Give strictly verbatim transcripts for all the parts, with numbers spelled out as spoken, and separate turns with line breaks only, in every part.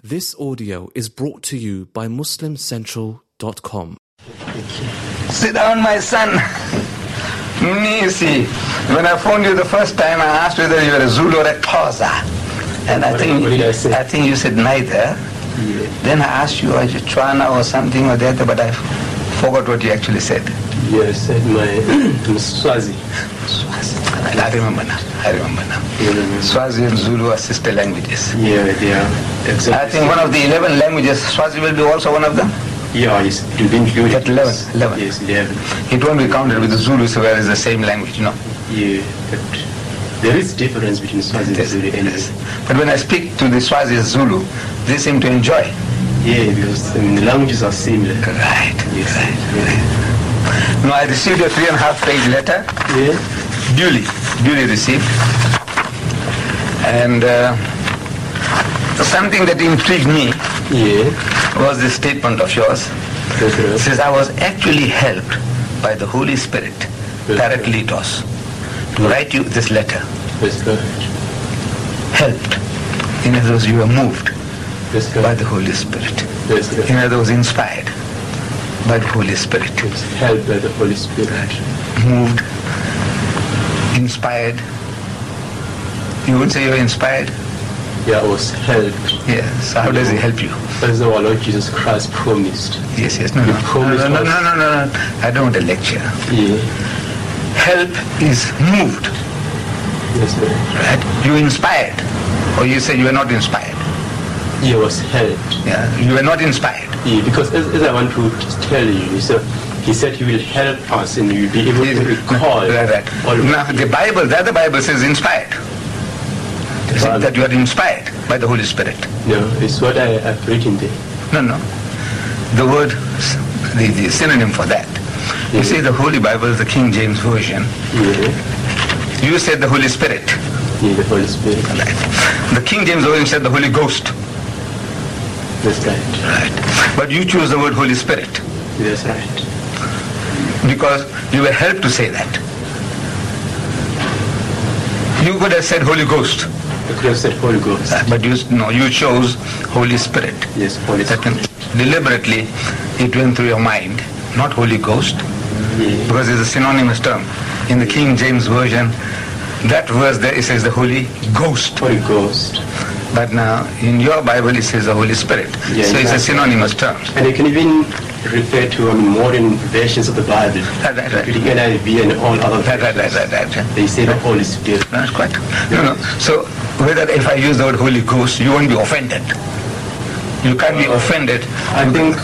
This audio is brought to you by Muslim Central dot com.
Sit down, my son. You see, when I phoned you the first time, I asked whether you were a Zulu or a Xhosa. And I
what
think,
did I say?
I think you said neither.
Yeah.
Then I asked you, are you Chwana or something or that, but I forgot what you actually said.
Yeah, I said my Swazi.
Swazi. I remember now. I remember now.
Yeah.
Swazi and Zulu are sister languages.
Yeah, they are. Exactly.
I think one of the eleven languages, Swazi will be also one of them.
Yeah, it's it will be included.
At eleven. eleven.
Yes, eleven.
It won't be counted with the Zulu, so where it's the same language, you know.
Yeah, but there is difference between Swazi and Zulu anyway.
Yes. But when I speak to the Swazi and Zulu, they seem to enjoy.
Yeah, because I mean, the languages are similar.
Right.
Yes.
Right.
Yeah.
No, I received a three and a half page letter.
Yeah.
Duly, duly received. And uh, something that intrigued me
Yeah.
was this statement of yours.
That's
It
right.
says, I was actually helped by the Holy Spirit,
That's
Parakletos, to write you this letter.
That's right.
Helped. In other words, you were moved
That's
by
right.
the Holy Spirit.
That's right.
In other words, inspired by the Holy Spirit.
It's helped by the Holy Spirit.
Moved, inspired. You would say you're inspired?
Yeah, I was helped.
Yes. So how does he help you?
As our Lord Jesus Christ promised.
Yes, yes. No,
He
no. No,
promised
no, no,
us-
no, no, no, no. I don't want a lecture.
Yeah.
Help is moved,
That's right.
right? You inspired. Or you say you are not inspired.
He was helped.
Yeah. You are not inspired.
Yeah, because as, as I want to just tell you, so he said he will help us and you will be able to recall.
Right, right.
all of
Now,
it.
the Bible, the other Bible says inspired. It says
Bible.
that you are inspired by the Holy Spirit.
No, it's what I have written there.
No, no. The word, the, the synonym for that. You
Mhm.
see, the Holy Bible is the King James Version.
Yeah,
You said the Holy Spirit.
yeah, the Holy Spirit.
Right. The King James Version said the Holy Ghost.
That's right.
Right. But you choose the word Holy Spirit
That's right.
because you were helped to say that. You could have said Holy Ghost,
I could have said Holy Ghost.
but you no, you chose Holy Spirit.
Yes, Holy
Second,
Spirit.
deliberately, it went through your mind, not Holy Ghost,
Yeah.
because it's a synonymous term. In the King James Version, that verse there it says the Holy Ghost.
Holy Ghost.
But now in your Bible it says the Holy Spirit.
Yeah,
so it's a
exactly.
synonymous term.
And you can even refer to I mean, modern versions of the Bible,
Right, right, right.
including N I V and all other
Right, right, right,
versions.
right, right.
They say the Holy Spirit.
That's quite. No, no. So whether if I use the word Holy Ghost, you won't be offended. You can't be
Uh,
offended.
I think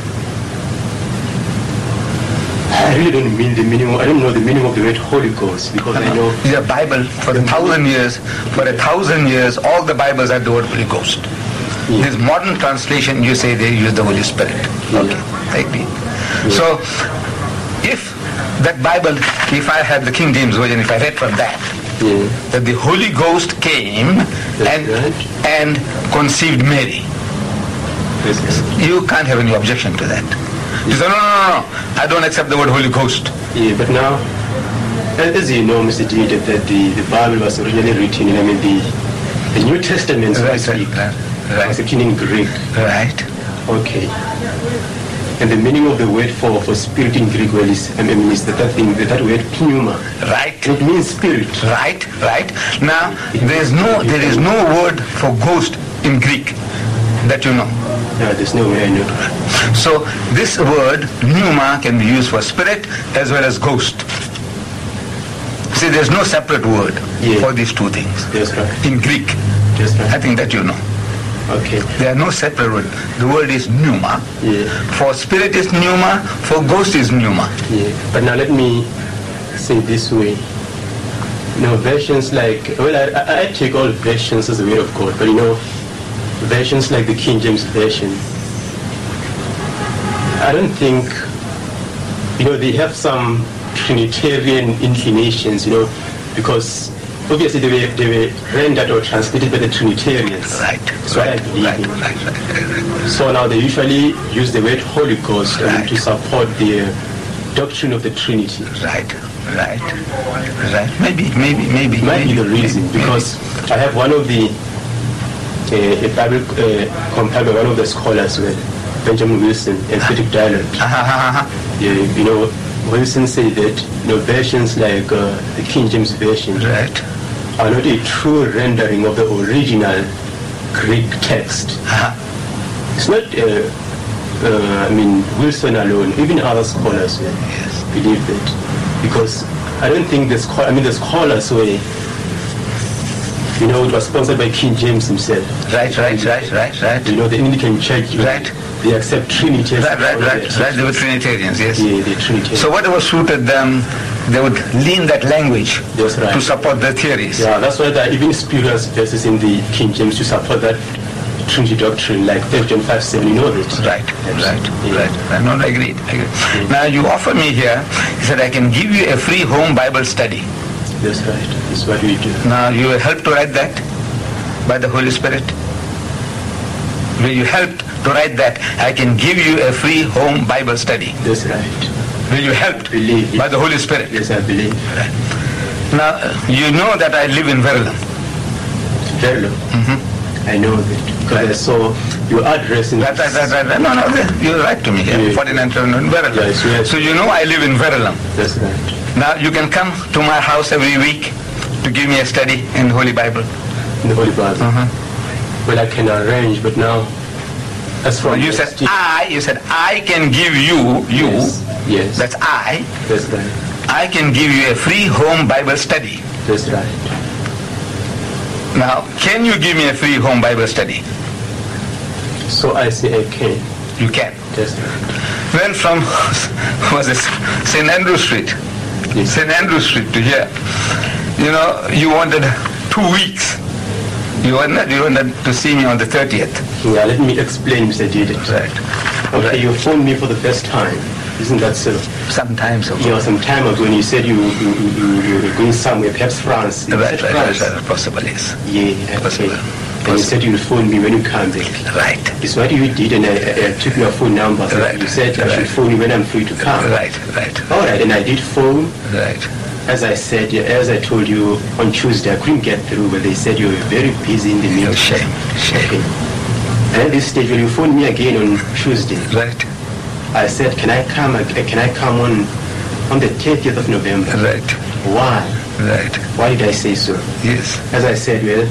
I really don't mean the meaning. I don't know the meaning of the word Holy Ghost because I know.
The Bible for a thousand years, for a thousand years, all the Bibles had the word Holy Ghost.
Yeah.
This modern translation, you say they use the Holy Spirit.
Yeah.
Okay, I agree. So, if that Bible, if I had the King James Version, if I read from that,
Yeah.
that the Holy Ghost came and
right.
and conceived Mary,
That's right.
you can't have any objection to that. You say, no, no, no, no, I don't accept the word Holy Ghost.
Yeah, but now, as as you know, Mister D, that, that the, the Bible was originally written in, I mean, the, the New Testament, so to
Right,
speak,
right,
was
right,
written in Greek.
right.
Okay. And the meaning of the word for, for spirit in Greek, well, is, I mean, is that, that thing, that, that word pneuma.
Right.
It means spirit.
Right, right. Now, there is no there is no word for ghost in Greek that you know.
No, there's no way I know.
So this word pneuma can be used for spirit as well as ghost. See, there's no separate word
Yeah.
for these two things
That's right.
in Greek.
That's
I
right.
think that you know.
Okay.
There are no separate words. The word is pneuma.
Yeah.
For spirit is pneuma. For ghost is pneuma.
Yeah. But now let me say this way. You know, versions like, well, I, I, I take all versions as the word of God, but you know, versions like the King James Version, I don't think, you know, they have some Trinitarian inclinations, you know, because obviously they were, they were rendered or translated by the Trinitarians.
Right.
So I
Right.
believe
Right.
in.
Right. Right. Right.
So now they usually use the word Holy Ghost I mean,
Right.
to support the doctrine of the Trinity.
Right. Right. Right. Maybe. Maybe. Maybe.
Might be
maybe,
the reason
maybe,
because I have one of the a, a Bible uh, compiled by one of the scholars, well, Benjamin Wilson, Emphatic Dialogue. Yeah, you know, Wilson said that you know, versions like uh, the King James Version
Right.
are not a true rendering of the original Greek text. It's not, uh, uh, I mean, Wilson alone, even other scholars uh,
Yes.
believe that. Because I don't think the scholar, I mean, the scholars were, you know, it was sponsored by King James himself.
Right, right, right, right, right.
You know, the Anglican Church,
Right.
they accept Trinity. as
Right, right,
one of
right,
their
right. They were Trinitarians, yes.
Yeah, the Trinity.
So whatever suited them, they would lean that language
That's right.
to support their theories.
Yeah, that's why there are even spurious verses in the King James to support that Trinity doctrine, like First John five seven, you know that.
Right,
Yes.
right,
Yeah.
right. right. No, I agreed. I agreed. Now you offer me here, he said, I can give you a free home Bible study.
That's right. That's what we do.
Now you will help to write that by the Holy Spirit? Will you help to write that? I can give you a free home Bible study.
That's right.
Will you help
Believe.
by the Holy Spirit?
Yes, I believe.
Now you know that I live in Verulam.
Very low. I know that because I saw your address in
Right, right, right, right, right. No, no, you're right to me here.
Yeah.
forty-nine in Verulam.
Yes, yes.
So you know I live in Verulam.
That's right.
Now you can come to my house every week to give me a study in the Holy Bible.
In the Holy Bible.
Uh-huh.
Well, I can arrange, but now, as for
You said I, you said I can give you, you,
Yes. Yes.
that's I,
That's right.
I can give you a free home Bible study.
That's right.
Now, can you give me a free home Bible study?
So I say I can.
You can.
That's right.
Well, from, was it Saint Andrew Street?
Yes.
Saint Andrew Street to here. You know, you wanted two weeks. You wanted, you wanted to see me on the thirtieth.
Yeah, let me explain, Mister Didit.
Right.
Okay,
Right.
you phoned me for the first time. Isn't that so?
Sometimes.
You know, some time ago when you said you, you, you, you were going somewhere, perhaps France. You
Right,
said
right, right,
France.
right. Possible, yes.
Yeah, okay.
Possible.
And you said you'll phone me when you come back.
Right.
It's what you did, and I, I, I took your phone number. So
Right.
You said I
Right.
should phone you when I'm free to come.
Right, right,
All right, and I did phone.
right.
As I said, yeah, as I told you on Tuesday, I couldn't get through, but they said you were very busy in the meeting.
Oh, shame, shame.
Okay. And at this stage, when you phoned me again on Tuesday,
Right,
I said, can I come? ag- Can I come on on the thirtieth of November?
right,
Why?
right.
Why did I say so?
Yes.
As I said, well,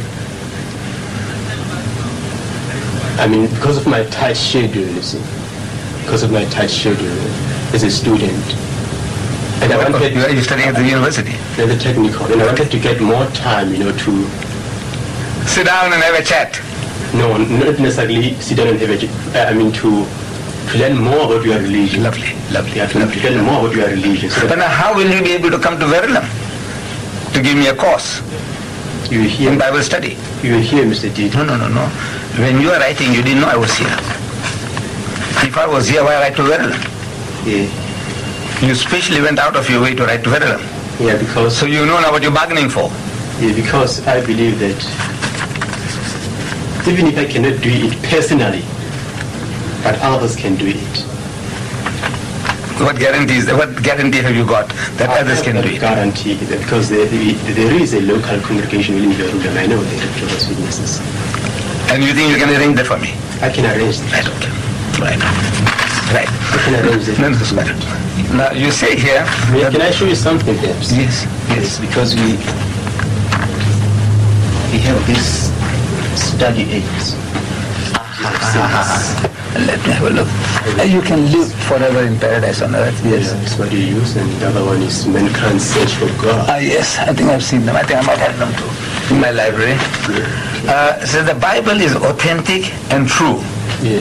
I mean, because of my tight schedule, you see, because of my tight schedule as a student, and I wanted
You are you studying at the university?
and the technical, and I wanted to get more time, you know, to
Sit down and have a chat.
no, not necessarily sit down and have a, j- I mean, to to learn more about your religion.
Lovely, lovely,
Yeah, to,
lovely.
to learn more about your religion. So
But
that
now how will you be able to come to Verulam to give me a course
you will hear,
in Bible study?
you will hear, Mister D.
No, no, no, no. When you are writing, you didn't know I was here. If I was here, why write to Verulam?
Yeah,
You specially went out of your way to write to Verulam.
yeah, because
So you know now what you're bargaining for.
yeah, because I believe that even if I cannot do it personally, but others can do it.
What guarantees, what guarantee have you got that
I
others
have
can
that
do it?
guarantee that because there, there is a local congregation within Verulam. I know the Jehovah's Witnesses.
And you think you can arrange that for me?
I can arrange that.
Right, okay. Right. Right.
I can arrange that.
No, no, that's better. Now you say here
May-
that-
Can I show you something, perhaps?
Yes, yes.
Because we we have this study aids.
Let me have a look. You can live forever in paradise on earth. Yes.
That's what you use, and the other one is Mankind's Search for God.
Ah, yes. I think I've seen them. I think I might have them too in my library. Uh, so the Bible is authentic and true.
Yeah.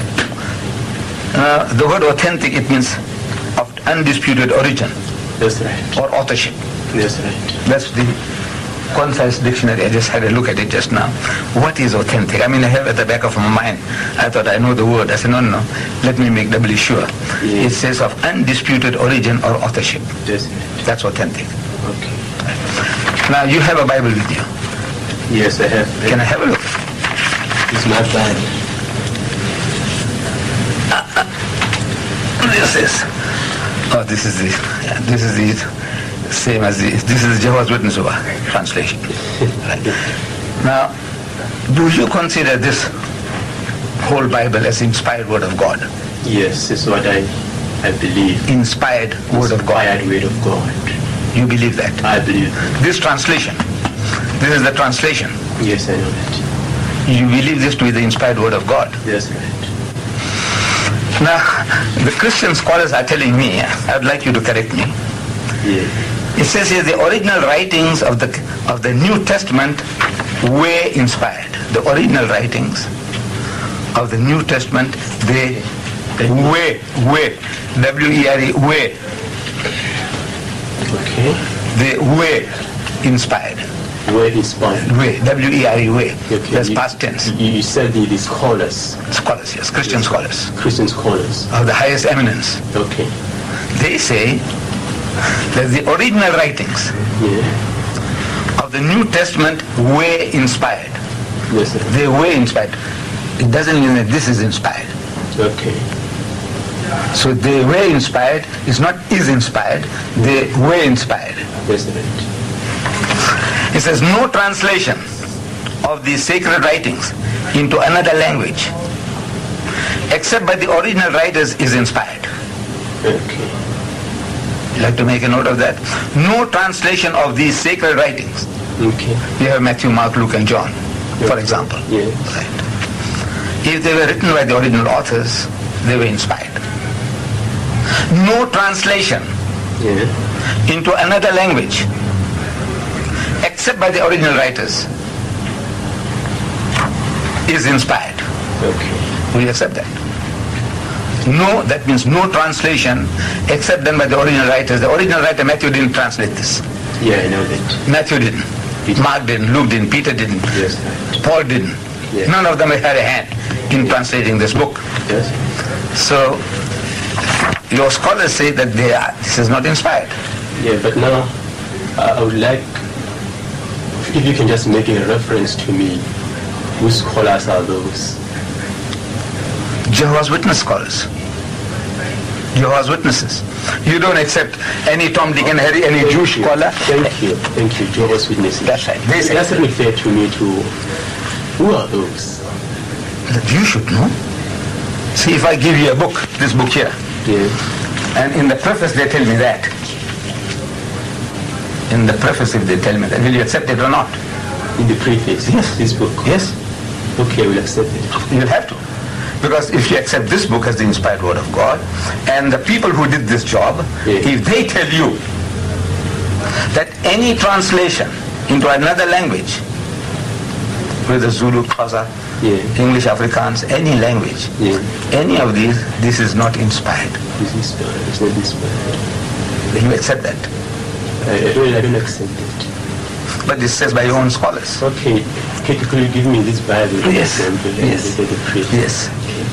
Uh, the word authentic, it means of undisputed origin
That's right.
or authorship.
That's right.
That's the concise dictionary. I just had a look at it just now. What is authentic? I mean, I have at the back of my mind. I thought I know the word. I said, no, no, no. Let me make doubly sure.
Yeah.
It says of undisputed origin or authorship.
That's right.
That's authentic.
Okay.
Now, you have a Bible with you.
Yes, I have.
Can I have a look?
It's my Bible.
This is, oh, this is the, yeah, this is the same as the, this is the Jehovah's Witness translation. Right. Now, do you consider this whole Bible as inspired word of God?
Yes, it's what I, I believe.
Inspired word of God.
Inspired word of God.
You believe that?
I believe.
This translation, this is the translation.
Yes, I know that.
You believe this to be the inspired word of God?
That's right.
Now, the Christian scholars are telling me, I would like you to correct me.
Yeah.
It says here the original writings of the of the New Testament were inspired. The original writings of the New Testament, they were, were, W E R E, were.
Okay.
They were inspired.
Were inspired.
Were, W E R E, were.
Okay.
That's
you,
past tense.
You, you said the, the scholars.
Scholars, yes, Christian
yes.
scholars.
Christian scholars.
Of the highest eminence.
Okay.
They say that the original writings
Yeah.
of the New Testament were inspired.
Yes, sir.
They were inspired. It doesn't mean that this is inspired.
Okay.
So they were inspired. It's not is inspired. They were inspired.
Yes, sir.
It says no translation of these sacred writings into another language except by the original writers is inspired.
Okay.
You like to make a note of that? No translation of these sacred writings.
Okay.
You have Matthew, Mark, Luke, and John, for example.
Yes.
Right. If they were written by the original authors, they were inspired. No translation
Yeah.
into another language except by the original writers is inspired.
Okay.
We accept that. No, that means no translation except done by the original writers. The original writer, Matthew, didn't translate this.
Yeah, I know that.
Matthew didn't.
Peter.
Mark didn't. Luke didn't. Peter didn't.
Yes.
Paul didn't.
Yes.
None of them had a hand in translating this book.
Yes.
So your scholars say that they are, this is not inspired.
Yeah, but now uh, I would like if you can just make a reference to me. Whose scholars are those?
Jehovah's Witness scholars. Jehovah's Witnesses. You don't accept any Tom, Dick and Harry, any
Thank
Jewish
you.
scholar?
Thank you. Thank you. Jehovah's Witnesses.
That's right. They say
That's really fair to me too. Who are those?
that you should know. See, if I give you a book, this book here,
Yeah.
and in the preface they tell me that. In the preface if they tell me that, will you accept it or not?
In the preface.
Yes.
This book.
Yes.
Okay, I will accept it.
You'll have to. Because if you accept this book as the inspired word of God, and the people who did this job,
Yeah.
if they tell you that any translation into another language, whether Zulu, Xhosa,
Yeah.
English, Afrikaans, any language,
Yeah.
any of these, this is not inspired.
This is inspired. It's not inspired.
You accept that.
I, I, don't, I don't accept it.
But this says by your own scholars.
Okay. Can, could you give me this Bible?
Yes.
Example, and
Yes.
the- the preface?
Yes.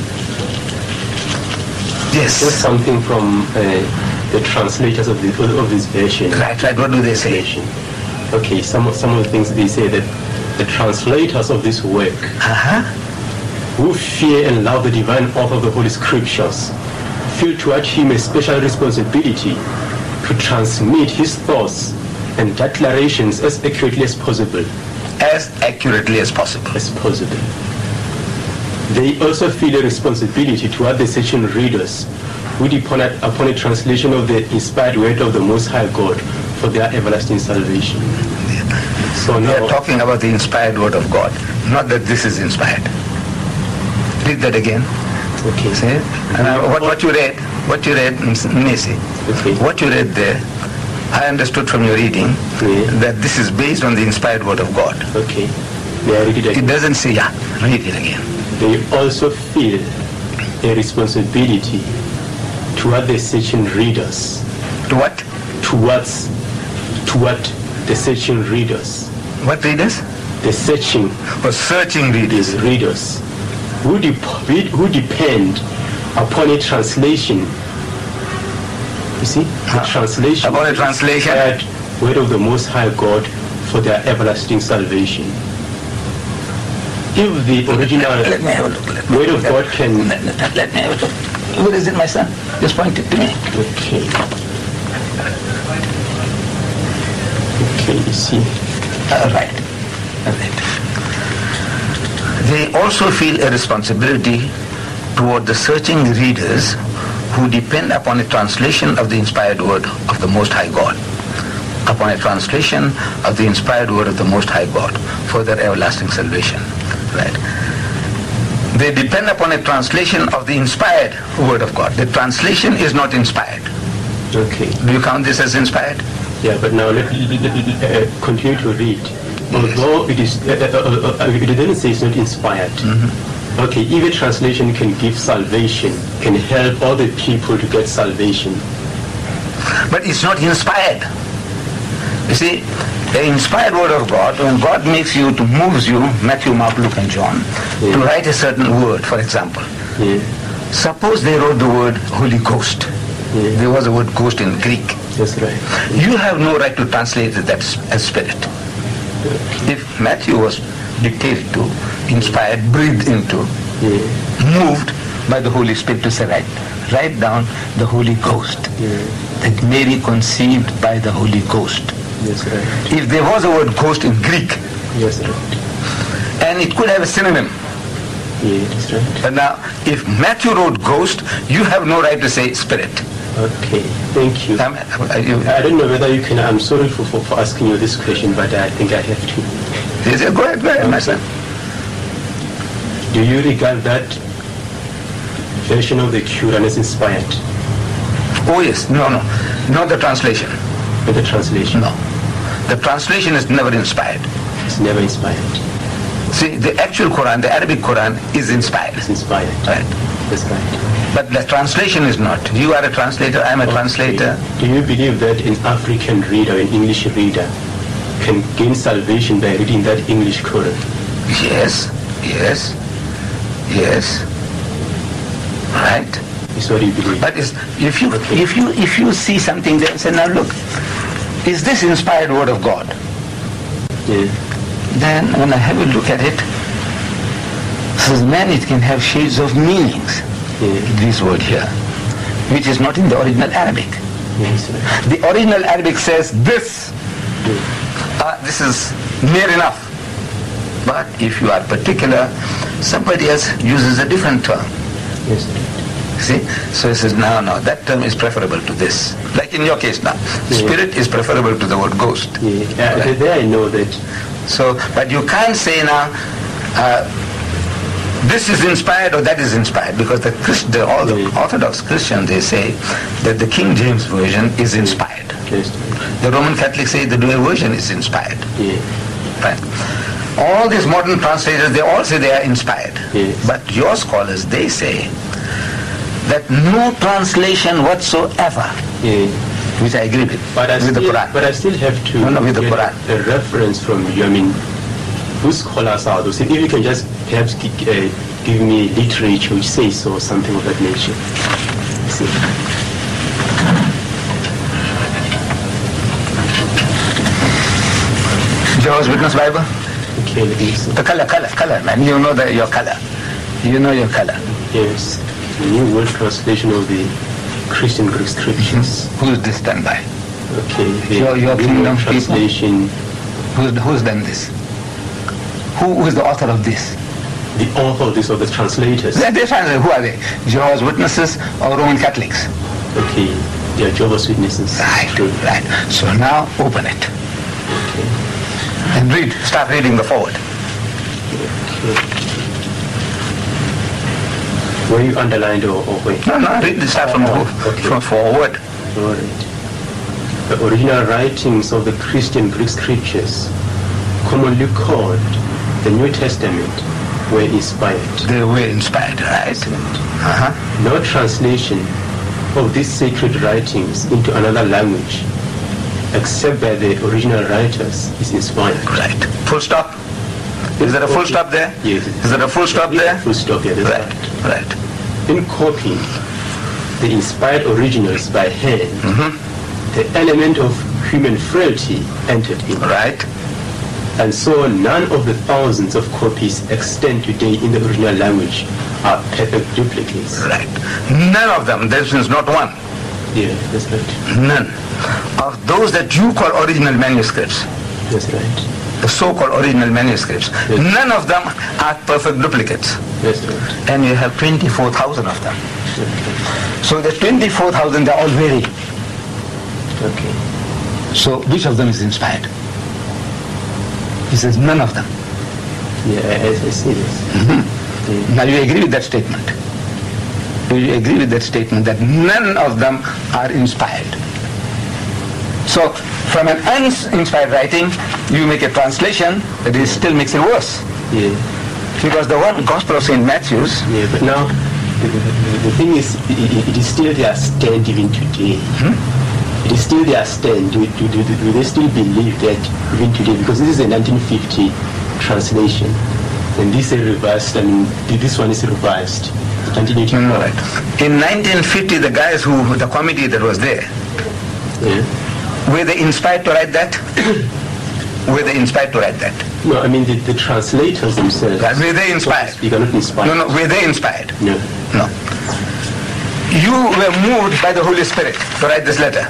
Yes.
Just something from uh, the translators of, the, of this version.
Right, right. What do they say?
Version. Okay, some of, some of the things they say that the translators of this work
Uh-huh.
who fear and love the divine author of the Holy Scriptures feel toward him a special responsibility to transmit his thoughts and declarations as accurately as possible.
As accurately as possible.
As possible. They also feel a responsibility toward the section readers who depend upon a translation of the inspired word of the Most High God for their everlasting salvation. So
We
now,
are talking about the inspired word of God, not that this is inspired. Read that again.
okay,
See? And I, what, what you read, what you read, Nisi,
Okay.
what you read there, I understood from your reading
Yeah.
that this is based on the inspired word of God.
okay, may I read it
It
again?
doesn't say, yeah, read it again.
They also feel a responsibility toward the section readers,
To what?
towards, toward the section readers,
What readers?
the searching
Or searching readers.
these readers who, dep- who depend upon a translation. You see, the
Huh.
translation.
Upon a translation.
Inspired word of the Most High God for their everlasting salvation. If the original
Let me have a look. Let me
word of
look.
God can.
Let, let- let me have a look. Where is it, my son? Just point it to me.
Okay. Okay, you see.
All right. All right. They also feel a responsibility toward the searching readers who depend upon a translation of the inspired word of the Most High God, upon a translation of the inspired word of the Most High God for their everlasting salvation. Right? They depend upon a translation of the inspired word of God. The translation is not inspired.
Okay.
Do you count this as inspired?
Yeah, but now let, let, let uh, continue to read. Yes. Although it is, uh, uh, uh, it doesn't say it's not inspired. Mm-hmm. Okay, if a translation can give salvation, can help other people to get salvation.
But it's not inspired. You see, the inspired word of God, when God makes you, to moves you, Matthew, Mark, Luke and John, yeah. to write a certain word, for example. Yeah. Suppose they wrote the word Holy Ghost. Yeah. There was the word ghost in Greek.
That's right.
You have no right to translate that as spirit. Yeah. If Matthew was dictated to, inspired, breathed into, yeah. moved by the Holy Spirit to say, write, write down the Holy Ghost. Yeah. That Mary conceived by the Holy Ghost.
Yes, right.
If there was a word ghost in Greek,
yes, right.
and it could have a synonym.
Yeah, that's right.
But now, if Matthew wrote ghost, you have no right to say spirit.
Okay, thank you. Um, you I don't know whether you can, I'm sorry for, for, for asking you this question, but I think I have to.
Yes, go ahead, go ahead, okay. my son.
Do you regard that version of the Quran as inspired?
Oh yes, no, no, not the translation.
Not the translation?
No. The translation is never inspired.
It's never inspired.
See, the actual Quran, the Arabic Quran, is inspired.
It's inspired.
Right.
That's right.
But the translation is not. You are a translator, I am a okay. translator.
Do you believe that an African reader, an English reader, can gain salvation by reading that English Quran?
Yes, yes, yes. Right.
Is what you believe.
But is, if you okay. if you if you see something there and say, now look, is this inspired word of God?
Yeah.
Then when I have a look at it, says, man, it can have shades of meanings. Yeah. This word here, which is not in the original Arabic.
Yes, right.
The original Arabic says this. Yeah. Uh, this is near enough. But if you are particular, somebody else uses a different term.
Yes, right.
See? So he says, no, no, that term is preferable to this. Like in your case now. Yeah. Spirit is preferable to the word ghost.
Yeah, right? There I know that.
So, but you can't say now, uh, this is inspired or that is inspired, because the, Christ, the all the yeah. Orthodox Christians, they say that the King James Version is inspired.
Yes.
The Roman Catholics say the Douay Version is inspired.
Yeah.
Right. All these modern translators, they all say they are inspired.
Yes.
But your scholars, they say that no translation whatsoever,
yeah.
which I agree with,
but I
with
still,
the Quran.
But I still have to
no, no, with the
get
Quran.
a reference from you. I mean, whose scholars are those? If you can just perhaps uh, give me literature which says so, or something of that nature. See.
Jehovah's Witness Bible?
Okay, let me see.
The color, color, color, man. You know the, your color. You know your color.
Yes. The New World Translation of the Christian Greek Scriptures.
Mm-hmm. Who's this done by?
Okay. The
your your kingdom
translation.
Who's, who's done this? Who, who is the author of this?
The author of this, or the translators?
They're, they're translators. Who are they? Jehovah's Witnesses or Roman Catholics?
Okay. They are Jehovah's Witnesses.
Right, True. right. So now open it.
Okay.
And read. Start reading the forward.
Okay. Were you underlined or, or wait?
No, no, read the start from,
oh, okay.
from forward.
All right. The original writings of the Christian Greek Scriptures, commonly called the New Testament, were inspired.
They were inspired, right? Uh-huh.
No translation of these sacred writings into another language, except by the original writers, is inspired.
Right. Full stop. Is there a full stop there?
Yes.
Is there a full stop there?
Full stop, yeah.
Right. Right. right.
In copying the inspired originals by hand,
mm-hmm.
the element of human frailty entered in.
Right.
And so none of the thousands of copies extant today in the original language are perfect duplicates.
Right. None of them. There is not one.
Yeah, that's right.
None. Of those that you call original manuscripts.
That's right.
the so-called original manuscripts, yes. none of them are perfect duplicates.
Yes, right.
And you have twenty-four thousand of them.
Okay.
So the twenty-four thousand, they all vary.
Okay.
So which of them is inspired? He says none of them.
Yeah, I, I see this.
Mm-hmm. Yeah. Now you agree with that statement? Do you agree with that statement that none of them are inspired? So from an uninspired writing, you make a translation that is still makes it worse.
Yeah.
Because the one Gospel of Saint Matthew's.
Yeah, but now the, the, the thing is, it, it is still their stand even today.
Hmm?
It is still their stand. Do, do, do, do they still believe that even today? Because this is a nineteen fifty translation, and this is reversed. I mean, this one is revised. Continue to
no, right. In nineteen fifty, the guys who, the committee that was there,
yeah.
were they inspired to write that? Were they inspired to write that?
No, I mean the, the translators themselves.
Right. Were they inspired?
You are not inspired.
No, no. Were they inspired?
No.
No. You were moved by the Holy Spirit to write this letter.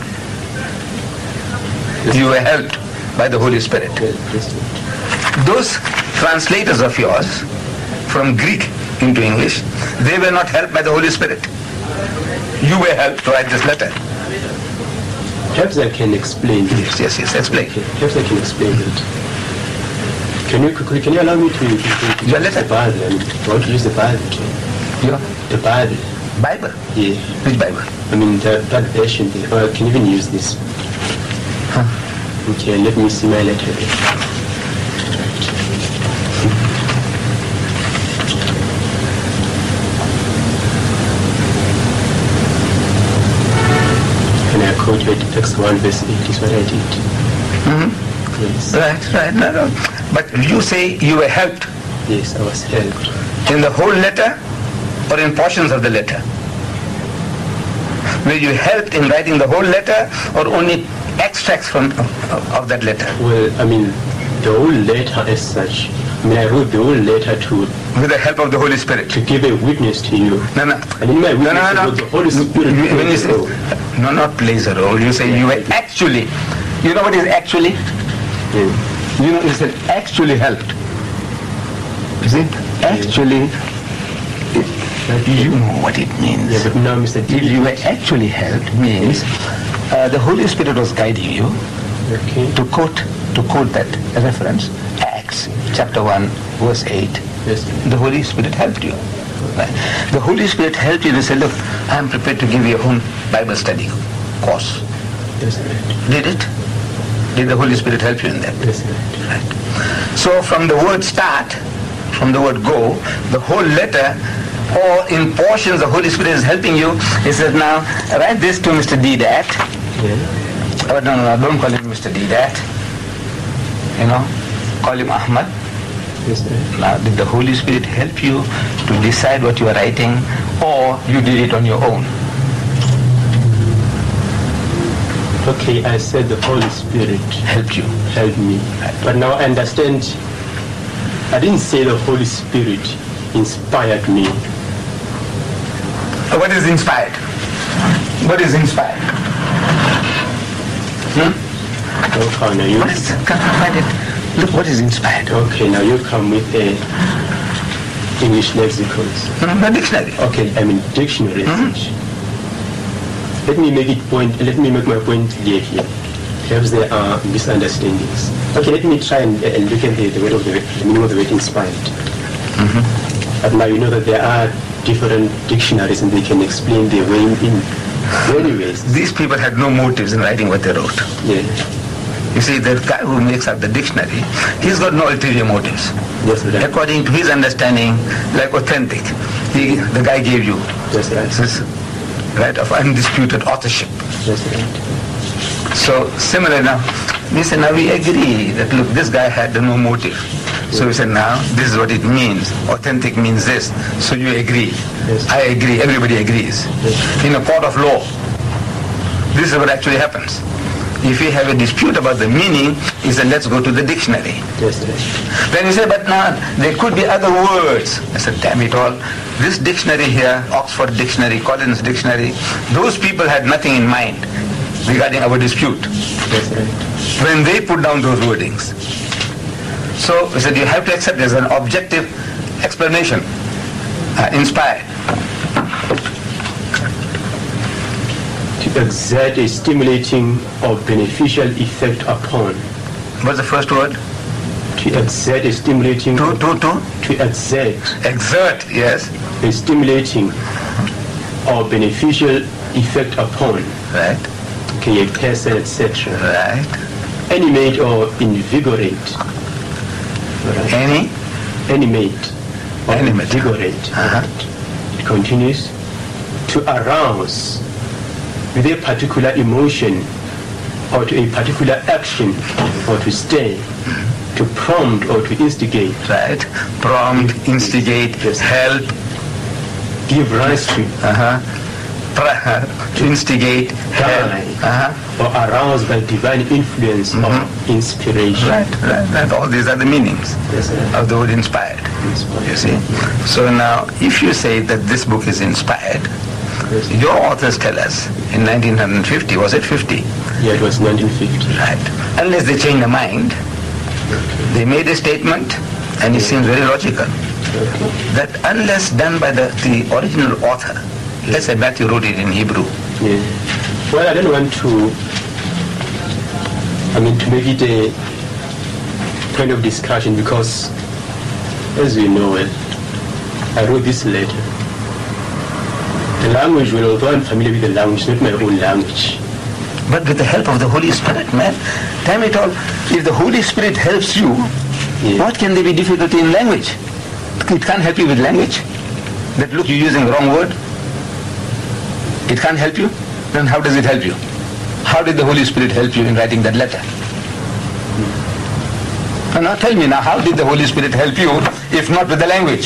Yes. You were helped by the Holy Spirit.
Yes. Yes.
Those translators of yours from Greek into English, they were not helped by the Holy Spirit. You were helped to write this letter.
Perhaps I can explain.
Yes, yes, yes. Explain.
Okay. Perhaps I can explain it. Can you can you allow me to, to, to
Your
use
letter?
the Bible? I mean, I want to use the Bible. Okay?
Yeah.
The Bible.
Bible?
Yeah.
Which Bible?
I mean the that version. The, or I can even use this.
Huh.
Okay. Let me see my letter. Quote text one verse eight is what I did.
Mm-hmm.
Yes.
Right, right. No, no. But you say you were helped.
Yes, I was helped.
In the whole letter or in portions of the letter? Were you helped in writing the whole letter or only extracts from of, of that letter?
Well, I mean, the whole letter as such. I mean, I wrote the whole letter to...
With the help of the Holy Spirit.
To give a witness to you.
No, no.
And in my witness,
no, no, no.
the Holy Spirit...
When you say, no, not plays a role. You say you were actually... You know what is actually?
Yeah.
You know, you said actually helped. You see? Actually...
Yeah.
You know what it means.
Yeah, but now, Mister
If you were actually helped means uh, the Holy Spirit was guiding you
okay.
to quote to quote that reference. Acts chapter one, verse eight.
Yes.
The Holy Spirit helped you. Right. The Holy Spirit helped you to say, look, I am prepared to give you a home Bible study course.
Yes, right.
Did it? Did the Holy Spirit help you in that?
Yes, right.
Right. So from the word start, from the word go, the whole letter, or in portions the Holy Spirit is helping you. He says, now write this to Mister Didat.
Yeah.
Oh, no, no, no, don't call him Mister Didat. You know, call him Ahmad.
Yes, right.
Now, did the Holy Spirit help you to decide what you are writing, or you did it on your own?
Okay, I said the Holy Spirit
Helped you.
helped me. But now I understand, I didn't say the Holy Spirit inspired me.
What is inspired? What is inspired? Hmm?
Okay, now you...
What is, can I find it? Look, what is inspired?
Okay, now you come with a English lexicons.
Hmm, a dictionary.
Okay, I mean dictionary.
Mm-hmm.
Let me make it point. Let me make my point clear here. Perhaps there are misunderstandings. Okay, let me try and, uh, look at the, the word of the, the meaning of the word inspired.
Mm-hmm.
But now you know that there are different dictionaries and they can explain their way in many ways.
These people had no motives in writing what they wrote.
Yeah.
You see, the guy who makes up the dictionary, he's got no ulterior motives.
That's right.
According to his understanding, like authentic, he, the guy gave you.
That's right.
This is, right, of undisputed authorship.
That's right.
So, similar now, we say now we agree that look, this guy had no motive. So we said now, this is what it means. Authentic means this. So you agree.
Yes.
I agree. Everybody agrees.
Yes.
In a court of law, this is what actually happens. If we have a dispute about the meaning, he said, let's go to the dictionary.
Yes, right.
Then he said, but now there could be other words. I said, damn it all. This dictionary here, Oxford Dictionary, Collins Dictionary, those people had nothing in mind regarding our dispute.
Yes, right.
When they put down those wordings. So he said you have to accept there's an objective explanation. Uh, inspired.
To exert a stimulating or beneficial effect upon.
What's the first word?
To exert a stimulating.
To, to, to?
To exert.
Exert, yes.
A stimulating or beneficial effect upon.
Right.
Okay, a person, et cetera.
Right.
Animate or invigorate. Right.
Any?
Animate or
Animate.
invigorate.
Uh-huh.
It continues. To arouse with a particular emotion or to a particular action or to stir, mm-hmm. to prompt or to instigate.
Right. Prompt, instigate,
yes.
Help.
Give rise to.
Uh-huh. To instigate, help.
Uh-huh. Or aroused by divine influence mm-hmm. or inspiration.
Right, right, right. All these are the meanings
yes,
of the word inspired.
inspired.
You see? So now, if you say that this book is inspired, yes. Your authors tell us in nineteen fifty, was it fifty?
Yeah, it was nineteen fifty.
Right. Unless they change their mind, okay. They made a statement, and it seems very logical, okay. That unless done by the, the original author, let's say Matthew wrote it in Hebrew.
Yeah. Well, I don't want to, I mean, to make it a kind of discussion because, as we know it, I wrote this letter. The language, well, although I'm familiar with the language, not my own language.
But with the help of the Holy Spirit, man, damn it all, if the Holy Spirit helps you, yeah. What can there be difficulty in language? It can't help you with language. That look, you're using the wrong word. It can't help you? Then how does it help you? How did the Holy Spirit help you in writing that letter? And now tell me now, how did the Holy Spirit help you if not with the language?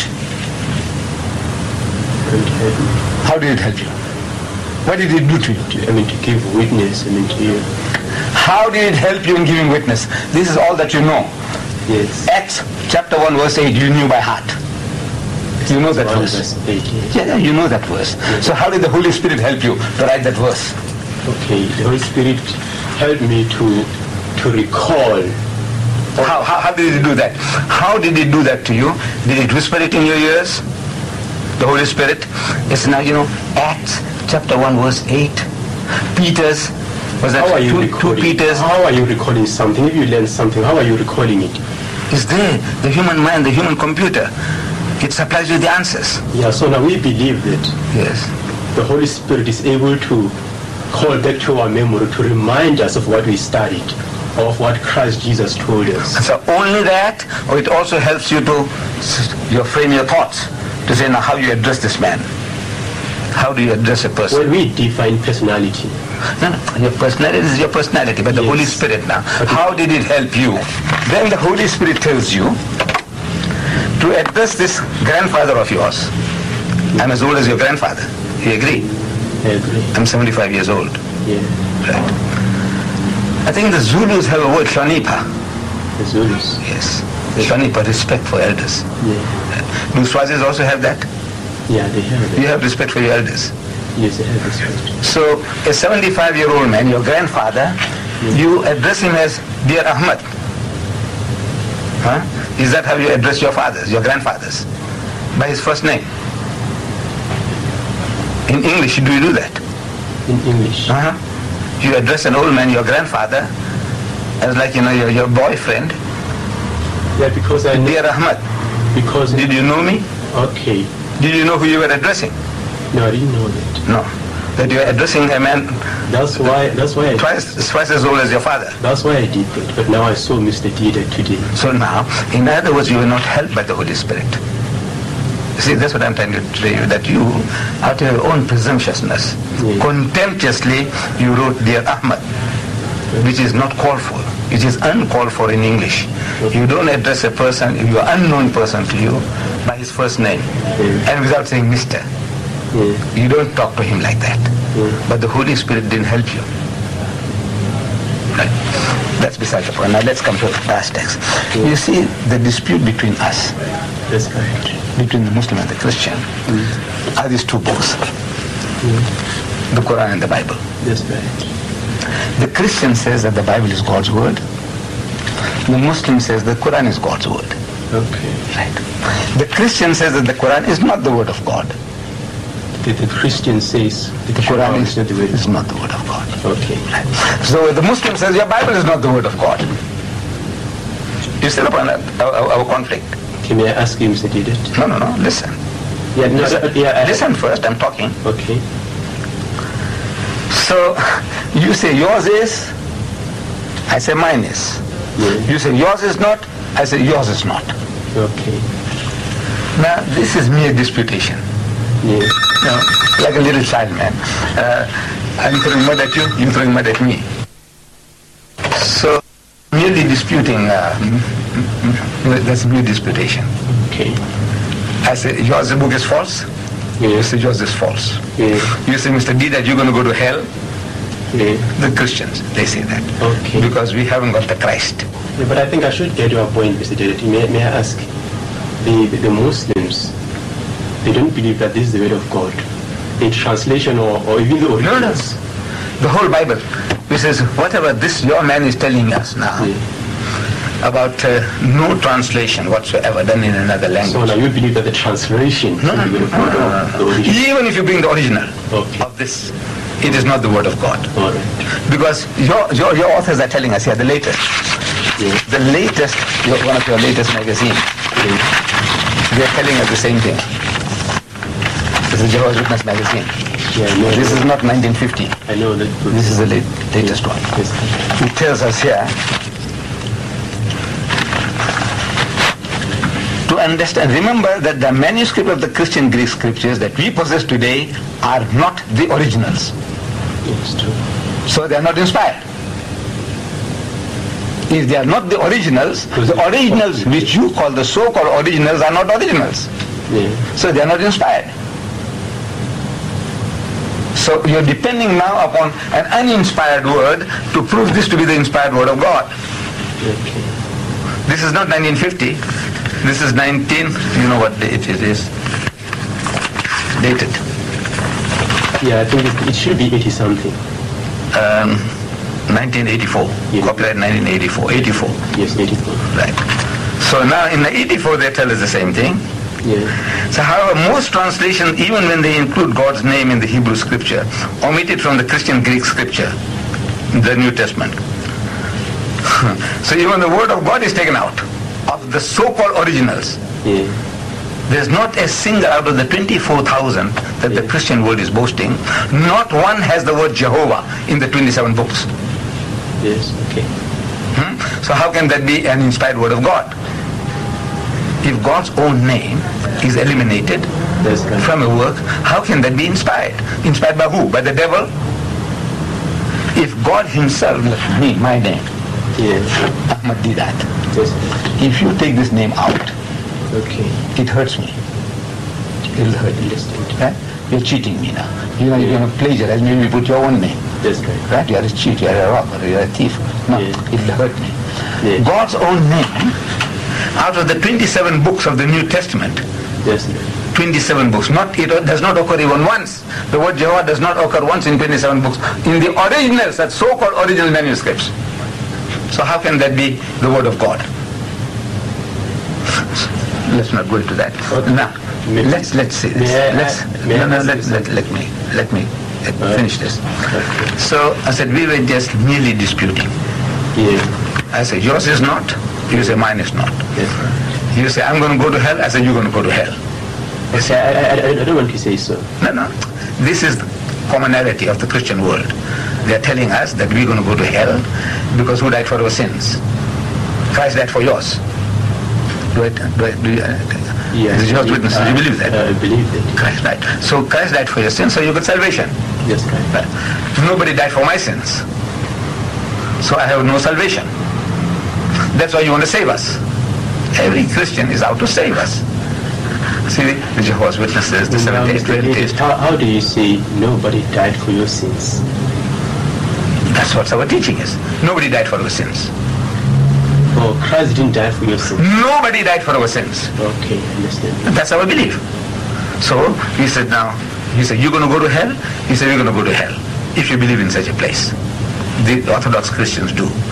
How did it help you? What did it do to you?
I mean, to give witness, I mean, to you.
How did it help you in giving witness? This is all that you know.
Yes.
Acts chapter one verse eight, you knew by heart. You know that verse.
verse eight, yes.
Yeah, you know that verse. Yes. So how did the Holy Spirit help you to write that verse?
Okay, the Holy Spirit helped me to to recall.
How, how, how did it do that? How did it do that to you? Did it whisper it in your ears? The Holy Spirit? It's now, you know, Acts chapter one verse eight. Peter's, was that
how are you
two,
recording?
two Peters?
How are you recording something? If you learn something, how are you recording it?
It's there. The human mind, the human computer. It supplies you the answers.
Yeah, so now we believe that
yes,
the Holy Spirit is able to call back to our memory to remind us of what we studied, of what Christ Jesus told us.
So only that, or it also helps you to you frame your thoughts, to say now how you address this man. How do you address a person?
Well, we define personality.
No, no, your personality is your personality, but the yes. Holy Spirit now, okay. How did it help you? Then the Holy Spirit tells you to address this grandfather of yours. I'm as old as your grandfather. You agree?
I agree.
I'm seventy-five years old.
Yeah.
Right. I think the Zulus have a word, Shanipa.
The Zulus?
Yes. Shanipa, respect for elders.
Yeah.
Do Swazis also have that?
Yeah, they have it.
You have respect for your elders?
Yes, they have respect.
So, a seventy-five-year-old man, your grandfather, yeah. You address him as Dear Ahmad. Huh? Is that how you address your fathers, your grandfathers? By his first name? In English, do you do that?
In English?
Uh-huh. You address an old man, your grandfather, as like, you know, your, your boyfriend.
Yeah, because I...
Dear Ahmad.
Because...
Did you know me?
Okay.
Did you know who you were addressing?
No, I didn't know that.
No. That you were addressing a man...
That's why... That's why I...
Twice, twice as old as your father.
That's why I did that. But now I saw Mister Dida today.
So now, in other words, you were not helped by the Holy Spirit. You see, that's what I'm trying to tell you, that you, out of your own presumptuousness, yeah. Contemptuously, you wrote Dear Ahmad, which is not called for. It is uncalled for in English. Okay. You don't address a person, your unknown person to you, by his first name, yeah. And without saying Mister. Yeah. You don't talk to him like that. Yeah. But the Holy Spirit didn't help you. Right? That's beside the point. Now let's come to the past text. Yeah. You see, the dispute between us,
that's right,
between the Muslim and the Christian, mm. are these two books, mm. the Quran and the Bible.
That's right.
The Christian says that the Bible is God's word. The Muslim says the Quran is God's word.
Okay.
Right. The Christian says that the Quran is not the word of God.
The, the Christian says
The Quran is,
not the word.
is not the word of God.
Okay.
Right. So the Muslim says your Bible is not the word of God. You still upon our, our, our conflict?
Okay, may I ask you, Mister Didat?
No, no, no, listen.
Yeah, no,
Listen,
uh, yeah, I-
listen first, I'm talking.
Okay.
So you say yours is, I say mine is.
Yeah.
You say yours is not, I say yours is not.
Okay.
Now this is mere disputation.
Yeah.
You know, like a little child, man. Uh, I'm throwing mud at you, you're throwing mud at me. So merely disputing, uh, that's mere disputation.
Okay.
I say yours the book is false,
Yeah.
you say yours is false.
Yeah.
You say, Mister D, that you're going to go to hell.
Yeah.
The Christians, they say that.
Okay.
Because we haven't got the Christ.
Yeah, but I think I should get your point, Mister Didat. May, may I ask, the, the, the Muslims, they don't believe that this is the word of God. In translation or, or even the
No, no.
originals.
The whole Bible. Which says, whatever this your man is telling us now
Yeah.
about uh, no translation whatsoever done in another
So
language.
now you believe that the translation
No, no,
is the
no,
word of God
no,
or
no,
the
no.
original?
Even if you bring the original
Okay.
of this, it is not the word of God.
All right.
Because your, your, your authors are telling us here, the latest.
Yeah.
The latest, your, one of your latest magazines,
Yeah.
they are telling us the same thing. This is Jehovah's Witness magazine.
Yeah, I know.
This is not nineteen fifty.
I know that.
This is the late, latest one.
Yes.
It tells us here to understand. Remember that the manuscript of the Christian Greek scriptures that we possess today are not the originals.
Yes, true.
So they are not inspired. If they are not the originals, the originals which you call the so-called originals are not originals.
Yeah.
So they are not inspired. So you're depending now upon an uninspired word to prove this to be the inspired word of God.
Okay.
This is not nineteen fifty. This is nineteen, you know what date it is. Dated.
Yeah, I think it, it should be eighty something.
Um, nineteen eighty-four.
Yeah.
Copyright nineteen eighty-four. eighty-four.
Yes, eighty-four.
Right. So now in the eighty-four they tell us the same thing.
Yeah.
So however, most translations, even when they include God's name in the Hebrew scripture, omit it from the Christian Greek scripture, the New Testament. So even the word of God is taken out of the so-called originals.
Yeah.
There's not a single out of the twenty-four thousand that the
Yeah.
Christian world is boasting, not one has the word Jehovah in the twenty-seven books.
Yes. Okay.
Hmm? So how can that be an inspired word of God? If God's own name is eliminated
That's right.
from a work, how can that be inspired? Inspired by who? By the devil? If God himself, me, my name,
Yeah.
Ahmad Didat,
Yes.
if you take this name out,
Okay.
it hurts me. It'll hurt me.
Understand.
Right? You're cheating me now. You know, you're going to plagiarize, maybe put your own name.
That's right.
Right? You're a cheat, you're a robber, you're a thief. No,
Yeah.
it'll hurt me.
Yeah.
God's own name, out of the twenty-seven books of the New Testament,
Yes. Right.
twenty-seven books, not it does not occur even once. The word Jehovah does not occur once in twenty-seven books. In the originals, that so-called original manuscripts. So how can that be the word of God? Let's not go into that.
Okay.
Now,
May-
let's let's see this.
May I-
Let's
may I
no no
ask
let,
you
let, let me let me uh, finish this.
Okay.
So I said we were just merely disputing.
Yeah.
I said yours is not. You say mine is not.
Yes.
You say I'm going to go to hell. I said you're going to go to hell. You
Okay.
see?
I, I, I I don't want to say so.
No, no. This is the commonality of the Christian world. They are telling us that we're going to go to hell because who died for our sins? Christ died for yours. Do I, do I, do you, uh,
Yeah.
the Jehovah's Witnesses, do you believe that?
I believe that.
Christ died. So Christ died for your sins, so you got salvation.
That's right.
But nobody died for my sins. So I have no salvation. That's why you want to save us. Every Christian is out to save us. See, the Jehovah's Witnesses, the
Now,
Seventh-day
Mister David,
Adventists.
how, how do you say nobody died for your sins?
That's what our teaching is. Nobody died for our sins.
Oh, Christ didn't die for your sins.
Nobody died for our sins.
Okay, I understand.
That's our belief. So he said now, he said, you're going to go to hell? He said, you're going to go to hell if you believe in such a place. The Orthodox Christians do.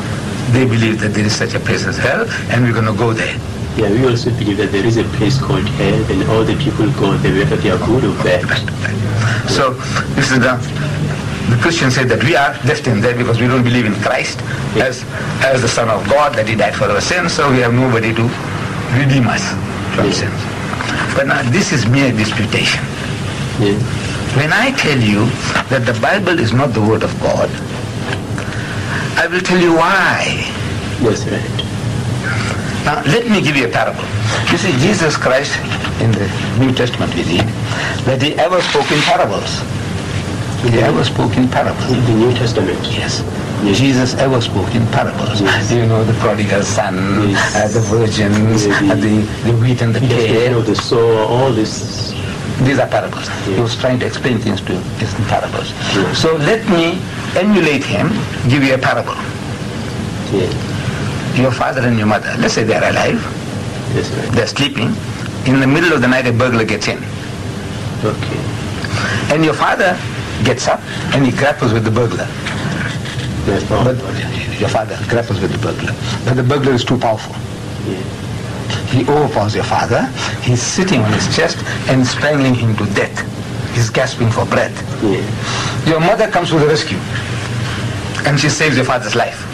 they believe that there is such a place as hell, and we're going to go there.
Yeah, we also believe that there is a place called hell, and all the people go there whether they are good or bad.
Right, right. So this is the the Christians say that we are destined there because we don't believe in Christ as as the Son of God, that He died for our sins, so we have nobody to redeem us from
Yeah.
sins. But now this is mere disputation.
Yeah.
When I tell you that the Bible is not the Word of God, I will tell you why.
That's right.
Now, let me give you a parable. You see, Jesus Christ, in the New Testament we read, that He ever spoke in parables. He ever spoke in parables.
In the New Testament.
Yes.
Yes.
Jesus ever spoke in parables.
Yes.
You know, the prodigal son,
Yes.
uh, the virgins,
Yeah, the-
uh, the, the wheat and the
Yes, you
tare.
know, the soul, all this.
These are parables. He
Yes.
was trying to explain things to us in parables.
Yes.
So let me emulate him, give you a parable.
Yeah.
Your father and your mother, let's say they're alive,
That's right.
they're sleeping. In the middle of the night, a burglar gets in.
Okay.
And your father gets up and he grapples with the burglar.
That's all.
But your father grapples with the burglar. But the burglar is too powerful.
Yeah.
He overpowers your father. He's sitting on his chest and strangling him to death. He's gasping for breath.
Yeah.
Your mother comes to the rescue and she saves your father's life.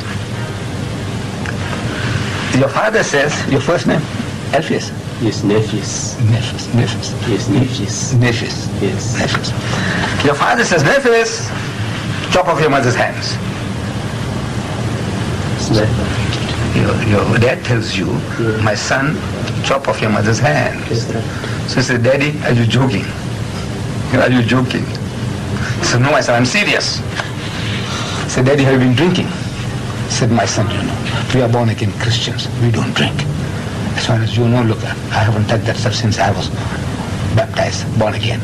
Your father says, your first name? Alpheus.
Yes, Nepheus.
Nepheus. Nepheus.
Yes, Nepheus.
Nepheus.
Yes.
Nepheus. Your father says, Nepheus, chop off your mother's hands.
Snap.
Your, your dad tells you,
Yeah.
my son, chop off your mother's hands.
Yes, sir.
So he said, Daddy, are you joking? Are you joking? He said, no, my son, I'm serious. He said, Daddy, have you been drinking? He said, my son, you know, we are born again Christians. We don't drink. As far as you know, look, I haven't touched that stuff since I was baptized, born again.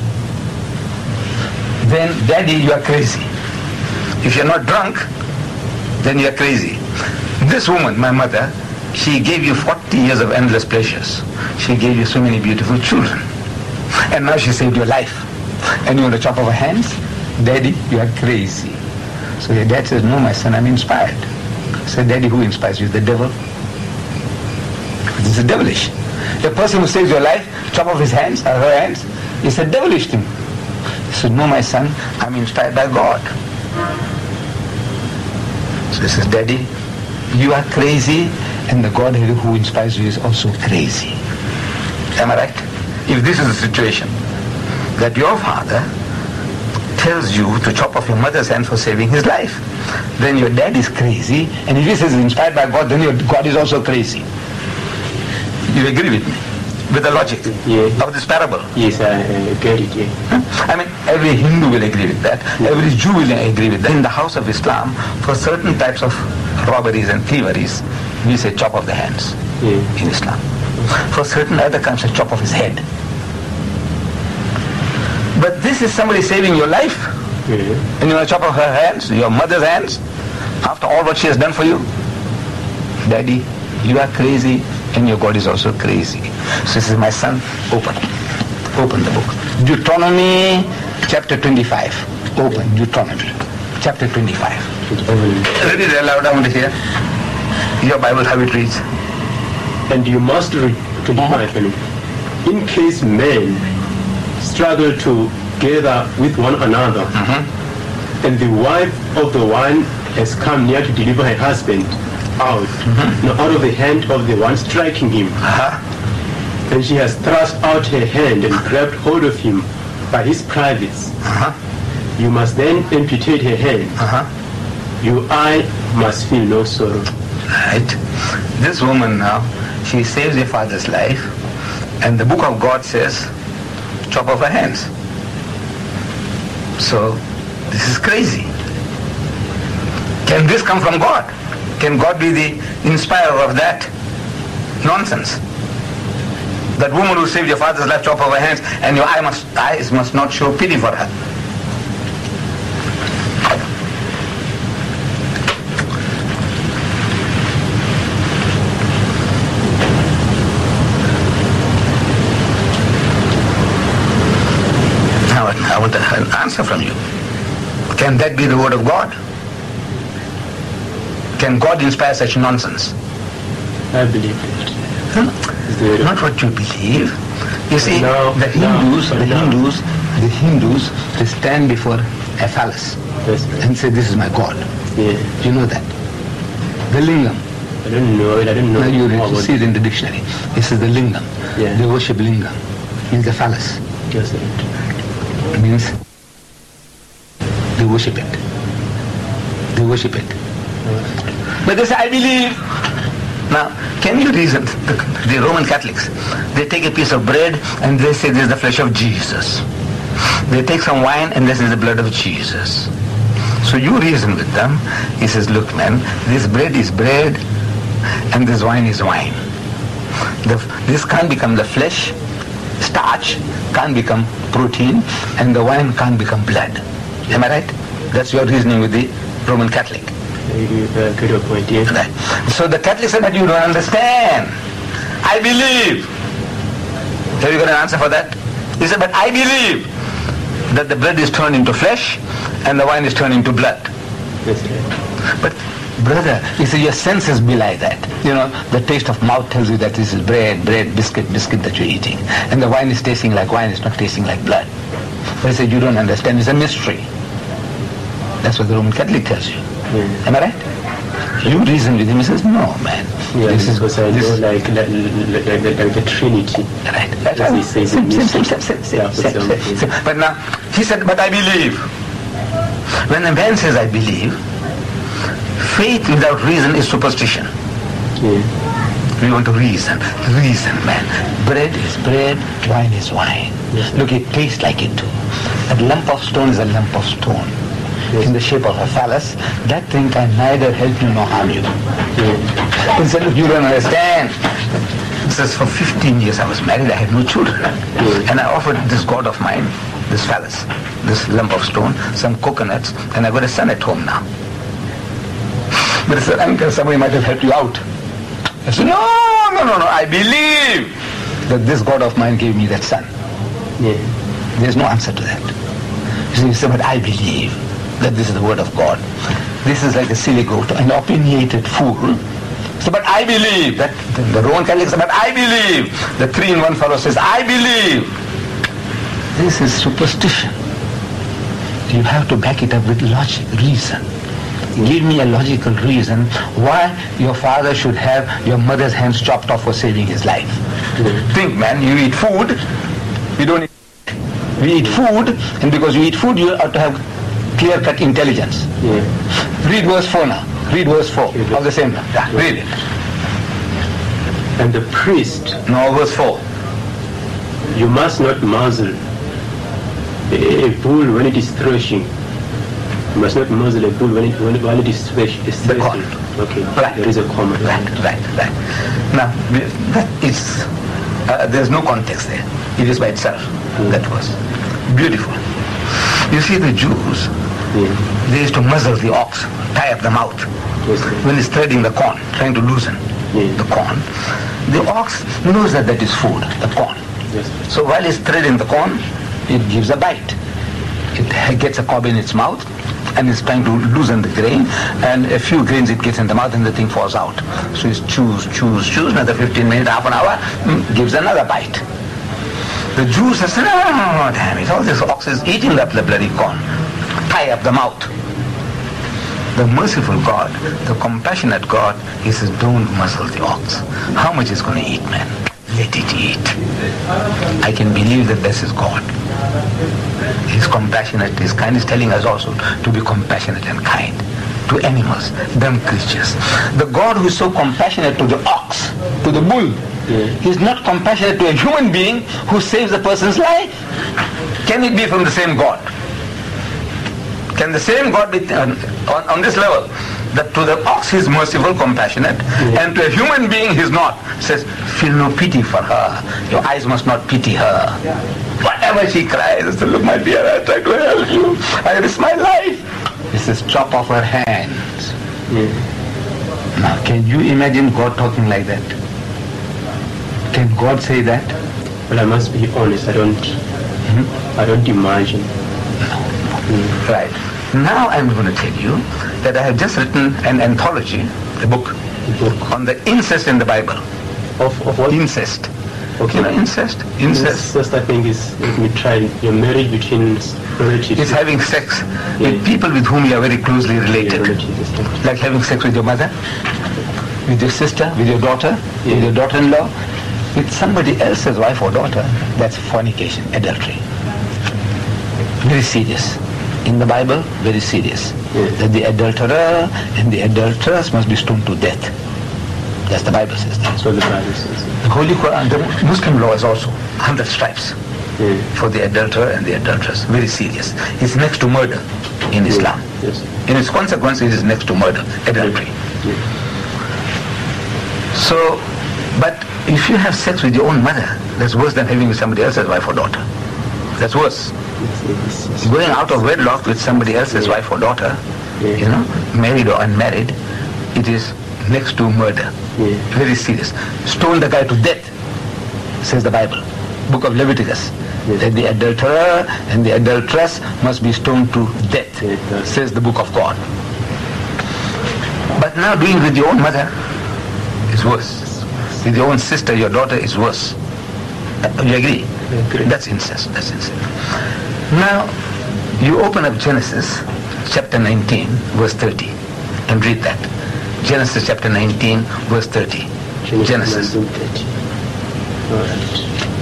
Then, Daddy, you are crazy. If you're not drunk, then you're crazy. This woman, my mother, she gave you forty years of endless pleasures. She gave you so many beautiful children. And now she saved your life. And you want to chop off her hands? Daddy, you are crazy. So your dad says, no, my son, I'm inspired. I said, Daddy, who inspires you? The devil? This is devilish. The person who saves your life, chop off his hands, or her hands, it's a devilish thing. He said, no, my son, I'm inspired by God. So he says, Daddy, you are crazy, and the God who inspires you is also crazy. Am I right? If this is the situation, that your father tells you to chop off your mother's hand for saving his life, then your dad is crazy, and if he says inspired by God, then your God is also crazy. You agree with me? With the logic
Yeah.
of this parable?
Yes, I uh, get it, yeah.
I mean, every Hindu will agree with that. Every Jew will agree with that. In the house of Islam, for certain types of robberies and thieveries, we say chop off the hands
Yeah.
in Islam. For certain other countries, chop off his head. But this is somebody saving your life.
Yeah.
And you want to chop off her hands, your mother's hands, after all what she has done for you? Daddy, you are crazy, and your God is also crazy. So he says, my son, open. Open the book. Deuteronomy chapter twenty-five. Open Deuteronomy chapter twenty-five. Read it aloud, I want to hear. Your Bible, how it reads.
And you must read twenty-five. In case men struggle together with one another, and the wife of the one has come near to deliver her husband out, now out of the hand of the one striking him,
Uh-huh.
and she has thrust out her hand and grabbed hold of him by his privates.
Uh-huh.
You must then amputate her hand.
Uh-huh.
Your eye must feel no sorrow.
Right? This woman now, she saves her father's life, and the book of God says, chop off her hands. So, this is crazy. Can this come from God? Can God be the inspirer of that nonsense? That woman who saved your father's life, chop off her hands, and your eye must, eyes must not show pity for her. Now, I want an answer from you. Can that be the word of God? Can God inspire such nonsense?
I believe it.
Hmm? Not what you believe. You see,
no,
the Hindus,
no,
the
no.
Hindus, the Hindus, they stand before a phallus
Yes.
and say, "This is my God."
Yeah.
Do you know that? The lingam.
I don't know it. I don't know.
Now you
how
read, see it in the dictionary. This is the lingam.
Yeah.
They worship lingam. It's the phallus.
Yes, right.
It means they worship it. They worship it. But they say, "I believe." Now, can you reason? The, the Roman Catholics, they take a piece of bread and they say, "This is the flesh of Jesus." They take some wine and this is the blood of Jesus. So you reason with them. He says, "Look, man, this bread is bread and this wine is wine. The, this can't become the flesh, starch can't become protein, and the wine can't become blood." Am I right? That's your reasoning with the Roman Catholic.
You uh, get your point, yeah.
Right. So the Catholic said, "But you don't understand. I believe." Have you got an answer for that? He said, "But I believe that the bread is turned into flesh and the wine is turned into blood."
That's right.
But brother, he said, your senses belie that. You know, the taste of mouth tells you that this is bread, bread, biscuit, biscuit that you're eating. And the wine is tasting like wine, it's not tasting like blood. But he said, you don't understand, it's a mystery. That's what the Roman Catholic tells you.
Yeah.
Am I right? You reason with him, he says, "No, man.
Yeah,
this is
because I
this
know like, like, like, like, like the Trinity.
Right.
As they say,
Same,
the
same, same,
mystery.
same, same,
Yeah,
same,
for
same,
some-
same. But now, he said, "But I believe." When a man says, "I believe," faith without reason is superstition.
Yeah.
We want to reason. Reason, man. Bread is bread, wine is wine.
Yes, sir.
Look, it tastes like it too. A lump of stone is a lump of stone.
Yes.
In the shape of a phallus, that thing can neither help you nor harm you.
Yeah.
He said, "Look, you don't understand." He says, "For fifteen years I was married, I had no children.
Yeah.
And I offered this God of mine, this phallus, this lump of stone, some coconuts, and I got a son at home now." But he said, "Uncle, somebody might have helped you out." I said, "No, no, no, no, I believe that this God of mine gave me that son."
Yeah.
There's no answer to that. He said, "But I believe that this is the word of God." This is like a silly goat, an opinionated fool. So, "But I believe that," the Roman Catholic said, "But I believe." The three-in-one fellow says, "I believe." This is superstition. You have to back it up with logic, reason. Give me a logical reason why your father should have your mother's hands chopped off for saving his life. Think, man, you eat food, you don't eat. We eat food, and because you eat food, you ought to have clear-cut intelligence.
Yeah.
Read verse four now. Read verse four of the same. Yeah, read it.
And the priest,
No, verse four.
you must not muzzle a, a bull when it is threshing. You must not muzzle a bull when it, when, while it is thresh, is
The
threshing.
corn.
Okay,
Right.
there is a comma.
Right, right, right. Now, we- that is, uh, there's no context there. It is by itself, that verse. Beautiful. You see, the Jews,
Yeah.
they used to muzzle the ox, tie up the mouth.
Yes, sir.
When it's threading the corn, trying to loosen
Yeah.
the corn, the ox knows that that is food, the corn.
Yes, sir.
So while it's threading the corn, it gives a bite. It gets a cob in its mouth and it's trying to loosen the grain, and a few grains it gets in the mouth and the thing falls out. So it chews, chews, chews, another fifteen minutes, half an hour, mm, gives another bite. The Jews have said, "No, no, no, no, damn it, all this ox is eating up the bloody corn. Tie up the mouth." The merciful God, the compassionate God, he says, "Don't muzzle the ox. How much is going to eat, man? Let it eat." I can believe that this is God. He's compassionate, he's kind. He's telling us also to be compassionate and kind to animals, dumb creatures. The God who is so compassionate to the ox, to the bull,
Yeah.
he's not compassionate to a human being who saves a person's life. Can it be from the same God? Can the same God be on, on, on this level? That to the ox he's merciful, compassionate,
Yeah.
and to a human being he's not. Says, feel no pity for her. Your eyes must not pity her. Whatever she cries, I say, "Look, my dear, I try to help you. I risk my life." He says, "Chop off her hands."
Yeah.
Now, can you imagine God talking like that? Can God say that?
Well, I must be honest. I don't.
Hmm?
I don't imagine.
Right. Now I'm going to tell you that I have just written an anthology, a book,
book.
on the incest in the Bible.
Of, of what?
Incest.
Okay.
You know incest? Incest.
Incest, I think, is, let me try, your marriage between relatives.
It's having sex
Yeah.
with people with whom you are very closely related.
Yeah, relatives, yes.
Like having sex with your mother, with your sister, with your daughter,
Yeah.
with your daughter-in-law, with somebody else's wife or daughter. That's fornication, adultery. Very serious. In the Bible, very serious.
Yeah.
That the adulterer and the adulteress must be stoned to death. That's the Bible says that.
That's what the Bible says.
The Holy Quran, the Muslim law is also one hundred stripes
Yeah.
for the adulterer and the adulteress. Very serious. It's next to murder in Islam.
Yes.
In its consequence, it is next to murder, adultery.
Yeah.
So, but if you have sex with your own mother, that's worse than having with somebody else's wife or daughter. That's worse.
Yes, yes,
Going out of wedlock with somebody else's
Yeah.
wife or daughter,
Yeah.
you know, married or unmarried, it is next to murder.
Yeah.
Very serious. Stone the guy to death, says the Bible. Book of Leviticus.
Yes.
That the adulterer and the adulteress must be stoned to death,
Yeah, it does.
says the book of God. But now doing with your own mother is worse. With your own sister, your daughter is worse. Uh, You agree?
I agree.
That's incest. That's incest. Now, you open up Genesis chapter nineteen, verse thirty, and read that. Genesis chapter nineteen, verse thirty. Genesis.
nineteen thirty. All right.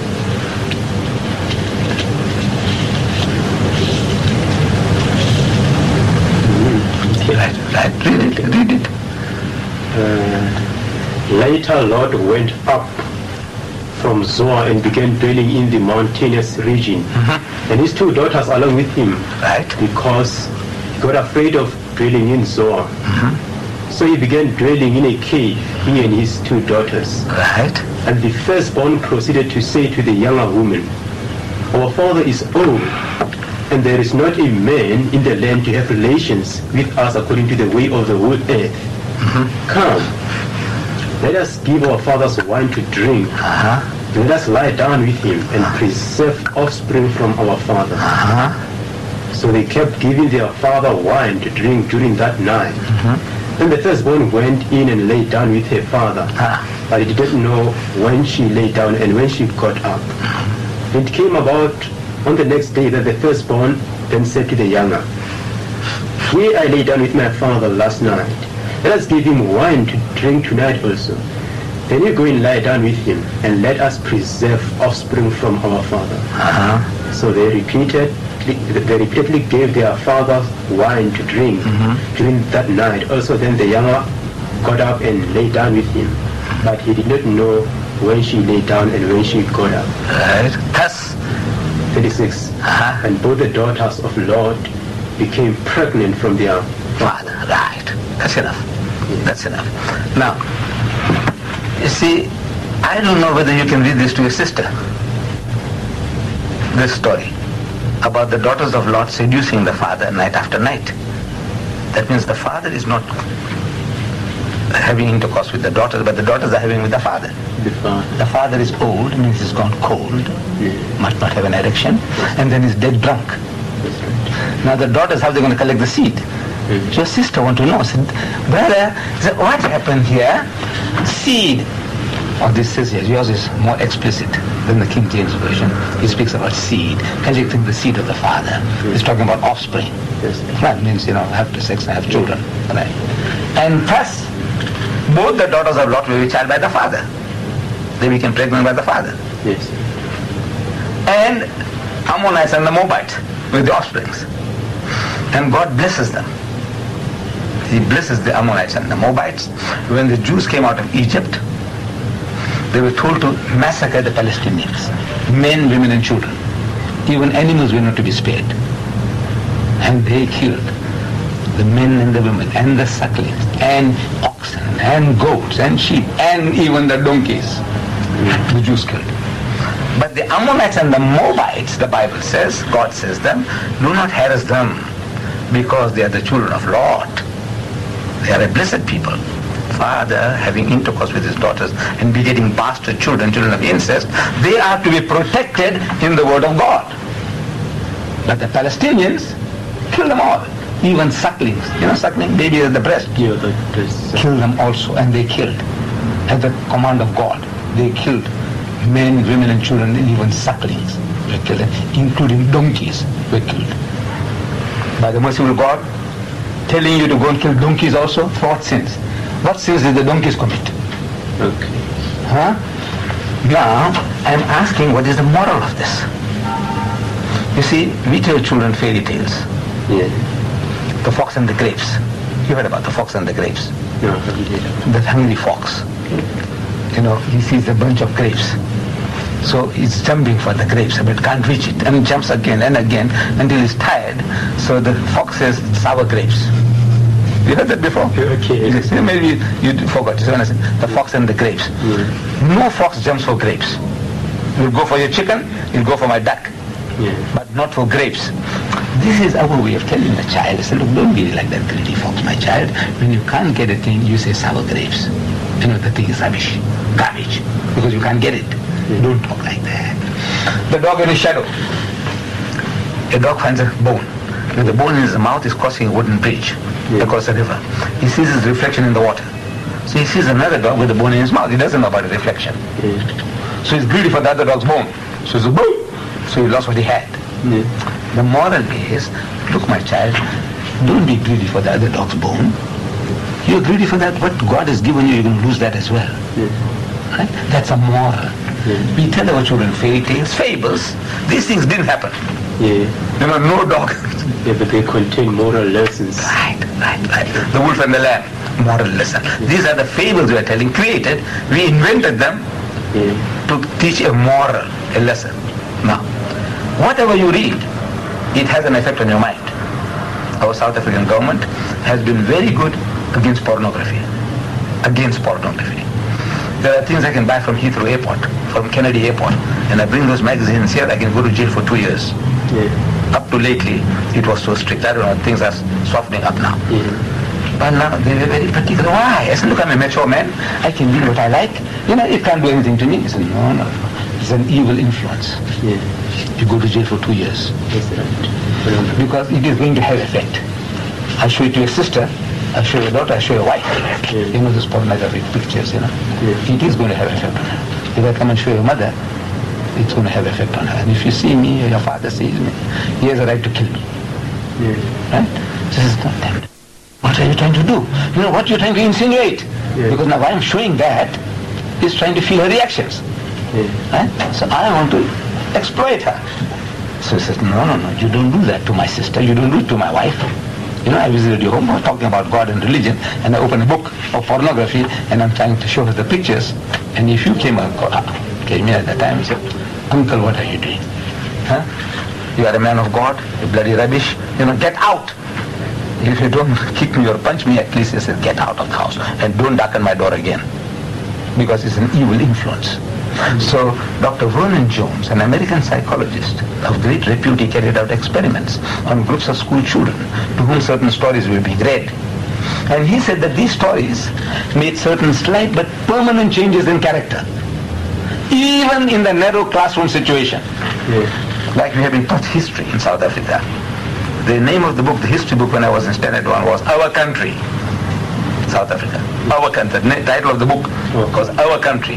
Right, right. Read it. Read it.
Uh, later, Lot went up from Zoar and began dwelling in the mountainous region, and his two daughters along with him,
Right.
because he got afraid of dwelling in Zoar. So he began dwelling in a cave, he and his two daughters.
Right.
And the firstborn proceeded to say to the younger woman, "Our father is old, and there is not a man in the land to have relations with us according to the way of the whole earth. Come, let us give our father's wine to drink.
Uh-huh.
Let us lie down with him and preserve offspring from our father."
Uh-huh.
So they kept giving their father wine to drink during that night. Then the firstborn went in and lay down with her father,
Ah.
but he didn't know when she lay down and when she got up. It came about on the next day that the firstborn then said to the younger, "Here I lay down with my father last night. Let us give him wine to drink tonight also. Then you go and lie down with him, and let us preserve offspring from our father."
Uh-huh.
So they repeated, they repeatedly gave their father wine to drink during that night. Also then the younger got up and lay down with him, but he did not know when she lay down and when she got up.
Right. Thus,
thirty-six.
Uh-huh.
And both the daughters of Lot became pregnant from their
father. Right. That's enough. That's enough. Now, you see, I don't know whether you can read this to your sister. This story about the daughters of Lot seducing the father night after night. That means the father is not having intercourse with the daughters, but the daughters are having with the father.
the father.
The father is old, means he's gone cold,
Yeah.
must not have an erection, and then he's dead drunk.
That's right.
Now the daughters, how they're going to collect the seed?
Mhm.
Your sister want to know. Said, brother, said, what happened here? Seed. Oh, this says here, yours is more explicit than the King James Version. He speaks about seed, collecting the seed of the father. He's talking about offspring.
Yes.
That means, you know, have sex and have children. Right. And thus, both the daughters of Lot were child by the father. They became pregnant by the father.
Yes.
And Ammonites and the Moabites with the offsprings. And God blesses them. He blesses the Ammonites and the Moabites. When the Jews came out of Egypt, they were told to massacre the Palestinians, men, women and children. Even animals were not to be spared. And they killed the men and the women and the sucklings and oxen and goats and sheep and even the donkeys. The Jews killed. But the Ammonites and the Moabites, the Bible says, God says them, do not harass them because they are the children of Lot. They are a blessed people. Father having intercourse with his daughters and begetting bastard children, children of incest, they are to be protected in the word of God. But the Palestinians, kill them all. even sucklings, you know, suckling babies at the breast,
Yeah, the breast.
kill them also, and they killed. At the command of God, they killed men, women and children, and even sucklings were killed, including donkeys were killed. By the merciful God, telling you to go and kill donkeys also, for what sins? What sins did the donkeys commit?
Okay.
Huh? Now, I'm asking, what is the moral of this? You see, we tell children fairy tales.
Yeah.
The Fox and the Grapes. You heard about the Fox and the Grapes?
No, I haven't heard of it.
The hungry fox. You know, he sees a bunch of grapes. So he's jumping for the grapes, but can't reach it, and jumps again and again until he's tired. So the fox says, sour grapes. You heard that before?
Okay.
Yes, maybe you, you forgot. So when I said the fox and the grapes.
Yeah.
No fox jumps for grapes. You'll go for your chicken, you'll go for my duck.
Yeah.
But not for grapes. This is our way of telling the child, I said, look, don't be like that greedy fox, my child. When you can't get a thing, you say sour grapes. You know, the thing is rubbish, garbage, because you can't get it. Yeah. Don't talk like that. The dog in his shadow. A dog finds a bone. When the bone in his mouth is crossing a wooden bridge
Yeah.
across the river. He sees his reflection in the water. So he sees another dog with a bone in his mouth. He doesn't know about the reflection.
Yeah.
So he's greedy for the other dog's bone. So he's a boom. So he lost what he had.
Yeah.
The moral is, look my child, don't be greedy for the other dog's bone. You're greedy for that, what God has given you, you're going to lose that as well.
Yeah.
Right? That's a moral.
Yeah.
We tell our children fairy tales, fables. These things didn't happen.
Yeah.
You know, no dog.
Yeah, but they contain moral lessons.
Right, right, right. The wolf and the lamb, moral lesson. These are the fables we are telling, created. We invented them
Yeah.
to teach a moral, a lesson. Now, whatever you read, it has an effect on your mind. Our South African government has been very good against pornography. Against pornography. There are things I can buy from Heathrow Airport, from Kennedy Airport, and I bring those magazines here, I can go to jail for two years.
Yeah.
Up to lately, it was so strict. I don't know, things are softening up now.
Yeah.
But now they were very particular. Why? I said, look, I'm a mature man. I can read what I like. You know, it can't do anything to me. He said, no, no. It's an evil influence.
Yeah.
You go to jail for two years.
That's right.
Because it is going to have effect. I show it to your sister, I show your daughter, I show your wife.
Yeah.
You know, those pornographic pictures, you know.
Yeah.
It is going to have effect on her. If I come and show your mother, it's going to have effect on her. And if you see me or your father sees me, he has a right to kill me.
Yeah.
Right? This is not that. What are you trying to do? You know, what you're trying to insinuate.
Yeah.
Because now I'm showing that, he's trying to feel her reactions.
Yeah.
Right? So I want to exploit her. So he says, no, no, no, you don't do that to my sister, you don't do it to my wife. You know, I visited your home, I was talking about God and religion, and I opened a book of pornography, and I'm trying to show her the pictures. And if you came, came here at that time and said, Uncle, what are you doing? Huh? You are a man of God, you bloody rubbish, you know, get out. If you don't kick me or punch me, at least he said, get out of the house, and don't darken my door again. Because it's an evil influence. So Doctor Vernon Jones, an American psychologist of great repute, he carried out experiments on groups of school children to whom certain stories were being read. And he said that these stories made certain slight but permanent changes in character, even in the narrow classroom situation.
Yeah.
Like we have been taught history in South Africa. The name of the book, the history book when I was in Standard One, was Our Country, South Africa. Our Country, the title of the book was Our Country.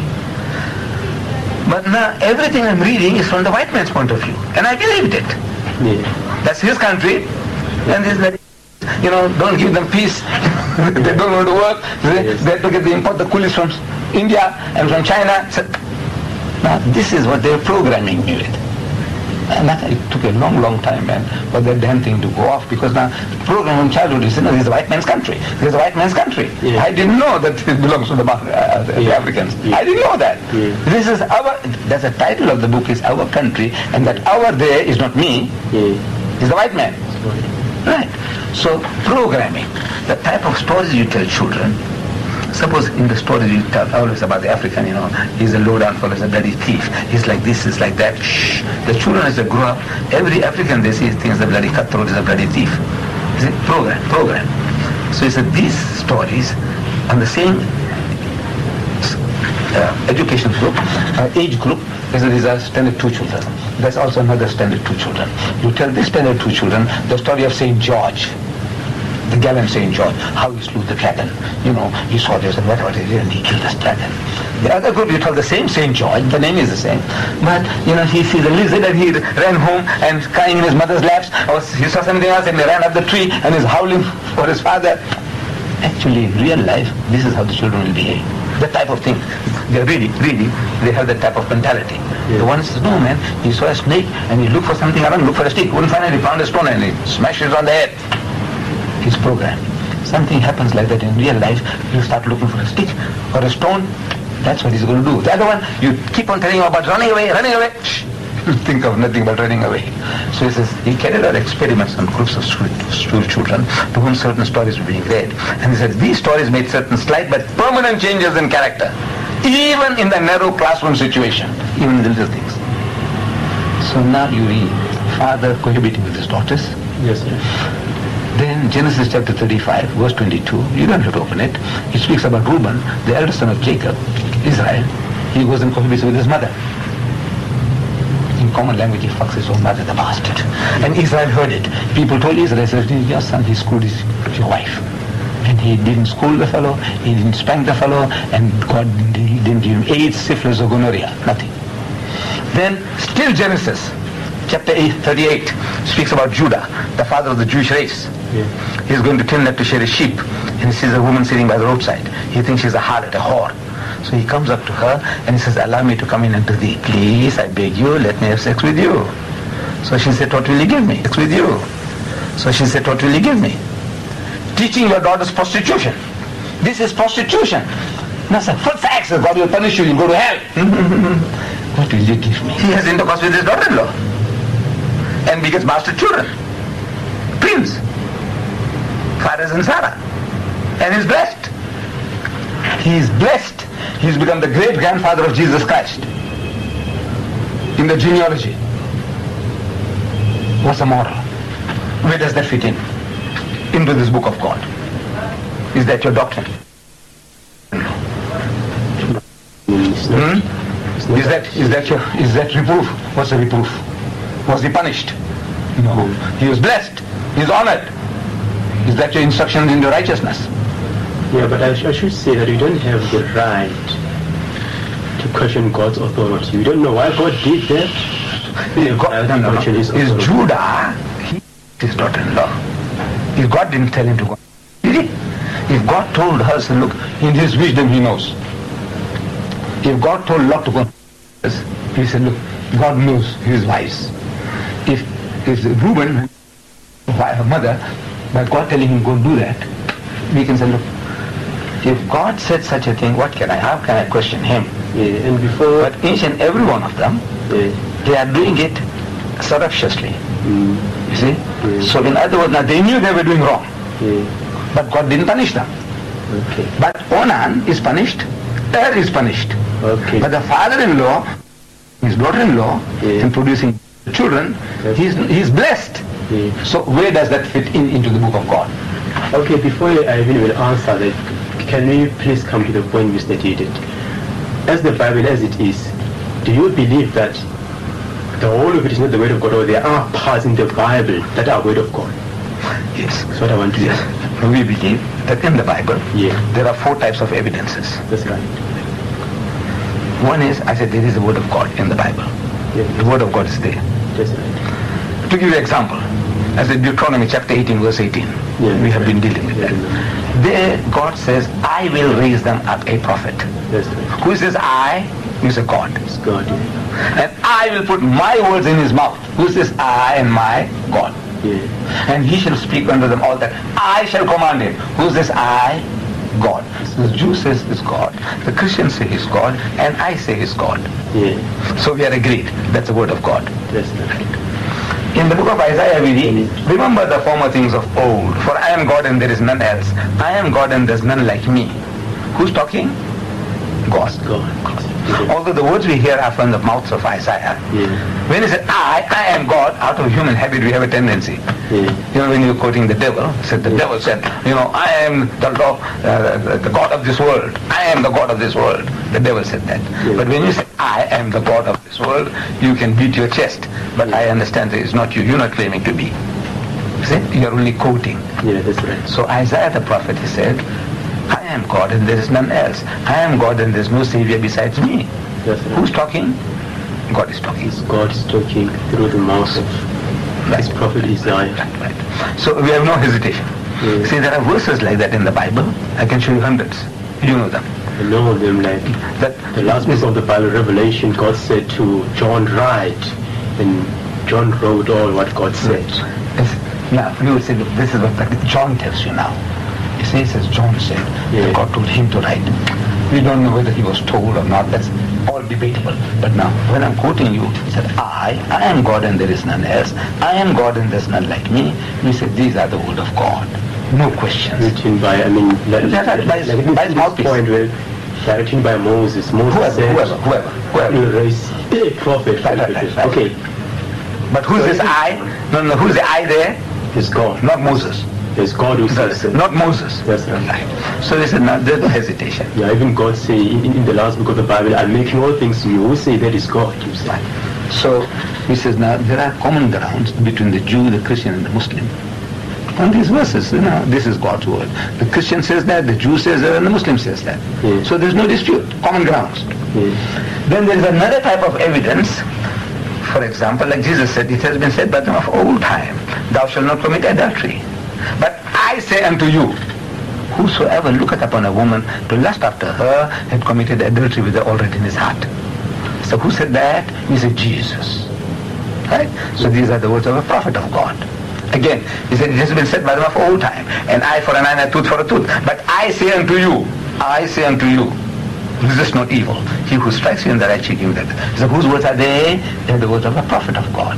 But now everything I'm reading is from the white man's point of view, and I believed it.
Yeah.
That's his country, and this, that, you know, don't give them peace. They don't want to work. They,
Yes.
they have to get the import the coolies from India and from China. So, now this is what they're programming me with. And that, it took a long, long time, man, for that damn thing to go off, because now the program from childhood is, you know, this is the white man's country. This is the white man's country.
Yeah.
I didn't know that it belongs to the, uh, the
Yeah.
Africans.
Yeah.
I didn't know that.
Yeah.
This is our, that's the title of the book is Our Country, and that our there is not me,
Yeah.
is the white man. Right. So programming, the type of stories you tell children. Suppose in the stories you tell always about the African, you know, he's a low-down fellow, he's a bloody thief, he's like this, he's like that. Shh. The children as they grow up, every African they see thinks the bloody cutthroat is a bloody thief. Is it program, program. So it's that these stories on the same uh, education group, uh, age group, is that these are standard two children. There's also another standard two children. You tell this standard two children the story of Saint George. The gallant Saint George, how he slew the dragon. You know, he saw this and whatever he did, and he killed this dragon. The other group, you tell the same Saint George, the name is the same, but, you know, he sees a lizard and he ran home and crying in his mother's laps, or he saw something else and he ran up the tree and is howling for his father. Actually, in real life, this is how the children will behave. That type of thing. They really, really, they have that type of mentality. Yeah. The one says, no man, he saw a snake and he looked for something around, looked for a stick, wouldn't find it, he found a stone and he smashed it on the head. His program. Something happens like that in real life, you start looking for a stick or a stone, that's what he's going to do. The other one, you keep on telling him about running away, running away. Shh. Think of nothing but running away. So he says, he carried out experiments on groups of school, school children to whom certain stories were being read. And he said, these stories made certain slight but permanent changes in character, even in the narrow classroom situation, even in the little things. So now you read, father cohabiting with his daughters.
Yes, sir.
Then Genesis chapter thirty-five, verse twenty-two, you don't have to open it. It speaks about Reuben, the eldest son of Jacob, Israel. He goes and cohabits with his mother. In common language, he fucks his own mother, the bastard. And Israel heard it. People told Israel, said, your son, he screwed his, your wife. And he didn't school the fellow, he didn't spank the fellow, and God didn't give him AIDS, syphilis, or gonorrhea, nothing. Then, still Genesis, chapter eight, thirty-eight, speaks about Judah, the father of the Jewish race. Yeah. He's going to Timnah to share his sheep, and he sees a woman sitting by the roadside. He thinks she's a harlot, a whore. So he comes up to her and he says, allow me to come in unto thee. Please, I beg you, let me have sex with you. So she said, what will you give me? Sex with you. So she said, what will you give me? Teaching your daughters prostitution. This is prostitution. No, sir, for sex, God will punish you, you'll go to hell. What will you give me? He has intercourse with his daughter-in-law and begets bastard children. Twins. Fathers and Sarah. And he's blessed. He is blessed. He's become the great-grandfather of Jesus Christ in the genealogy. What's the moral? Where does that fit in? Into this book of God. Is that your doctrine? Hmm? Is that is that your is that reproof? What's the reproof? Was he punished? No. He was blessed. He is honored. Is that your instructions into righteousness?
Yeah, but I, sh- I should say that we don't have the right to question God's authority. We don't know why God did that.
God, no, no, no. Is Judah, he his daughter-in-law. If God didn't tell him to go, did he? If God told her, say, look, in his wisdom he knows. If God told Lot to go, he said, look, God knows, he is wise. If if Reuben, by her mother, by God telling him go do that, we can say, look, if God said such a thing, what can I, how can I question him?
Yeah, and before,
but each and every one of them, yeah, they are doing it surreptitiously. Mm. You see? Yeah. So in other words, now they knew they were doing wrong. Yeah. But God didn't punish them. Okay. But Onan is punished, Er is punished. Okay. But the father-in-law, his daughter-in-law, yeah, in producing children, yes, he's, he's blessed. Yeah. So where does that fit in into the book of God?
Okay, before I even will answer that, can we please come to the point you stated? As the Bible as it is, do you believe that the whole of it is not the word of God, or there are parts in the Bible that are word of God?
Yes.
That's what I want to
yes. say. We believe that in the Bible, yeah, there are four types of evidences.
That's right.
One is, I said, there is the word of God in the Bible. Yeah. The word of God is there.
That's right.
To give you an example, as in Deuteronomy chapter eighteen, verse eighteen, yeah, we have right. been dealing with yeah, that. Yeah. There, God says, I will raise them up a prophet.
That's right.
Who says I? He says God.
It's God. Yeah.
And I will put my words in his mouth. Who says I and my God?
Yeah.
And he shall speak unto them all that I shall command him. Who says I? God. So the Jew says it's God. The Christians say he's God. And I say he's God.
Yeah.
So we are agreed. That's the word of God.
That's right.
In the book of Isaiah we read, remember the former things of old, for I am God and there is none else. I am God and there is none like me. Who's talking? God.
God.
God. Yeah. Although the words we hear are from the mouths of Isaiah.
Yeah.
When he said, I, I am God, out of human habit we have a tendency.
Yeah.
You know, when you're quoting the devil, said the yeah. devil said, you know, I am the, Lord, uh, the God of this world. I am the God of this world. The devil said that. Yeah. But when you say, I am the God of this world, you can beat your chest. But yeah. I understand that it's not you. You're not claiming to be. See? You're only quoting.
Yeah, that's right.
So Isaiah the prophet, he said, I am God and there is none else. I am God and there is no Savior besides me.
That's right.
Who's talking? God is talking.
God is talking through the mouth of
Right.
his prophet Isaiah.
Right, right. So we have no hesitation.
Yeah.
See, there are verses like that in the Bible. I can show you hundreds. You know them.
I know them, like
That
the last book of the Bible, Revelation, God said to John, write, and John wrote all what God said.
Yes. Now, you would say, look, this is what John tells you now. He says, as John said,
Yeah.
that God told him to write. We don't know whether he was told or not. That's all debatable. But now, when I'm quoting you, he said, I, I am God and there is none else. I am God and there is none like me. We said, these are the word of God. No questions.
Written by, I mean, like,
That's right, by his-
like
by his
this
mouthpiece.
point where they're written by Moses. Moses
Whoever,
said,
whoever, whoever, whoever.
you raise a prophet.
Right, right, right, right.
Okay,
But who's this I? No, no, who's the I there?
it's God.
Not Moses.
It's God who says it.
Not Moses.
That's right.
So they said, no, there's no hesitation.
Yeah, even God say in, in the last book of the Bible, I'm making all things new. Who say that is God? You say.
So he says, now there are common grounds between the Jew, the Christian, and the Muslim. On these verses, you know, this is God's word. The Christian says that, the Jew says that, and the Muslim says that.
Yeah.
So there's no dispute, common grounds.
Yeah.
Then there is another type of evidence. For example, like Jesus said, it has been said by them of old time, thou shalt not commit adultery. But I say unto you, whosoever looketh upon a woman to lust after her had committed adultery with her already in his heart. So who said that? He said Jesus. Right? So these are the words of a prophet of God. Again, he said it has been said by them of old time, an eye for an eye and a tooth for a tooth. But I say unto you, I say unto you, resist not evil. He who strikes you in the right cheek, give him that. So whose words are they? They're the words of a prophet of God.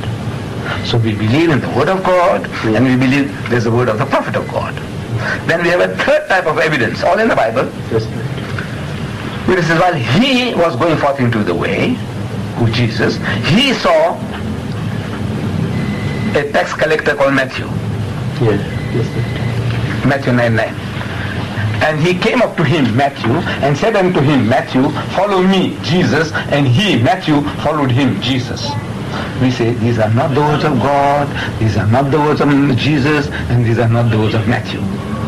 So we believe in the word of God, and we believe there's the word of the prophet of God. Then we have a third type of evidence, all in the Bible.
Yes.
Which is while he was going forth into the way, who Jesus, he saw a tax collector called Matthew.
Yeah. Yes.
Matthew nine nine. And he came up to him, Matthew, and said unto him, Matthew, follow me, Jesus. And he, Matthew, followed him, Jesus. We say, these are not the words of God, these are not the words of Jesus, and these are not the words of Matthew.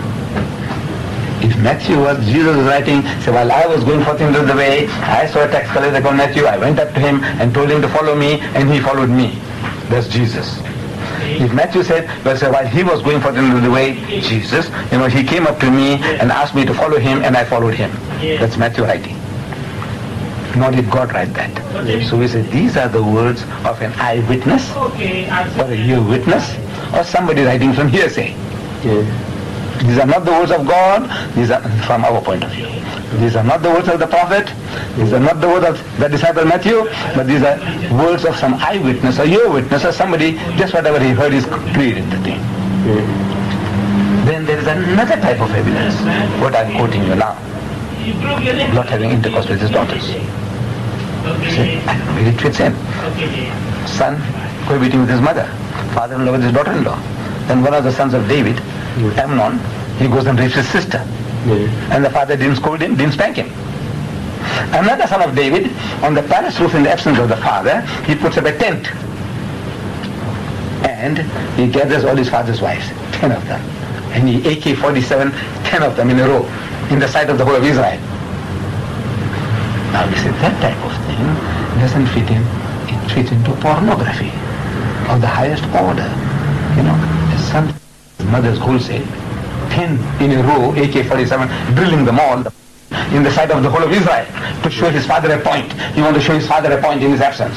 If Matthew was, Jesus was writing, say, while I was going forth into the way, I saw a tax collector called Matthew, I went up to him and told him to follow me, and he followed me. That's Jesus. If Matthew said, well, say, while he was going forth into the way, Jesus, you know, he came up to me and asked me to follow him, and I followed him. That's Matthew writing. Nor did God write that. So we say, these are the words of an eyewitness, or a ear witness, or somebody writing from hearsay.
Yeah.
These are not the words of God, these are from our point of view. These are not the words of the prophet, these are not the words of the disciple Matthew, but these are words of some eyewitness, or ear witness, or somebody, just whatever he heard is created the thing.
Yeah.
Then there is another type of evidence, what I'm quoting you now. Not having intercourse with his daughters. See, and where it fits in. Son cohabiting with his mother, father-in-law with his daughter-in-law. Then one of the sons of David, Amnon, he goes and rapes his sister.
Yeah.
And the father didn't scold him, didn't spank him. Another son of David, on the palace roof in the absence of the father, he puts up a tent. And he gathers all his father's wives, ten of them. And he A K forty-seven, ten of them in a row, in the sight of the whole of Israel. Now we say that type of thing doesn't fit in, it fits into pornography of the highest order. You know, his son, his mother's wholesale, ten in a row, A K forty-seven, drilling them all in the sight of the whole of Israel to show his father a point. He wanted to show his father a point in his absence.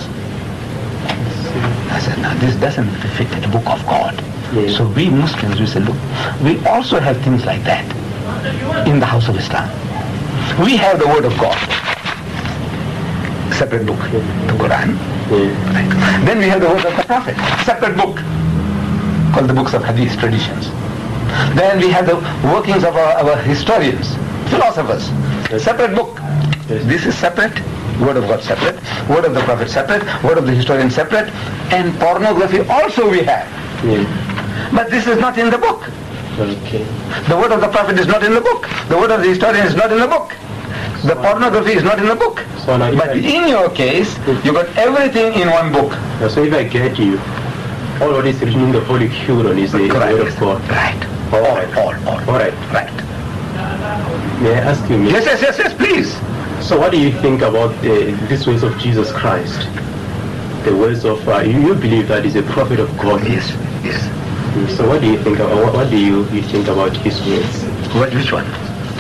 I said, now this doesn't fit a book of God.
Yeah.
So we Muslims, we say, look, we also have things like that in the house of Islam. We have the word of God, separate book, the Quran.
Yeah.
Right. Then we have the word of the Prophet, separate book, called the books of Hadith, traditions. Then we have the workings of our, our historians, philosophers, separate book.
Yes.
This is separate, word of God separate, word of the Prophet separate, word of the historian separate, and pornography also we have.
Yeah.
But this is not in the book.
Okay.
The word of the Prophet is not in the book. The word of the historian is not in the book. The pornography is not in the book.
So now if
But
I-
in your case, you got everything in one book.
Now, so if I get you, all what is written in the Holy Quran is the
Correct.
word of God.
Right.
All
all,
right.
all, all.
All right.
Right.
May I ask you,
Yes, yes, yes, yes, please.
so what do you think about the, these words of Jesus Christ? The words of, uh, you, you believe that he's a prophet of God.
Yes, yes.
So what do you think, about, what, what do you, you think about his words?
What, which one?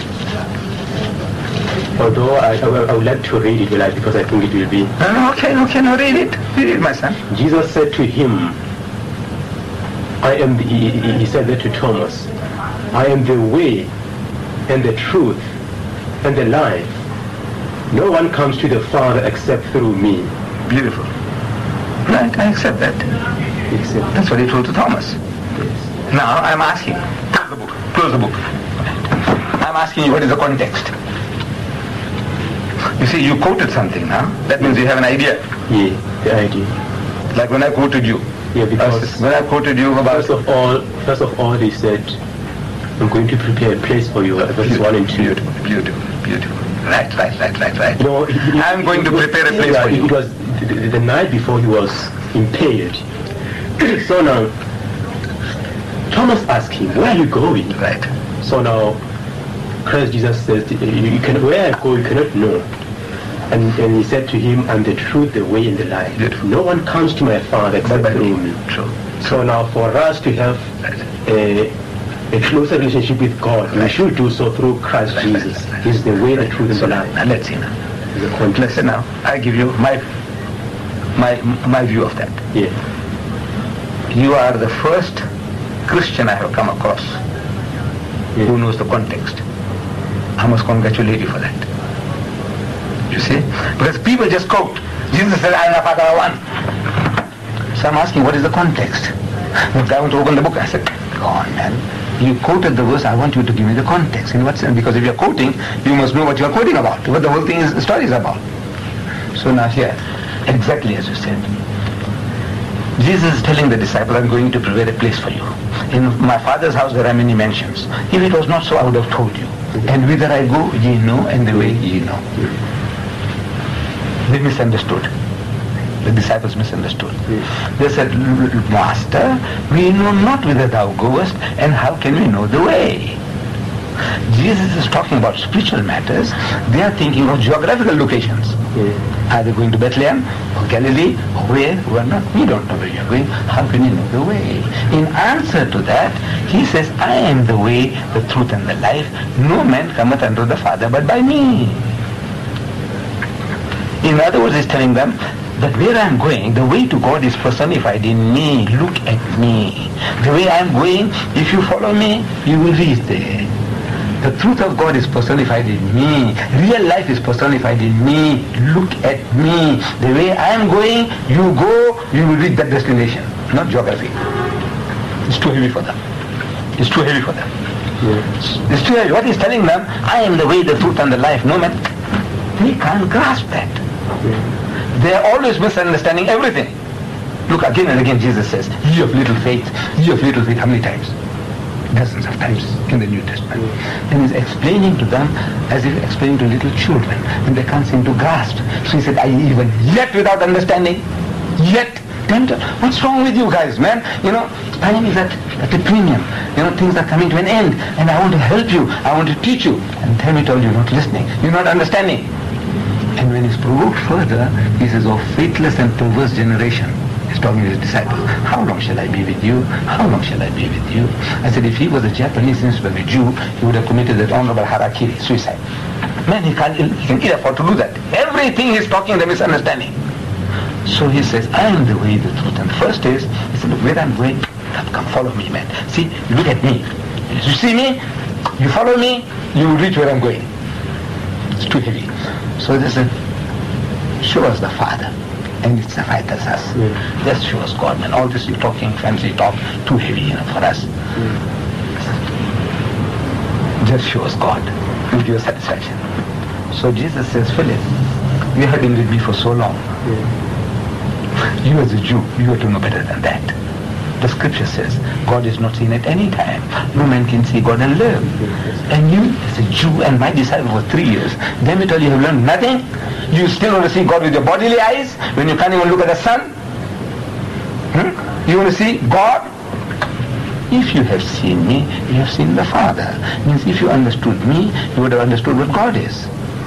Although I, I, I would like to read it like, because I think it will be.
Uh, okay, okay, no, read it. Read it, my son.
Jesus said to him, I am the, he, he he said that to Thomas, I am the way and the truth and the life. No one comes to the Father except through me.
Beautiful. Right, I accept that.
Except,
That's what he told to Thomas.
yes.
Now, I'm asking, close the book, close the book. I'm asking you, what is the context? You see, you quoted something now. That means you have an idea.
Yeah, the idea.
Like when I quoted you.
Yeah, because
When I quoted you about...
first of all, first of all, he said, I'm going to prepare a place for you. Verse one and two.
Beautiful, beautiful, beautiful. Right, right, right, right, right.
You know, it- it-
I'm going to
it was-
prepare a place
yeah,
for you.
It was the, the, the night before he was impaled. So now, Thomas asked him, where are you going?
Right.
So now, Christ Jesus says, you you can, where I go, you cannot know. And, and he said to him, I'm the truth, the way, and the life.
Beautiful.
No one comes to my Father except
But by
through
me.
me.
True.
So now, for us to have a, a closer relationship with God, we
Right.
should do so through Christ
Right, right,
Jesus.
right, right.
He's the way, the
Right.
truth, and
So
the
now,
life.
now let's see now.
The context.
Listen now. I give you my my my view of that.
Yeah.
You are the first Christian I have come across
Yeah.
who knows the context. I must congratulate you for that. You see? Because people just quote. Jesus said, I am the Father of one. So I'm asking, what is the context? The guy wants to open the book. I said, go on, man. You quoted the verse, I want you to give me the context. In what sense? Because if you're quoting, you must know what you're quoting about, what the whole thing is, the story is about. So now here, exactly as you said, Jesus is telling the disciple, I'm going to prepare a place for you. In my Father's house there are many mansions. If it was not so, I would have told you. And whither I go, ye know, and the way ye know. They misunderstood. The disciples misunderstood. They said, Master, we know not whither thou goest, and how can we know the way? Jesus is talking about spiritual matters. They are thinking of geographical locations.
Yeah.
Are they going to Bethlehem or Galilee or where? Where not? We don't know where you're going. How can you know the way? In answer to that, he says, I am the way, the truth and the life. No man cometh unto the Father but by me. In other words, he's telling them that where I am going, the way to God is personified in me. Look at me. The way I am going, if you follow me, you will reach there. The truth of God is personified in me. Real life is personified in me. Look at me. The way I am going, you go, you will reach that destination. Not geography. It's too heavy for them. It's too heavy for them.
Yeah.
It's too heavy. What he's telling them, I am the way, the truth and the life. No man, they can't grasp that.
Yeah.
They are always misunderstanding everything. Look, again and again Jesus says, ye of little faith, ye of little faith. How many times? Dozens of times in the New Testament. And he's explaining to them as if explaining to little children, and they can't seem to grasp. So he said, are you even yet without understanding? Yet? Tempted? What's wrong with you guys, man? You know, time is at, at a premium. You know, things are coming to an end, and I want to help you. I want to teach you. And time it all, you're not listening. You're not understanding. And when he's provoked further, he says, oh, faithless and perverse generation. He's talking to his disciples. How long shall I be with you? How long shall I be with you? I said, if he was a Japanese instead of a Jew, he would have committed that honorable harakiri, suicide. Man, he can't, he can ill afford to do that. Everything he's talking, the misunderstanding. So he says, I am the way, the truth. And the first is, he said, look, where I'm going, come, come, follow me, man. See, look at me. You see me? You follow me, you will reach where I'm going. It's too heavy. So they said, show us the Father. And it suffices us.
Yeah.
Just show us God, man. All this you talking, fancy talk, too heavy, you know, for us.
Yeah.
Just show us God. Will give us satisfaction. So Jesus says, Philip, you have been with me for so long.
Yeah.
You as a Jew, you ought to know better than that. The scripture says, God is not seen at any time. No man can see God and live. And you, as a Jew and my disciple for three years, damn it all, you have learned nothing? You still want to see God with your bodily eyes when you can't even look at the sun? Hmm? You want to see God? If you have seen me, you have seen the Father. Means if you understood me, you would have understood what God is.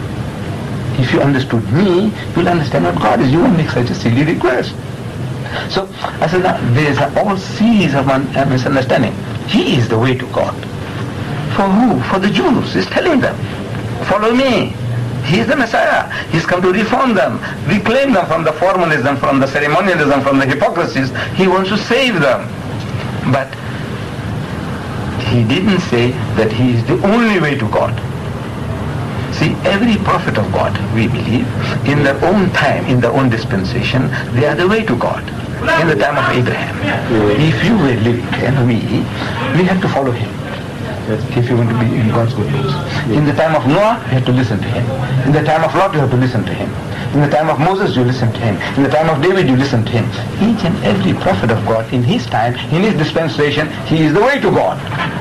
If you understood me, you will understand what God is. You won't make such a silly request. So, I said, now, there's a whole series of un- uh, misunderstanding. He is the way to God. For who? For the Jews. He's telling them, follow me. He is the Messiah. He's come to reform them, reclaim them from the formalism, from the ceremonialism, from the hypocrisies. He wants to save them. But he didn't say that he is the only way to God. See, every prophet of God, we believe, in their own time, in their own dispensation, they are the way to God. In the time of Abraham, if you were living, and we, we have to follow him. If you want to be in God's good books. In the time of Noah, you have to listen to him. In the time of Lot, you have to listen to him. In the time of Moses, you listen to him. In the time of David, you listen to him. Each and every prophet of God, in his time, in his dispensation, he is the way to God.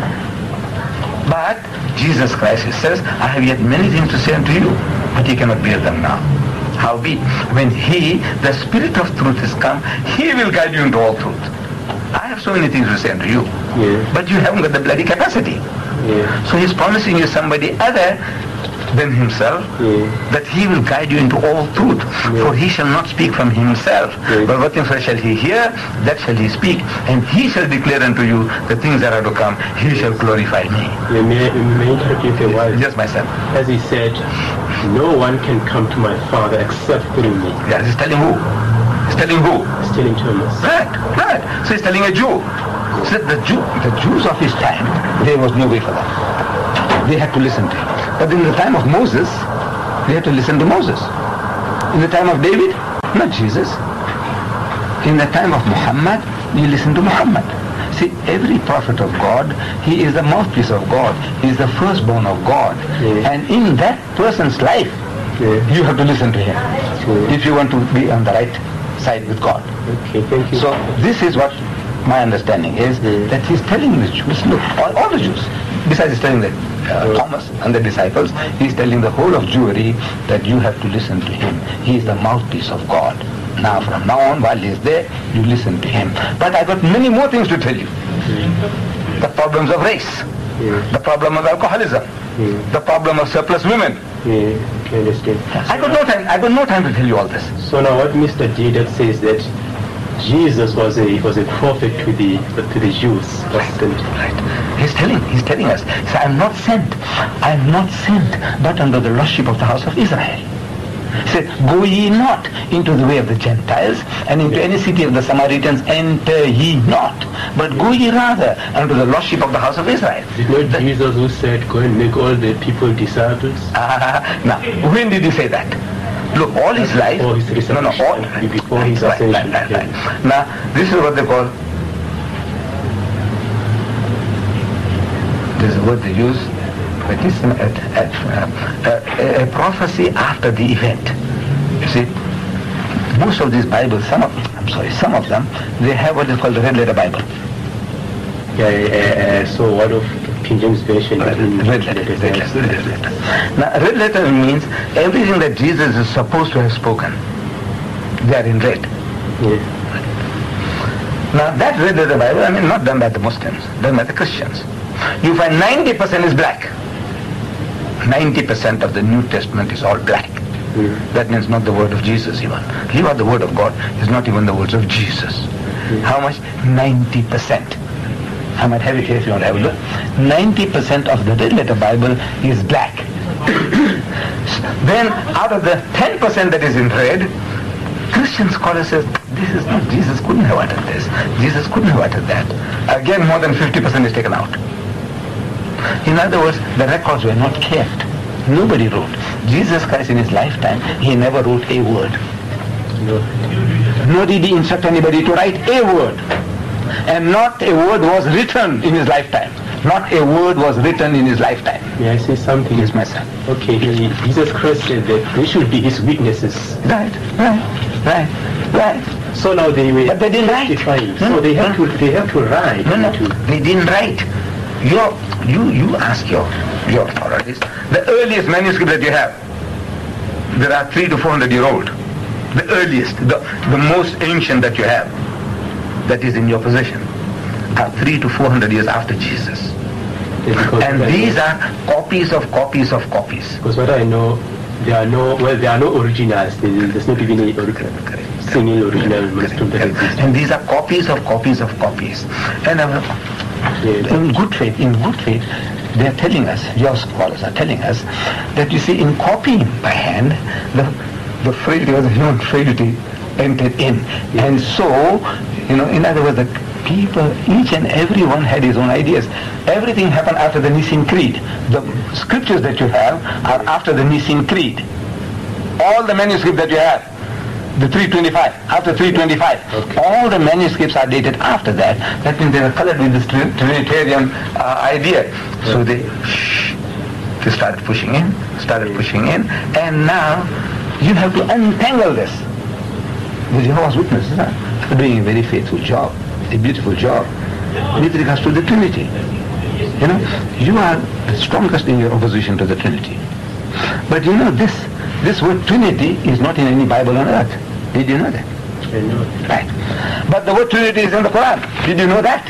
But Jesus Christ, he says, I have yet many things to say unto you, but ye cannot bear them now. Howbeit, when he, the Spirit of truth, is come, he will guide you into all truth. I have so many things to say unto you,
yeah.
but you haven't got the bloody capacity.
Yeah.
So he's promising you somebody other than himself,
yeah.
that he will guide you into all truth. Yeah. For he shall not speak from himself,
yeah.
but whatsoever shall he hear, that shall he speak, and he shall declare unto you the things that are to come. He yes. shall glorify me.
Yeah, may, may I interrupt you for a while?
Yes, my son.
As he said, no one can come to my Father except through me.
Yeah, he's telling who? He's telling who?
He's telling Thomas.
Right, right. So he's telling a Jew. So the Jew, the Jews of his time, there was no way for them. They had to listen to him. But in the time of Moses, they had to listen to Moses. In the time of David, not Jesus. In the time of Muhammad, you listen to Muhammad. See, every prophet of God, he is the mouthpiece of God. He is the firstborn of God.
Yeah.
And in that person's life, yeah. you have to listen to him. Yeah. If you want to be on the right side with God.
Okay, thank you.
So this is what my understanding is, yeah. that he's telling the Jews, look, all, all the Jews, besides he's telling the uh, yeah. Thomas and the disciples, he's telling the whole of Jewry that you have to listen to him. He is the mouthpiece of God. Now from now on, while he's there, you listen to him. But I got many more things to tell you. Yeah. The problems of race, yeah. the problem of alcoholism, yeah. the problem of surplus women.
Yeah, okay, understand.
I got no time. I got no time to tell you all this.
So now, what Mister Didac says that Jesus was a was a prophet to the to the Jews.
Right, right. He's telling he's telling us. So I'm not sent. I'm not sent, but under the lordship of the house of Israel. He said, go ye not into the way of the Gentiles, and into any city of the Samaritans enter ye not, but go ye rather unto the lordship of the house of Israel.
Did not the, Jesus who said, go and make all the people disciples?
Uh, now, when did he say that? Look, all his life,
before his
no, no, all,
before
right,
his
right,
ascension.
right, right, right. Now, this is what they call, this is what they use, but this is a, a, a, a prophecy after the event. You see, most of these Bibles, some of, I'm sorry, some of them, they have what is called the Red Letter Bible.
Yeah, uh, uh, so what of King James Version?
Red, red, letter, red, letter, red letter. Now, red letter means everything that Jesus is supposed to have spoken, they are in red.
Yeah.
Now, that red letter Bible, I mean, not done by the Muslims, done by the Christians. You find ninety percent is black. ninety percent of the New Testament is all black.
Mm.
That means not the word of Jesus even. Leave out the word of God, is not even the words of Jesus. Mm. How much? ninety percent. I might have it here if you want to have a look. ninety percent of the red letter Bible is black. Then out of the ten percent that is in red, Christian scholars say, this is not, Jesus couldn't have uttered this. Jesus couldn't have uttered that. Again, more than fifty percent is taken out. In other words, the records were not kept. Nobody wrote. Jesus Christ in his lifetime, he never wrote a word.
No.
Nor did he instruct anybody to write a word. And not a word was written in his lifetime. Not a word was written in his lifetime.
May I say something?
Yes, my son.
Okay, he, Jesus Christ said that they should be his witnesses.
Right, right, right, right.
So now they were
but they didn't write.
No, so they have no. to they have to write.
No, no,
to.
they didn't write. Your, you, you ask your, your authorities. The earliest manuscript that you have, there are three to four hundred year old. The earliest, the, the most ancient that you have. that is in your possession are three to four hundred years after Jesus. And these are copies of copies of copies.
Because what I know, there are no, well, there are no originals. There's not even any original, single original manuscript that exists.
And these are copies of copies of copies. And uh, yes. in good faith, in good faith, they are telling us, your scholars are telling us, that you see, in copying by hand, the the frailty of the human frailty entered in. Yes. And so, you know, in other words, the people, each and every one had his own ideas. Everything happened after the Nicene Creed. The scriptures that you have are after the Nicene Creed. All the manuscripts that you have, the three twenty-five, after three twenty-five, okay. All the manuscripts are dated after that. That means they are colored with this Trinitarian uh, idea. Okay. So they, shh, they started pushing in, started pushing in, and now you have to untangle this. The Jehovah's Witnesses are doing a very faithful job, a beautiful job with regards to the Trinity. You know, you are the strongest in your opposition to the Trinity. But you know, this this word Trinity is not in any Bible on earth. Did you know that?
I know.
Right. But the word Trinity is in the Quran. Did you know that?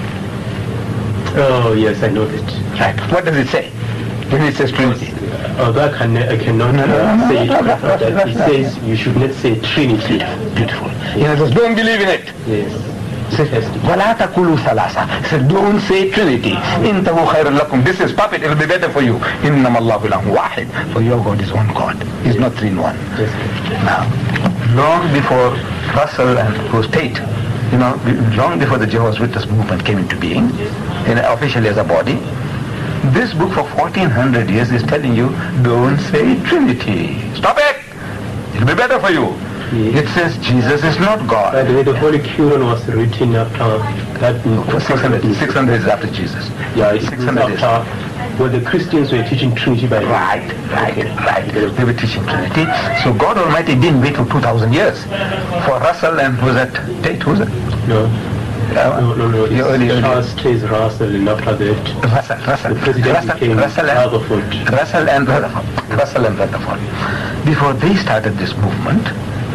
Oh, yes, I know that.
Right. What does it say when it says Trinity?
Although I, can, I cannot
no, no, no,
say
no,
it,
no, no,
that
no,
it
no.
says you should not say Trinity.
Beautiful. You know, it says, don't believe in it.
Yes.
وَلَا تَقُولُوا ثَلَاثَةً. So don't say Trinity. إِنْتَهُ خَيْرٌ لَكُمْ. This is puppet, it will be better for you. إِنَّمَا اللَّهُ إِلَهٌ وَاحِدٌ. For your God is one God. He's not three in one.
Yes.
Now, long before Russell and Bruce Tate, you know, long before the Jehovah's Witness movement came into being, in, officially as a body, this book for fourteen hundred years is telling you, don't say Trinity. Stop it! It'll be better for you. Yes. It says Jesus is not God.
By the way, the Holy Quran was written after that.
six hundred, six hundred is after Jesus.
Yeah, it's six hundred after where the Christians were teaching Trinity by
Right, right, okay. right. They were teaching Trinity. So God Almighty didn't wait for two thousand years for Russell and who's that? Tate, who's that?
No.
Uh,
no, no, no. It's
early,
Charles Taze Russell, and after that,
Russell, Russell,
the president
Russell,
became
Russell and,
Rutherford.
Russell and Rutherford. Russell and Rutherford. Before they started this movement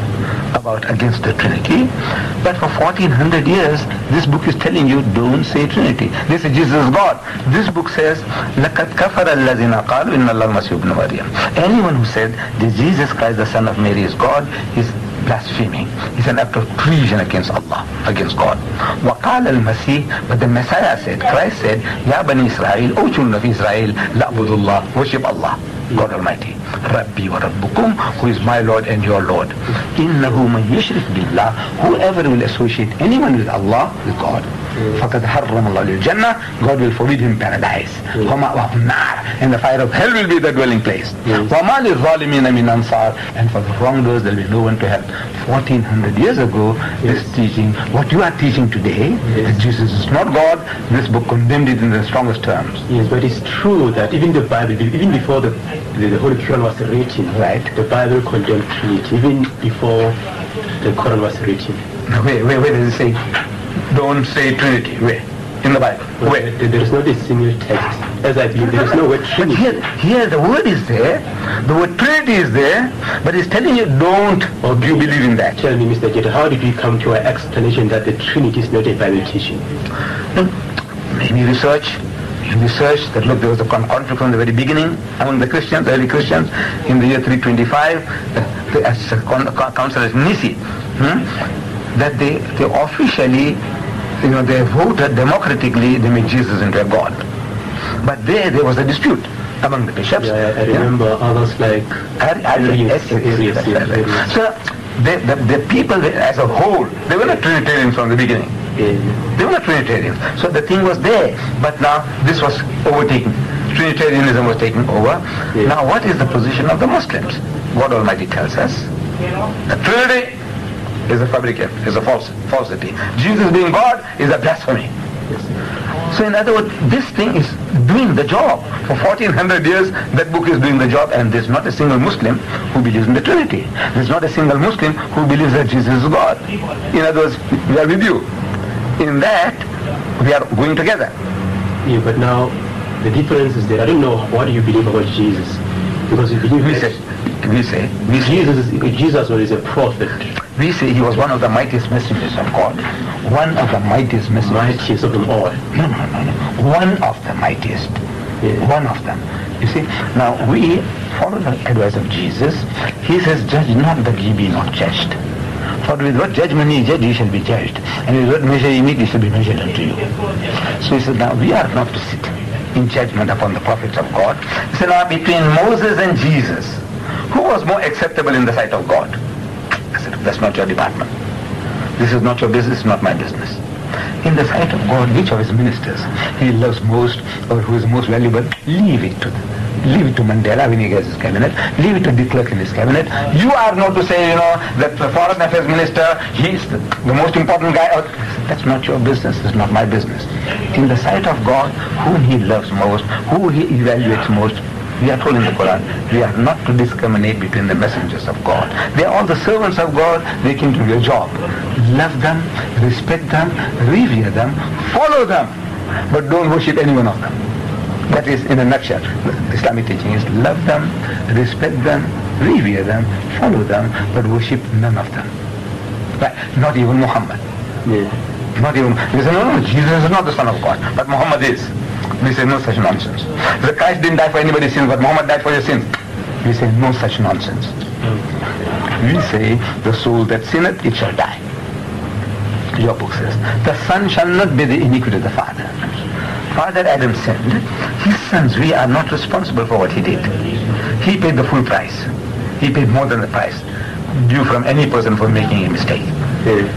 about against the Trinity, but for fourteen hundred years, this book is telling you, don't say Trinity. This is Jesus is God. This book says, لَقَدْ كَفَرَ الَّذِينَ قَالُوا إِنَّ اللَّهَ الْمَسِيحُ ابْنُ مَرْيَمَ. Anyone who said that Jesus Christ, the Son of Mary, is God, is blaspheming. It's an act of treason against Allah, against God. وَقَالَ الْمَسِيحُ. But the Messiah said, Christ said, يَا بَنِي إِسْرَائِيلَ, O children of Israel, لَعْبُدُ اللَّهِ, worship Allah, God Almighty. Rabbi wa Rabbukum, who is my Lord and your Lord. إِنَّهُ مَنْ يُشْرِكْ بِاللَّهِ. Whoever will associate anyone with Allah, with God, فَقَدْ حَرَّمَ اللَّهُ الْجَنَّةِ. God will forbid him paradise. وَمَأْوَاهُ النَّارِ. And the fire of hell will be the dwelling place. وَمَا لِلظَّالِمِينَ مِنْ أَنصَارٍ. And for the wrongdoers there will be no one to help. fourteen hundred years ago, this teaching, what you are teaching today, that Jesus is not God, this book condemned it in the strongest terms.
Yes, but it's true that even the Bible, even before the the, the Holy Quran was written,
right?
The Bible condemned Trinity, even before the Quran was written.
No, where, where, where does it say, don't say Trinity? Where? In the Bible?
But
where?
There, there is not a single text. As I believe, there is no word Trinity.
But here, here the word is there, the word Trinity is there, but it's telling you don't, or do you believe in that?
Tell me, Mister Jetta, how did you come to an explanation that the Trinity is not a Bible teaching?
No, maybe research. Research that look, there was a conflict from the very beginning among the Christians, early Christians, in the year three twenty-five, the, the as con, con, Council of Nicaea, hmm, that they, they officially, you know, they voted democratically, they made Jesus into a God. But there, there was a dispute among the bishops.
Yeah, I remember yeah. others like
Arius. So the, the, the people as a whole, they were not Trinitarians from the beginning.
Yeah.
They were not Trinitarians. So the thing was there, but now this was overtaken. Trinitarianism was taken over. Yeah. Now what is the position of the Muslims? God Almighty tells us the Trinity is a fabricate, is a false, falsity. Jesus being God is a blasphemy. Yes. So in other words, this thing is doing the job. For fourteen hundred years, that book is doing the job, and there's not a single Muslim who believes in the Trinity. There's not a single Muslim who believes that Jesus is God. In other words, we are with you. In that, we are going together.
Yeah, but now, the difference is that I don't know what you believe about Jesus. Because you believe
we
that
say, we say, we say
Jesus, is, Jesus was a prophet.
We say he was one of the mightiest messengers of God, One of the mightiest messengers.
Mightiest of them all.
No, no, no, no. One of the mightiest.
Yeah.
One of them. You see, now we follow the advice of Jesus. He says, judge not that ye be not judged. For with what judgment ye judge, ye shall be judged. And with what measure ye meet, ye shall be measured unto you. So he said, now we are not to sit in judgment upon the prophets of God. He said, now between Moses and Jesus, who was more acceptable in the sight of God? I said, that's not your department. This is not your business, not my business. In the sight of God, which of his ministers he loves most or who is most valuable, leave it to them. Leave it to Mandela when he gets his cabinet. Leave it to de Klerk in his cabinet. You are not to say, you know, that the foreign affairs minister, he's the, the most important guy. Out. That's not your business. It's not my business. In the sight of God, whom he loves most, who he evaluates most, we are told in the Quran, we are not to discriminate between the messengers of God. They are all the servants of God. They came to do a job. Love them, respect them, revere them, follow them, but don't worship any one of them. That is, in a nutshell, the Islamic teaching is love them, respect them, revere them, follow them, but worship none of them. Right? Not even Muhammad.
Yeah.
Not even, we say, no, no, Jesus is not the son of God, but Muhammad is. We say, no such nonsense. The Christ didn't die for anybody's sins, but Muhammad died for your sins. We say, no such nonsense. We say, the soul that sinneth, it shall die. Your book says, the son shall not be the iniquity of the father. Father Adam sinned. His sons, we are not responsible for what he did. He paid the full price. He paid more than the price due from any person for making a mistake.
Yeah.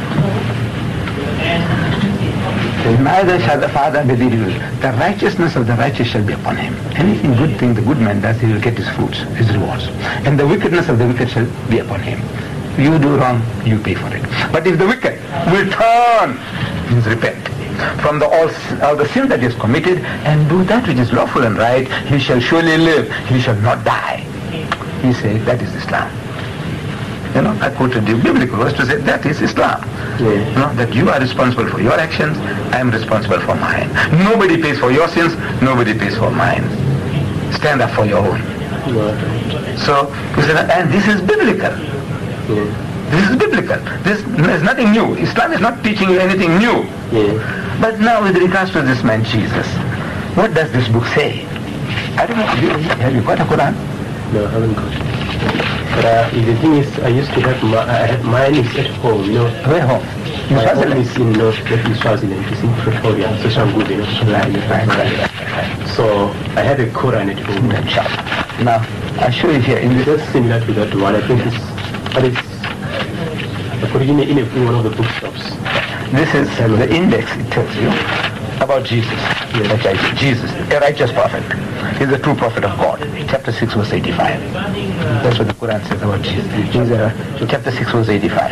Neither shall the father be the evil. The righteousness of the righteous shall be upon him. Anything good thing the good man does, he will get his fruits, his rewards. And the wickedness of the wicked shall be upon him. You do wrong, you pay for it. But if the wicked will turn, means repent, from the all, all the sin that he has committed and do that which is lawful and right, he shall surely live, he shall not die. He said, that is Islam. You know, I quoted the biblical verse to say that is Islam.
Yeah.
You know, that you are responsible for your actions, I am responsible for mine. Nobody pays for your sins, nobody pays for mine. Stand up for your own.
Yeah.
So, and this is biblical.
Yeah.
This is biblical. This is nothing new. Islam is not teaching you anything new.
Yeah.
But now with regards to this man Jesus, what does this book say? I don't know, have you, have you got a Quran?
No, I haven't got it. But uh, the thing is, I used to have my, I had mine is at home, you know.
Where home? In
My home
Swaziland?
is in North, in Swaziland. It's in Pretoria, Soshanguve, you know.
Right, right, right, right.
So I have a Quran at home.
Inshallah. Now, I'll show you here. In
It's
this,
just similar to that one. I think it's, but it's, I put it in, a, in, a, in one of the bookshops.
this is the index, it tells you about Jesus.
Yes.
Okay, Jesus, a righteous prophet. He's a true prophet of God. Chapter six, verse eighty-five. That's what the Quran says about Jesus. He's a, chapter six, verse eighty-five.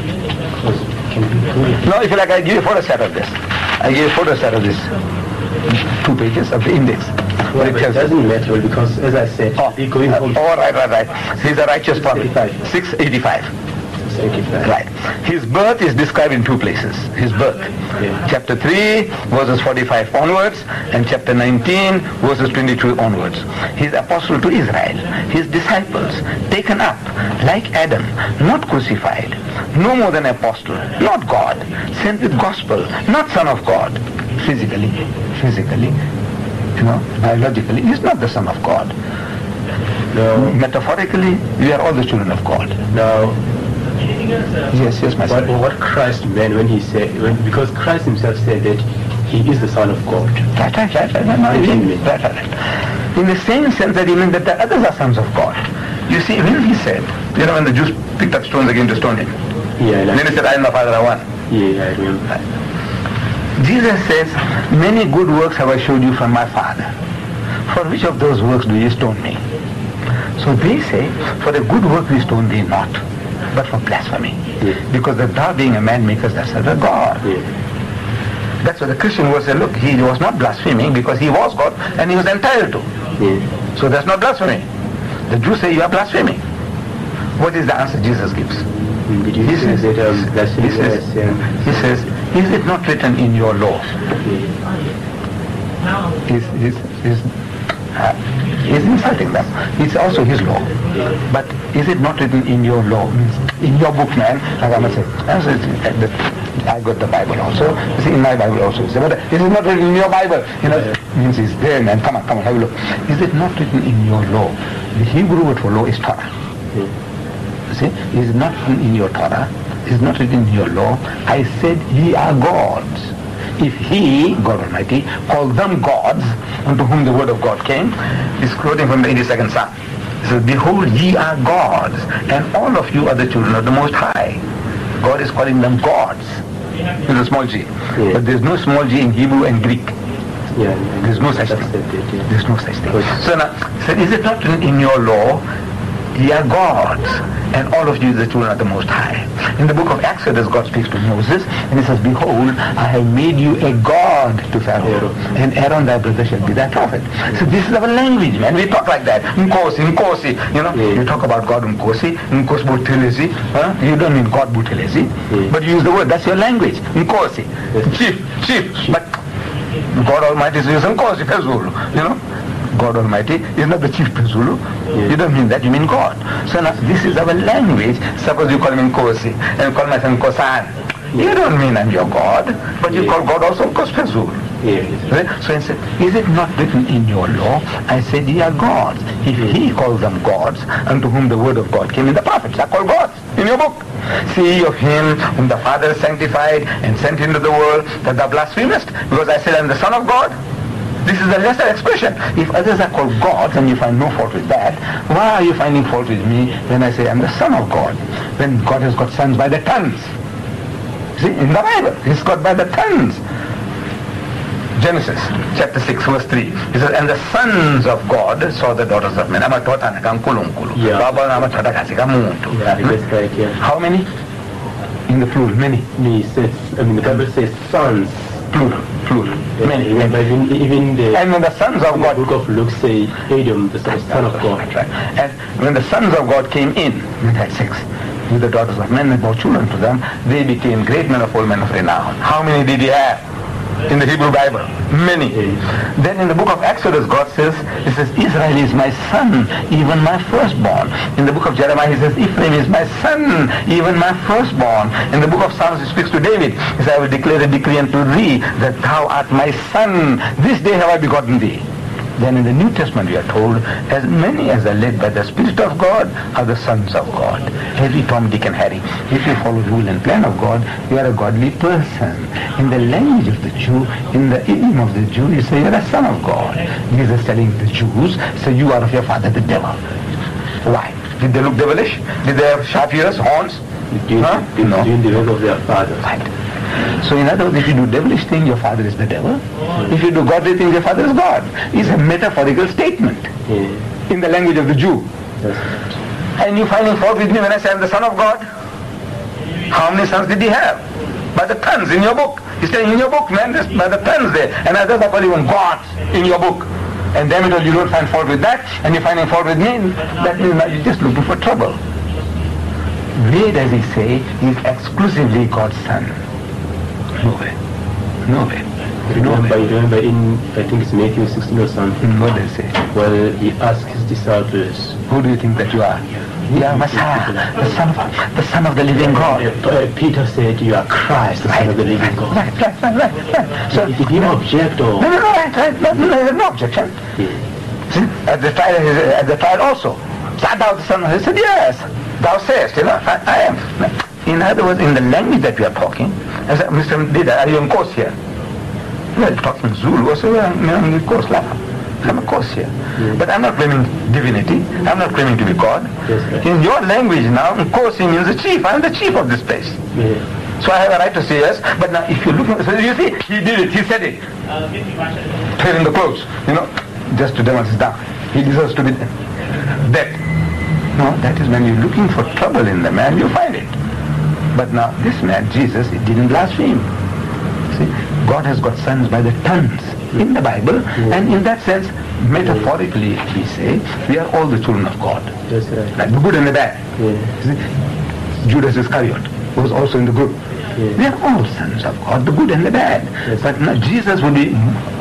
No, if you like, I give you a photostat of this. I give you a photostat of this. Two pages of the index.
Well, it, it doesn't matter because, as I said,
Oh,
they're going
uh,
home.
oh, right, right, right. He's a righteous prophet. six eighty-five. Right. His birth is described in two places. His birth.
Yeah.
Chapter three, verses forty-five onwards, and chapter nineteen, verses twenty-two onwards. His apostle to Israel. His disciples, taken up, like Adam, not crucified, no more than apostle, not God, sent with gospel, not son of God. Physically, physically, you know, biologically, he's not the son of God.
No.
Metaphorically, we are all the children of God.
Now,
Yes, yes, my
what,
son.
what Christ meant when he said, when, because Christ himself said that he is the Son of God.
Right, right, right, right, right, right, right, right. In the same sense that he meant that the others are sons of God. You see, when he said, you know, when the Jews picked up stones again to stone him,
Yeah,
and then he said, I and my Father are one.
yeah, I remember.
Jesus says, many good works have I showed you from my Father. For which of those works do you stone me? So they say, for a good work we stone thee not, but for blasphemy.
Yeah.
Because that thou being a man makest thyself a God.
Yeah.
That's what the Christian would say, look, he was not blaspheming because he was God and he was entitled to.
Yeah.
So that's not blasphemy. The Jews say you are blaspheming. What is the answer Jesus gives?
Did you
He
say
says,
that um, blasphemy
he says,
is, um,
he says, is it not written in your law? He's, he's, he's, uh, he's insulting them. It's also his law. But is it not written in your law? Means in your book, man, like I must say. I got the Bible also. You see, in my Bible also. You say, but this is not written in your Bible. You know, it means it's there, man. Come on, come on, have a look. Is it not written in your law? The Hebrew word for law is Torah. You see, is it not written in your Torah? Is not written in your law? I said, ye are gods. If he, God Almighty, called them gods, unto whom the word of God came, is quoting from the eighty-second Psalm. He says, behold, ye are gods, and all of you are the children of the Most High. God is calling them gods. With a small g.
Yeah.
But there's no small g in Hebrew and Greek.
Yeah.
There's no such thing.
Yeah.
There's no such thing. So now, so is it not in your law, ye are gods, and all of you the children of the Most High? In the book of Exodus, God speaks to Moses, and he says, behold, I have made you a god to Pharaoh, and Aaron thy brother shall be thy prophet. So this is our language, man. We talk like that. Nkosi, Nkosi. You know,
yeah.
you talk about God Nkosi, Nkos Butelezi. Huh? You don't mean God Butelezi,
yeah.
but you use the word. That's your language. Nkosi.
Yes.
Chief, chief. Chief. But God Almighty is Nkosi Pezulu. You know? God Almighty is not the chief Pezulu.
Yeah.
You don't mean that, you mean God. So now this is our language. Suppose you call me Nkosi and call myself Nkosan. Yeah. You don't mean I'm your God, but you yeah. call God also Nkos Pezulu.
Yeah.
Right? So I said, is it not written in your law? I said, ye are gods. If he calls them gods, unto whom the word of God came in the prophets, are called gods in your book. See ye of him whom the Father sanctified and sent into the world, that thou blasphemest, because I said, I am the Son of God. This is a lesser expression. If others are called gods and you find no fault with that, why are you finding fault with me when I say I'm the Son of God? When God has got sons by the tons. See, in the Bible, he's got by the tons. Genesis chapter six verse three. He says, and the sons of God saw the daughters of men.
Yeah. Yeah, that's right, yeah.
How many? In the plural, many.
He says, I mean, the Bible says sons.
Plural, plural.
Yeah,
Many,
even,
many.
even, even the,
And when the sons of God,
the book of Luke say Adam, the son, son of God.
Right. And when the sons of God came in, in that six, with the daughters of men and bore children to them, they became great men of all men of renown. How many did he have? In the Hebrew Bible, many.
Yeah.
Then in the book of Exodus, God says, he says, Israel is my son, even my firstborn. In the book of Jeremiah, he says, Ephraim is my son, even my firstborn. In the book of Psalms, he speaks to David. He says, I will declare a decree unto thee, that thou art my son. This day have I begotten thee. Then in the New Testament we are told, as many as are led by the Spirit of God are the sons of God. Every Tom, Dick and Harry. If you follow the rule and plan of God, you are a godly person. In the language of the Jew, in the idiom of the Jew, you say you are a son of God. Jesus telling the Jews, say you are of your father the devil. Why? Did they look devilish? Did they have sharp ears, horns?
Doing,
huh?
doing,
No.
doing the work of their father.
Right. So in other words, if you do devilish things, your father is the devil. If you do godly things, your father is God. It's a metaphorical statement
Yeah.
in the language of the Jew.
That's right.
And you finding fault with me when I say I'm the son of God? How many sons did he have? By the tons in your book. He's saying in your book, man, there's by the tons there. And others are called even gods in your book. And damn it all, you don't find fault with that, and you're finding fault with me, that means now you're just looking for trouble. Where does he say he's exclusively God's son? Nowhere. Nowhere.
Remember,
Nowhere.
remember in, I think it's Matthew sixteen or something,
What does he say?
well, he asked his disciples,
Who do you think that you are? You are Messiah, the son of the son of the living God.
uh, Peter said, you are Christ, the son of the living God.
Right, right, right, right, right. So,
Did he object or?
no, no, no, right, right, no, no, no, no objection.
Yeah.
See, at the trial, at the trial also, art thou the son of? He said, yes. Thou sayest, you know, I, I am. In other words, in the language that we are talking, I said, Mister Dida, are you in course here? We are talking Zulu, I said, well, I'm in course, I'm a course here.
Yeah.
But I'm not claiming divinity. I'm not claiming to be God.
Yes, right.
In your language now, Nkosi means the chief. I'm the chief of this place.
Yeah.
So I have a right to say yes. But now if you look, so you see, he did it, he said it. Tearing the clothes, you know, just to demonstrate that. He deserves to be dead. No, that is when you're looking for trouble in the man, you find it. But now this man, Jesus, he didn't blaspheme. See, God has got sons by the tons in the Bible,
yeah.
and in that sense, metaphorically, we say, we are all the children of God.
That's right.
Like the good and the bad.
Yeah.
See, Judas Iscariot was also in the group.
Yeah.
We are all sons of God, the good and the bad.
Yes.
But now Jesus would be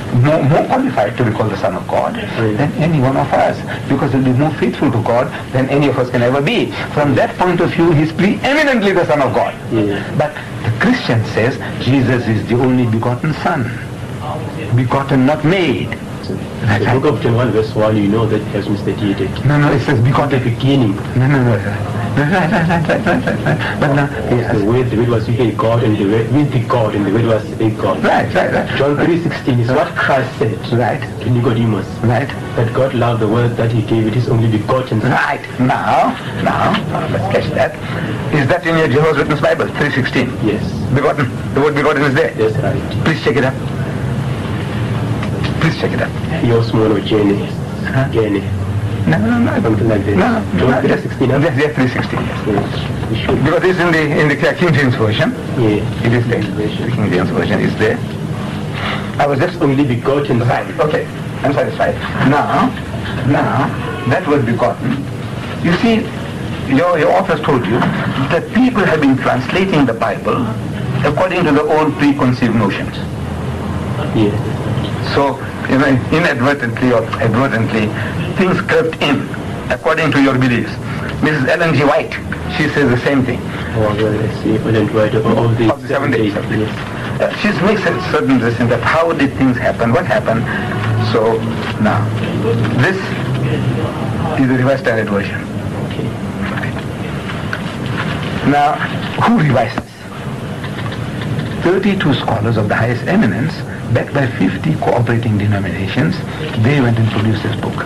more, more qualified to be called the Son of God than any one of us, because he'll be more faithful to God than any of us can ever be. From that point of view, he's preeminently the Son of God.
Yeah.
But the Christian says Jesus is the only begotten Son, begotten, not made.
The book of John one verse one, you know that it has misstated.
No, no, it says
At the
begotten.
beginning,
No, no, no. Right, right, right, right, right, right, right, right. But now, yes.
the word, the word was with God, and the word with the God, and the word was a God.
Right, right, right.
John three sixteen is what Christ said
Right,
to Nicodemus,
right.
that God loved the word that he gave it his only begotten Son.
Right. Now, now, now, let's catch that. Is that in your Jehovah's Witness Bible, three sixteen?
Yes,
Begotten. The word begotten is there.
that's right.
Please check it up. Please check it up.
Your small journey,
Huh?
journey,
No, no, no.
something like that.
No, no,
John
no.
three sixteen. huh?
Yes, yes, three sixteen, yes.
Yes, we should.
Because it's in the in the King James Version.
Yeah.
It is there. The King James Version is there. I was just
Only begotten Son.
right. Okay, I'm satisfied. Now, now that word begotten. You see, your your authors told you that people have been translating the Bible according to their own preconceived notions.
Yeah.
So, you know, inadvertently or advertently, things crept in according to your beliefs. Missus Ellen G. White, she says the same thing.
Oh, well, let's see. Well, then, right, of the,
Of the seven days.
Yes.
Uh, she makes a certain decision that how did things happen, what happened. So, now, this is the Revised Standard Version.
Okay.
Right. Now, who revised this? thirty-two scholars of the highest eminence, backed by fifty cooperating denominations, they went and produced this book.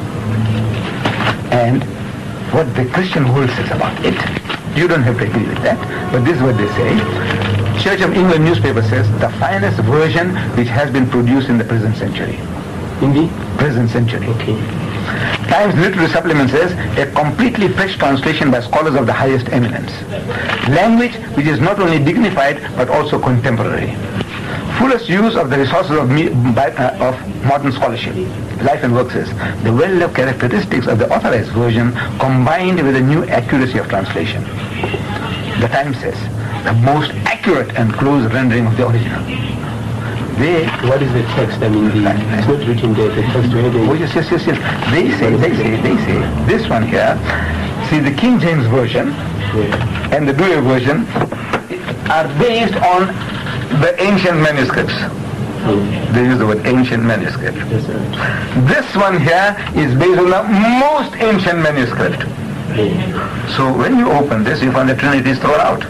And what the Christian world says about it, you don't have to agree with that, but this is what they say. Church of England newspaper says, the finest version which has been produced in the present century.
In the?
Present century.
Okay.
Times Literary Supplement says, a completely fresh translation by scholars of the highest eminence. Language which is not only dignified but also contemporary. Fullest use of the resources of, me, by, uh, of modern scholarship. Life and Work says, the well-loved characteristics of the authorized version combined with a new accuracy of translation. The Times says, the most accurate and close rendering of the original. They,
What is the text? I mean, the, it's not written there. The text where they...
oh yes, yes, yes, yes. They say, they say, they say, this one here, see the King James Version
Yeah.
and the Douay Version are based on the ancient manuscripts.
Yeah.
They use the word ancient manuscript.
That's right.
This one here is based on the most ancient manuscript.
Yeah.
So when you open this, you find the Trinity is thrown out.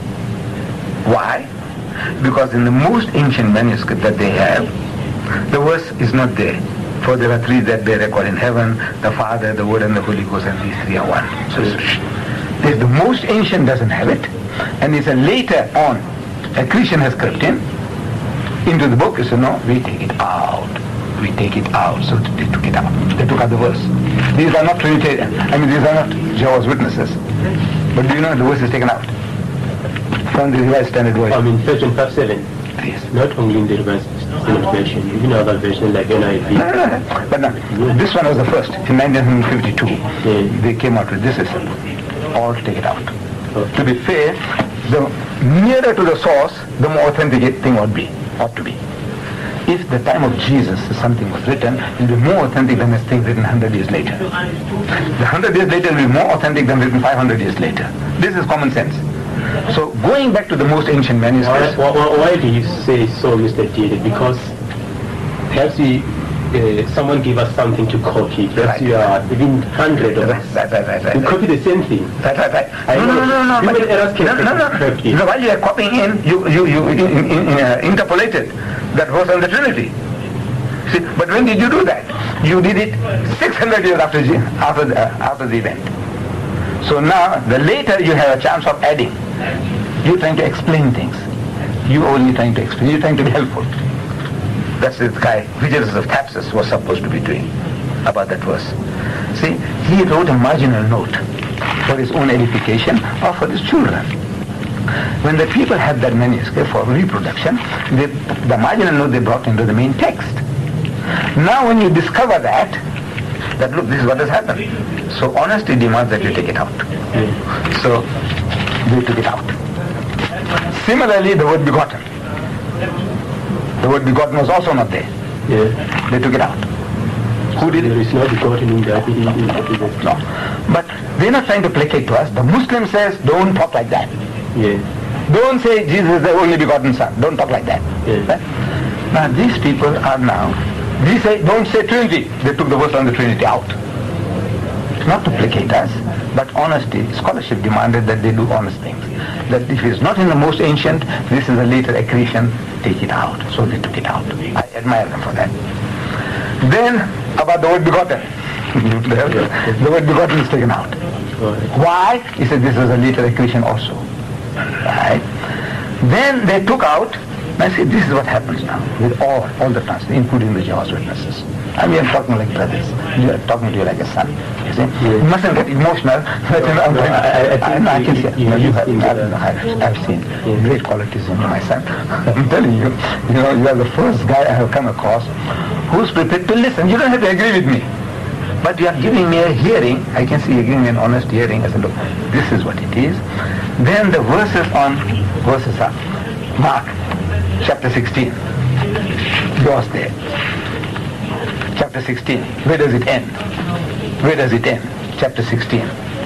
Why? Because in the most ancient manuscript that they have, the verse is not there. For there are three that bear record in heaven, the Father, the Word, and the Holy Ghost, and these three are one. So it's, the most ancient doesn't have it, and it's a later on, a Christian has crept in, into the book, so no, we take it out. We take it out. So they took it out. They took out the verse. These are not Trinitarian. I mean, these are not Jehovah's Witnesses. But do you know the verse is taken out from the Revised Standard Version?
I mean, version five seven.
Yes.
Not only in the Revised Standard Version, even other versions like N I V.
No, no, no. But no, this one was the first. In nineteen fifty-two,
Yeah.
they came out with this is all take it out.
Okay.
To be fair, the nearer to the source, the more authentic thing ought be, ought to be. If the time of Jesus something was written, it will be more authentic than a thing written one hundred years later. The one hundred years later will be more authentic than written five hundred years later. This is common sense. So going back to the most ancient
Why,
manuscripts,
why, why do you say so, Mister David? Because perhaps we, uh, someone gave us something to copy. Perhaps
Right.
you are even hundred of
right,
us.
right, right, right, right.
We copy the same thing.
Right, right, right.
I
No, no, no, no, no.
know.
but-
Human errors can
no, no, no.
correct it.
You know, while you are copying in, you, you, you in, in, in, uh, interpolated that verse on the Trinity. See, but when did you do that? You did it six hundred years after the, after the, uh, after the event. So now, the later you have a chance of adding. You're trying to explain things. You only trying to explain. You're trying to be helpful. That's the guy, Vigilanus of Thapsus, was supposed to be doing about that verse. See, he wrote a marginal note for his own edification or for his children. When the people had that manuscript for reproduction, they, the marginal note they brought into the main text. Now when you discover that, that look, this is what has happened. So honesty demands that you take it out. So they took it out. Similarly, the word begotten. The word begotten was also not there.
Yeah.
They took it out. Who did
There
it?
is no begotten in that. In, in, in,
No. But they're not trying to placate to us. The Muslim says, don't talk like that.
yeah.
Don't say Jesus is the only begotten Son. Don't talk like that.
Yeah.
Right? Now these people are now, they say, don't say Trinity. They took the verse on the Trinity out. Not to placate us, but honesty. Scholarship demanded that they do honest things. That if it's not in the most ancient, this is a later accretion, take it out. So they took it out. I admire them for that. Then, about the word begotten. The word begotten is taken out. Why? He said this is a later accretion also. Right? Then they took out, and I said this is what happens now with all, all the translations, including the Jehovah's Witnesses. I mean, I'm talking like brothers. You are talking to you like a son. You see?
Yeah.
You mustn't get emotional. But, you know, I'm
No,
trying,
I- I- I
I,
think
I, I can
you-
see it.
you-
No, you
you
have,
think
I've,
that-
I've, I've seen
Yeah.
great qualities in you, my son. I'm telling you, you know, you are the first guy I have come across who's prepared to listen. You don't have to agree with me. But you are giving me a hearing. I can see you're giving me an honest hearing. I said, look, this is what it is. Then the verses on, verses are Mark, chapter sixteen. Yours there. Chapter sixteen. Where does it end? Where does it end? Chapter sixteen.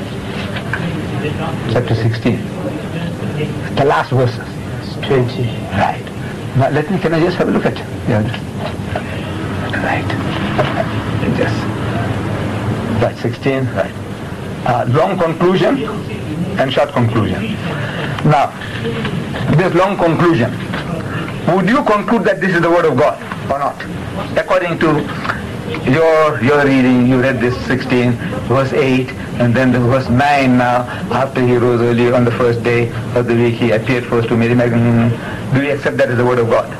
Chapter sixteen. The last verses.
twenty.
Right. Now let me, can I just have a look at you? Yeah. Right. Just. Right, sixteen, right. Uh, long conclusion and short conclusion. Now, this long conclusion, would you conclude that this is the word of God or not? According to your your reading, you read this sixteen, verse eight, and then the verse nine now, after he rose early on the first day of the week, he appeared first to Mary Magdalene. Do you accept that as the word of God?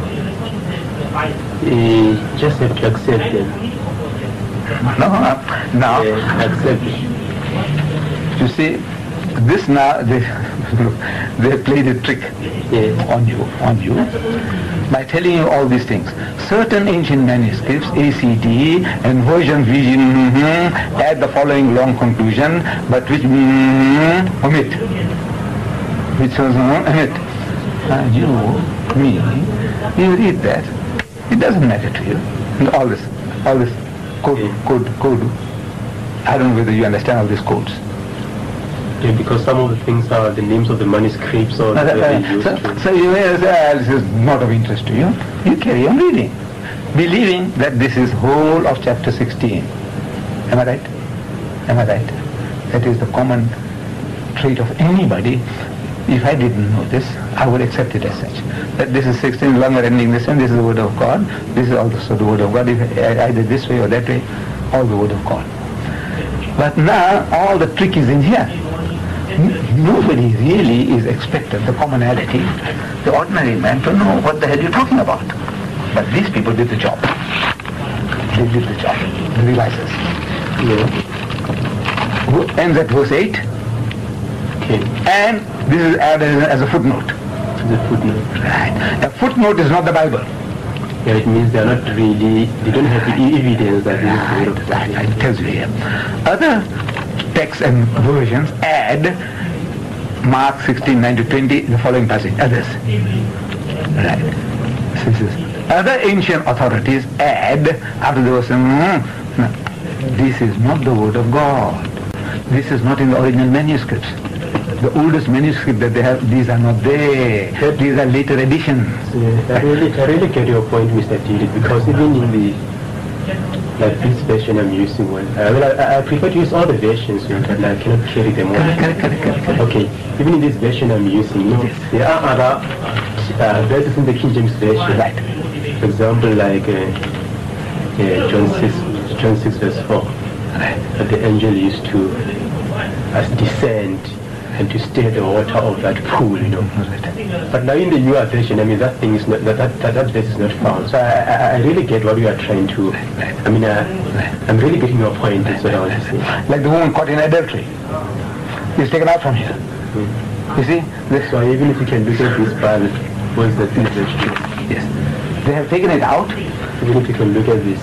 You just have to accept them.
No, uh, now,
Yeah, accept it.
you see, this now, they, they played a trick
Yeah.
on you, on you, by telling you all these things. Certain ancient manuscripts, A C D, and version vision, mm-hmm, add the following long conclusion, but which mm, omit. Which was mm, omit. Uh, you, me, you read that. It doesn't matter to you. And all this, all this code, code, code. I don't know whether you understand all these codes.
Yeah, because some of the things are the names of the manuscripts or the way they used
So,
to.
so you may say, ah, this is not of interest to you. You carry on reading, believing that this is whole of chapter sixteen. Am I right? Am I right? That is the common trait of anybody. If I didn't know this, I would accept it as such. That this is sixteen, longer ending this one, this is the word of God, this is also the word of God, if either this way or that way, all the word of God. But now, all the trick is in here. Nobody really is expected, the commonality, the ordinary man, to know what the hell you're talking about. But these people did the job. They did the job. The realizers.
Yeah.
Ends at verse eight.
Okay.
And this is added as a footnote.
The footnote.
Right. A footnote is not the Bible.
Yeah, it means they are not really, they don't have the evidence that this is the word of God.
Right, right. It tells you here. Other texts and versions add Mark sixteen, nine to twenty, the following passage. Others. Right. This is, other ancient authorities add after the verse, mm, no, this is not the word of God. This is not in the original manuscripts. The oldest manuscript that they have, these are not there. These are later editions.
Yeah, I really, I really get your point, Mister Tillit, because even in the, like this version I'm using, well, I, well, I, I prefer to use all the versions, but I cannot carry them all.
Correct, correct, correct, correct, correct.
Okay, even in this version I'm using, you know, there are other uh, verses in the King James Version.
Right.
For example, like uh, yeah, John six, John six verse four,
Right.
that the angel used to uh, descend and to stir the water of that pool, you know.
Right.
But now in the newer version, I mean, that thing is not, that, that, that, that verse is not found. So I, I, I really get what you are trying to, I mean, uh, I'm really getting your point, that's what I want to say.
Like the woman caught in adultery. It's taken out from here.
Mm.
You see? This,
So even if you can look at this Bible, what is that this verse true?
yes. They have taken it out.
Even if you can look at this.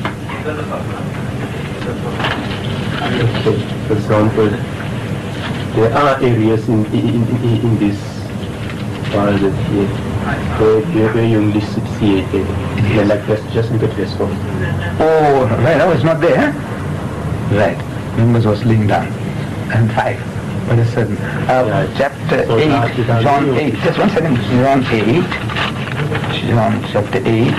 Okay, for example, there are areas in in, in, in this Bible here Where, where you only see it there. Yeah, like verse, just look at verse four.
Oh, right, that was not there. Right. Numbers was laying down. And five. What is certain? Uh,
Yeah.
chapter
So
eight,
now you can
John
read.
eight. Just one second. John eight. John chapter eight.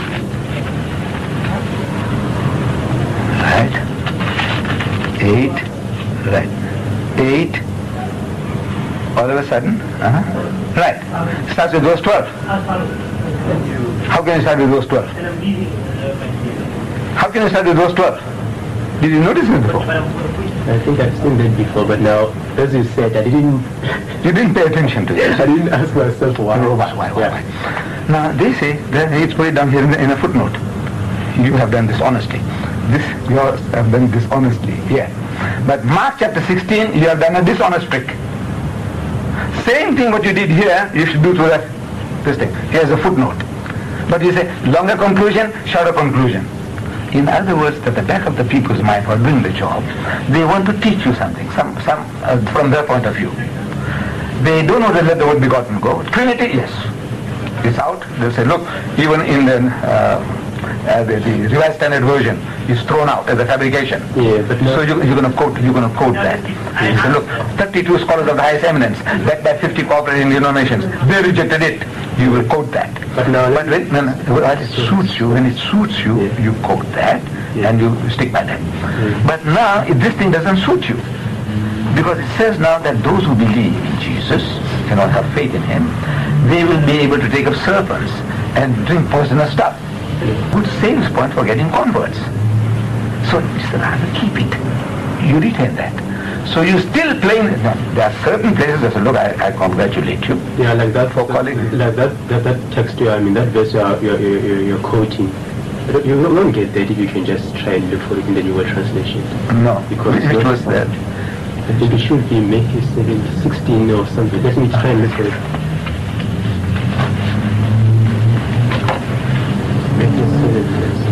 Right. Eight. Right. Eight. All of a sudden. Uh-huh. Right. Starts with verse twelve. How can you start with verse twelve? How can you start with verse twelve? Did you notice it before?
I think I've seen that before, but now, as you said, I didn't,
You didn't pay attention to it.
I didn't ask myself why.
Oh, why, why, why,
Yeah.
why? Now, they say, that it's put it down here in, the, in a footnote. You have done this honestly. This, you have done this honestly here. But Mark chapter sixteen, you have done a dishonest trick. Same thing what you did here, you should do to that, this thing. Here's a footnote. But you say, longer conclusion, shorter conclusion. In other words, at the back of the people's mind who are doing the job, they want to teach you something, some, some uh, from their point of view. They don't know to let the word begotten go. Trinity, yes. It's out. They'll say, look, even in the, uh, uh, the, the Revised Standard Version is thrown out as a fabrication.
Yeah, but no.
So you, you're going to quote, you're going to quote that. You say, look, thirty-two scholars of the highest eminence, backed by fifty cooperating denominations, they rejected it. You will quote that.
But now,
But when, no, no, when it suits you, when it suits you,
Yeah.
you quote that
Yeah.
and you stick by that.
Yeah.
But now, if this thing doesn't suit you, because it says now that those who believe in Jesus, cannot have faith in him, they will be able to take up serpents and drink poisonous stuff. Good sales point for getting converts. So it's rather keep it. You retain that. So you still playing. No, there are certain places that say, look, I, I congratulate you.
Yeah, like that,
For calling.
like that, that, that text, you, I mean, that verse you're, you're, you're, you're quoting, you won't get that if you can just try and look for it in the newer translation.
No,
Because
which
it's
was
not-
that?
I think it should be Matthew seven sixteen or something. Let me try and look at it. Matthew seven, yes.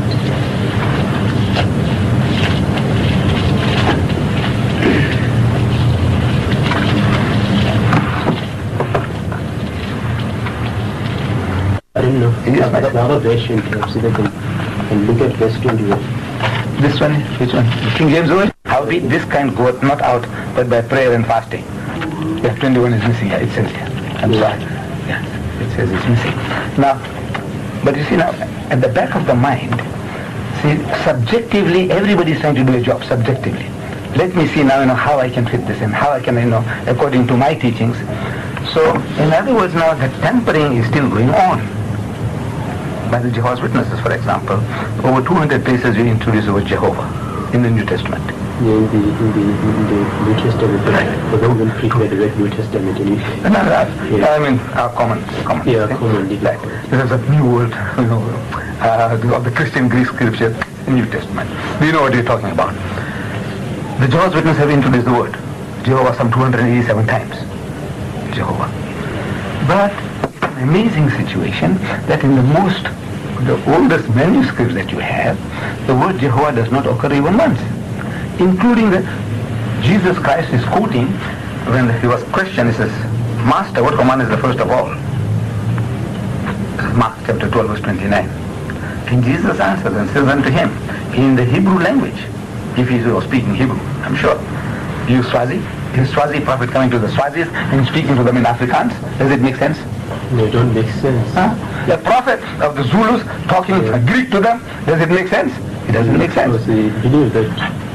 I don't know.
Yes,
the,
but-
the other version, perhaps, if I can, can look at verse twenty-one.
This one, which one? King James Version? Howbeit this kind goeth not out but by prayer and fasting. Yeah, twenty-one is missing here, it says here. I'm
Yeah.
sorry. Yeah, it says it's missing. Now, but you see now, at the back of the mind, see, subjectively, everybody is trying to do a job, subjectively. Let me see now, you know, how I can fit this in, how I can, you know, according to my teachings. So, in other words now, the tampering is still going on. By the Jehovah's Witnesses, for example, over two hundred places you introduce the word Jehovah in the New Testament.
Yeah, in the, in the, in the New Testament,
Right.
but don't even preach by the Red New Testament. And if,
No, no, I,
Yeah.
I mean, our common, common.
Yeah,
thing.
common, yeah.
Right. This is a new word, you know, uh, of the Christian Greek scripture, the New Testament. We know what you're talking about. The Jehovah's Witnesses have introduced the word Jehovah some two hundred eighty-seven times. Jehovah. But an amazing situation that in the most, the oldest manuscripts that you have, the word Jehovah does not occur even once. Including the Jesus Christ is quoting when he was questioned, he says, Master, what command is the first of all? This is Mark chapter twelve, verse twenty-nine. And Jesus answers and says unto him, in the Hebrew language, if he was speaking Hebrew, I'm sure. You Swazi, is Swazi prophet coming to the Swazis and speaking to them in Afrikaans? Does it make sense?
no, it don't make sense.
Huh? The prophet of the Zulus talking
Yeah.
Greek to them, does it make sense? It doesn't make sense.
Because they believe that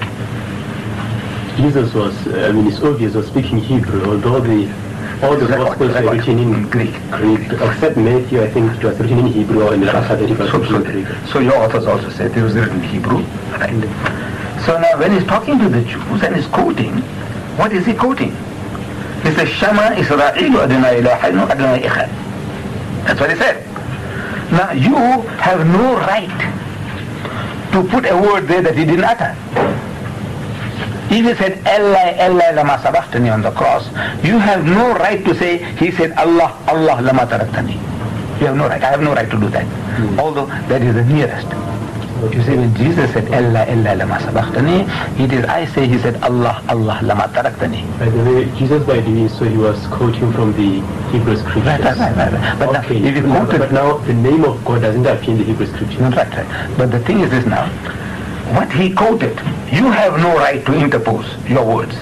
Jesus was, I mean, it's obvious, was speaking Hebrew, although the all the
Record,
Gospels are
record.
written in
In Greek.
Greek, except Matthew, I think it was written in Hebrew, or in the alphabetic was
So,
written in
so,
Greek.
so your authors also said it was written in Hebrew, right? So now when he's talking to the Jews and he's quoting, what is he quoting? He says, Shema Israel Adonai Eloheinu Adonai Echad. That's what he said. Now you have no right to put a word there that he didn't utter. If he said Allah, Allah lama sabachthani on the cross, you have no right to say he said Allah, Allah lama taraktani. You have no right. I have no right to do that.
Hmm.
Although that is the nearest. You see, when Jesus said, Ella, Ella, lama sabaqtani, it is I say, he said, Allah, Allah, lama taraktani.
By the way, Jesus, by the way, so he was quoting from the Hebrew scriptures.
Right, right, right, right. But,
okay.
now, if you
no,
quoted,
but now the name of God doesn't appear in the Hebrew scriptures.
Right, right. But the thing is this now, what he quoted, you have no right to interpose your words.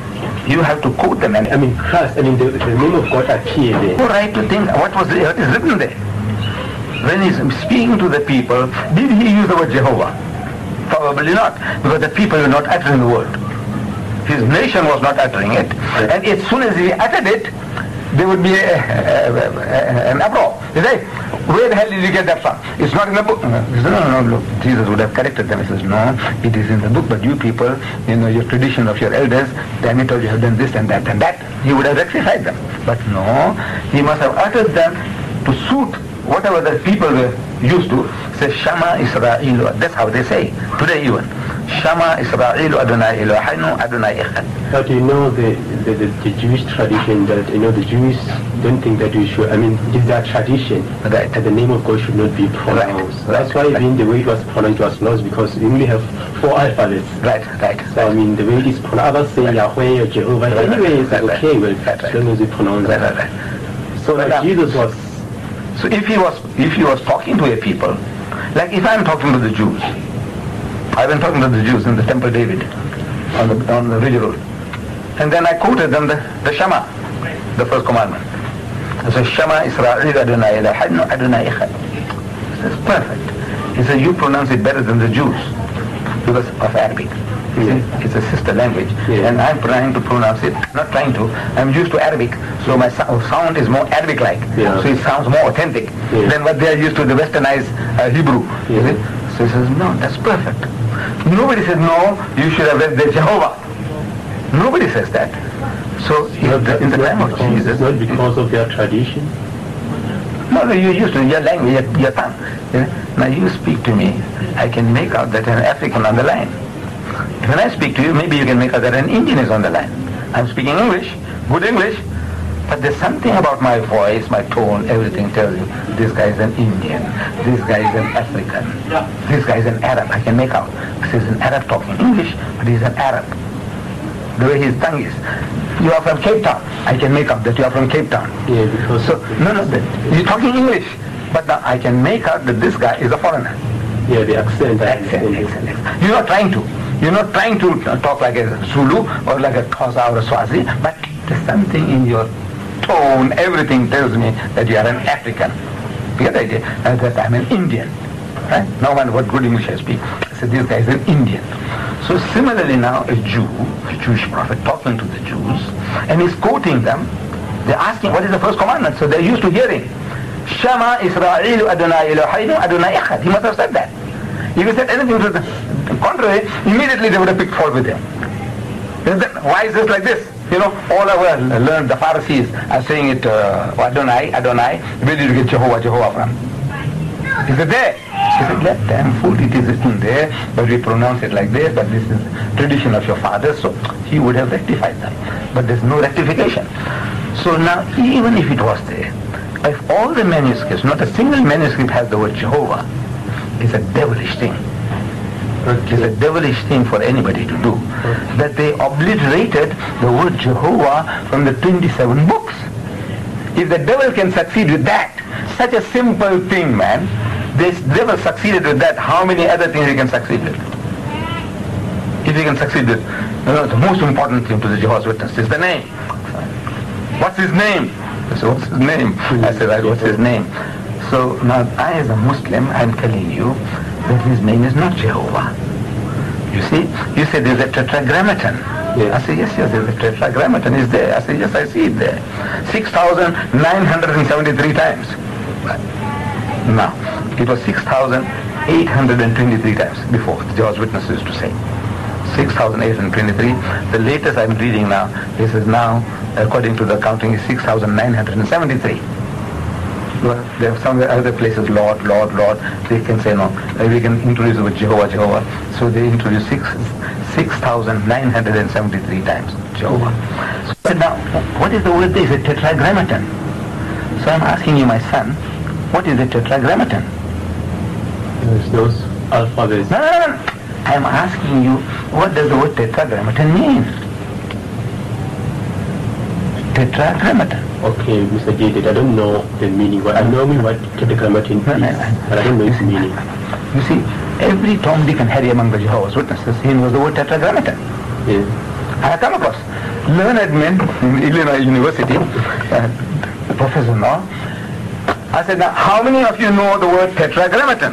You have to quote them. And
I mean, Christ, I mean, the, the name of God appeared there.
No right to think what was what is written there. When he's speaking to the people, did he use the word Jehovah? Probably not, because the people were not uttering the word. His nation was not uttering it. And as soon as he uttered it, there would be a, a, a, a, an uproar. They say, where the hell did you get that from? It's not in the book. He said, no, no, no, look, Jesus would have corrected them. He says, no, it is in the book, but you people, you know, your tradition of your elders, damn it all, you have done this and that and that. He would have rectified them. But no, he must have uttered them to suit whatever the people were used to. Say, Shama Israel, that's how they say, today even. Shama Israel Adonai Eloheinu Adonai Echad.
But you know the, the, the, the Jewish tradition that, you know, the Jews don't think that we should, I mean, it is their tradition
right.
that the name of God should not be pronounced.
Right.
That's
right.
why even the way it was pronounced was lost, because we only have four alphabets.
Right, right.
So I mean, the way it is pronounced, others say right. Yahweh or Jehovah. Right. Anyway, it's like,
right.
okay, well,
right.
as long as we pronounce
right.
that.
Right. Right.
So like Jesus was...
So if he was, if he was talking to a people, like if I'm talking to the Jews, I've been talking to the Jews in the Temple David, on the, on the Ridge Road. And then I quoted them the, the Shema, the first commandment. I said, Shema Israel Adonai Eloheinu Adonai Echad. He says, perfect. He said, you pronounce it better than the Jews because of Arabic. Yeah. It's a sister language. Yeah. And I'm trying to pronounce it, not trying to, I'm used to Arabic, so my so- sound is more Arabic-like. Yeah. So it sounds more authentic yeah. than what they are used to, the westernized uh, Hebrew. Yeah. So he says, no, that's perfect. Nobody says, no, you should have read the Jehovah. Nobody says that. So in the, in the time of Jesus...
Not because of their tradition?
No, no, you're used to your language, your, your tongue. Now you speak to me, I can make out that an African on the line. When I speak to you, maybe you can make out that an Indian is on the line. I'm speaking English, good English, but there's something about my voice, my tone, everything tells you, this guy is an Indian, this guy is an African, this guy is an Arab. I can make out. This is an Arab talking English, but he's an Arab. The way his tongue is. You are from Cape Town. I can make out that you are from Cape Town.
Yeah, because...
So, no, no, you're talking English, but now I can make out that this guy is a foreigner.
Yeah, the accent.
Accent, accent, accent. You're not trying to. You're not trying to talk like a Zulu or like a Xhosa or a Swazi, but there's something in your tone, everything tells me that you are an African. You get the idea? And that I'm an Indian. Right? No matter what good English I speak. So this guy is an Indian. So similarly now a Jew, a Jewish prophet talking to the Jews, and he's quoting them, they're asking what is the first commandment? So they're used to hearing. Shama Israel Adonai Eloheinu Adonai Echad. He must have said that. If he said anything to the contrary, immediately they would have picked fault with him. Why is this like this? You know, all our learned, the Pharisees are saying it, uh, Adonai, Adonai, where did you get Jehovah, Jehovah from? Is it there? He said, let them fool, it is written there, but we pronounce it like this, but this is tradition of your fathers, so he would have rectified them. But there's no rectification. So now, even if it was there, if all the manuscripts, not a single manuscript has the word Jehovah, it's a devilish thing. It's a devilish thing for anybody to do. That they obliterated the word Jehovah from the twenty-seven books. If the devil can succeed with that, such a simple thing, man, this devil succeeded with that, how many other things he can succeed with? If he can succeed with, you know, the most important thing to the Jehovah's Witness is the name. What's his name? I said, what's his name? I said, right, what's his name? So now I as a Muslim, I'm telling you that his name is not Jehovah. You see, you say there's a tetragrammaton. Yeah. I say, yes, yes, there's a tetragrammaton is there. I say, yes, I see it there. six thousand nine hundred seventy-three times. Now, it was six thousand eight hundred twenty-three times before, the Jehovah's Witnesses used to say. six thousand eight hundred twenty-three. The latest I'm reading now, this is now, according to the counting, is six thousand nine hundred seventy-three. Well, there are some other places, Lord, Lord, Lord, they can say no. We can introduce the word Jehovah, Jehovah. So they introduce six, six thousand nine hundred seventy-three times Jehovah. So now, what is the word there? It's a tetragrammaton. So I'm asking you, my son, what is a tetragrammaton?
There's those alphabet.
No, no, no. I'm asking you, what does the word tetragrammaton mean? Tetragrammaton.
Okay, Mister David, I don't know the meaning, but I know me what tetragrammaton is,
No, no, no.
but I don't know its meaning.
You see, every Tom, Dick and Harry among the Jehovah's Witnesses, he knows the word tetragrammaton.
Yeah.
I have come across learned men in Illinois University, uh, the professor now. I said, now, how many of you know the word tetragrammaton?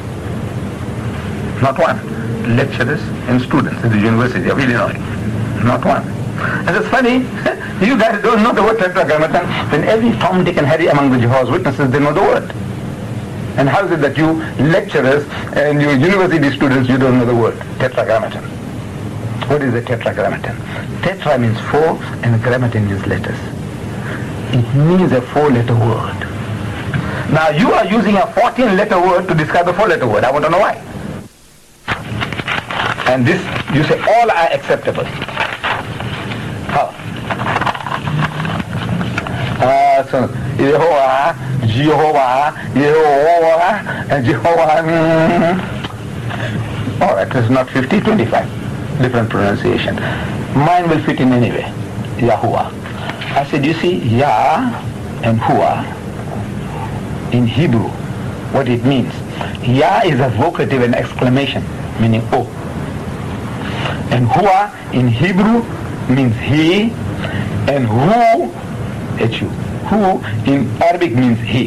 Not one. Lecturers and students at the University of Illinois. Not one. I said, it's funny, you guys don't know the word tetragrammaton, then every Tom, Dick and Harry among the Jehovah's Witnesses, they know the word. And how is it that you lecturers and you university students, you don't know the word tetragrammaton? What is a tetragrammaton? Tetra means four and grammaton means letters. It means a four-letter word. Now you are using a fourteen-letter word to describe a four-letter word. I want to know why. And this, you say all are acceptable. How? Uh, so, Yehovah, Jehovah, Yehovah, and Jehovah. Mm. All right, it's not fifty, twenty-five. Different pronunciation. Mine will fit in anyway. Yahuwah. I said, you see, Yah and Hua in Hebrew, what it means. Yah is a vocative and exclamation, meaning oh. And Hua in Hebrew means he, and Hu, H U. Hu in Arabic means he.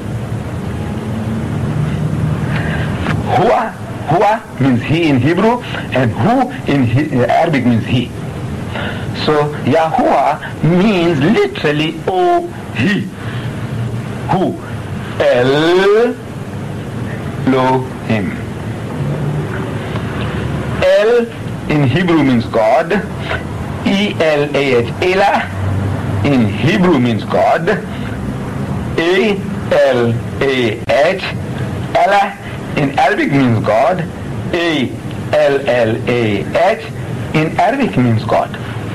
Hua, Hua means he in Hebrew, and Hu in he, Arabic means he. So Yahuwah means literally oh he. Who? Elohim. El in Hebrew means God. E L A H, Elah in Hebrew means God. A L A H, Allah in Arabic means God. A L L A H in Arabic means God.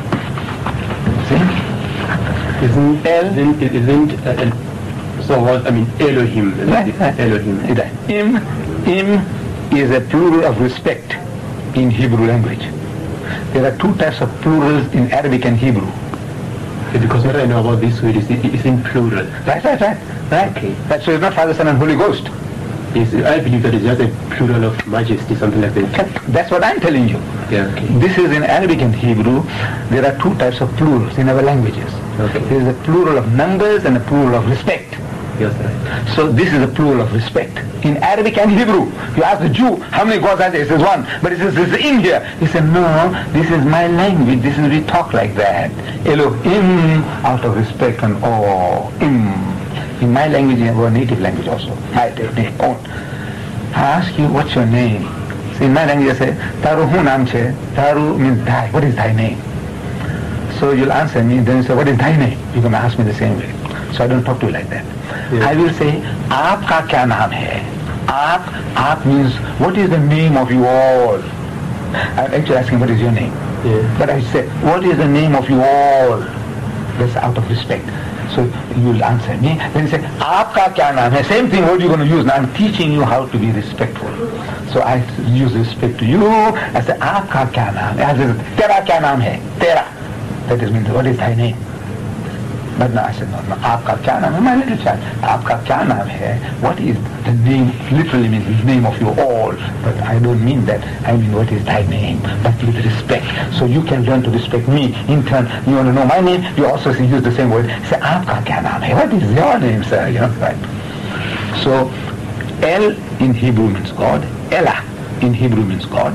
See?
Isn't
El,
isn't isn't uh, uh, so what I mean Elohim?
Right, right.
Elohim.
Im, Im is a plural of respect in Hebrew language. There are two types of plurals in Arabic and Hebrew.
Yeah, because what I know about this word is it is in plural.
Right, right, right. Right.
Okay.
Right, so it's not Father, Son, and Holy Ghost.
Yes, I believe that it's just a plural of majesty, something like that.
That's what I'm telling you.
Yeah. Okay.
This is in Arabic and Hebrew. There are two types of plurals in our languages.
Okay.
There is a plural of numbers and a plural of respect.
Yes, right.
So this is a plural of respect. In Arabic and Hebrew, you ask the Jew, how many gods are there? He says one. But he says, this is in here. He said, no, this is my language. This is, we talk like that. Elohim, out of respect and awe. Im. In my language, our native language also. My own. I ask you, what's your name? So in my language, I say, Taru hu naam che. Taru means thy. What is thy name? So you'll answer me, then you say, what is thy name? You're going to ask me the same way. So I don't talk to you like that.
Yeah.
I will say, aapka kya naam hai? Aap, aap means, what is the name of you all? I'm actually asking, what is your name?
Yeah.
But I say, what is the name of you all? That's out of respect. So you'll answer me. Then you say, aapka kya naam hai? Same thing, what you're going to use. Now I'm teaching you how to be respectful. So I use respect to you. I say, aapka kya naam hai? I say, tera kya naam hai? Tera. That is means, what is thy name? But no, I said, no, no, aapka kya naam hai? My little child, aapka kya naam hai? What is the name? Literally means the name of you all. But I don't mean that. I mean, what is thy name? But with respect. So you can learn to respect me. In turn, you want to know my name? You also use the same word. Say, aapka kya naam hai? What is your name, sir? You know, right? So, El in Hebrew means God. Elah in Hebrew means God.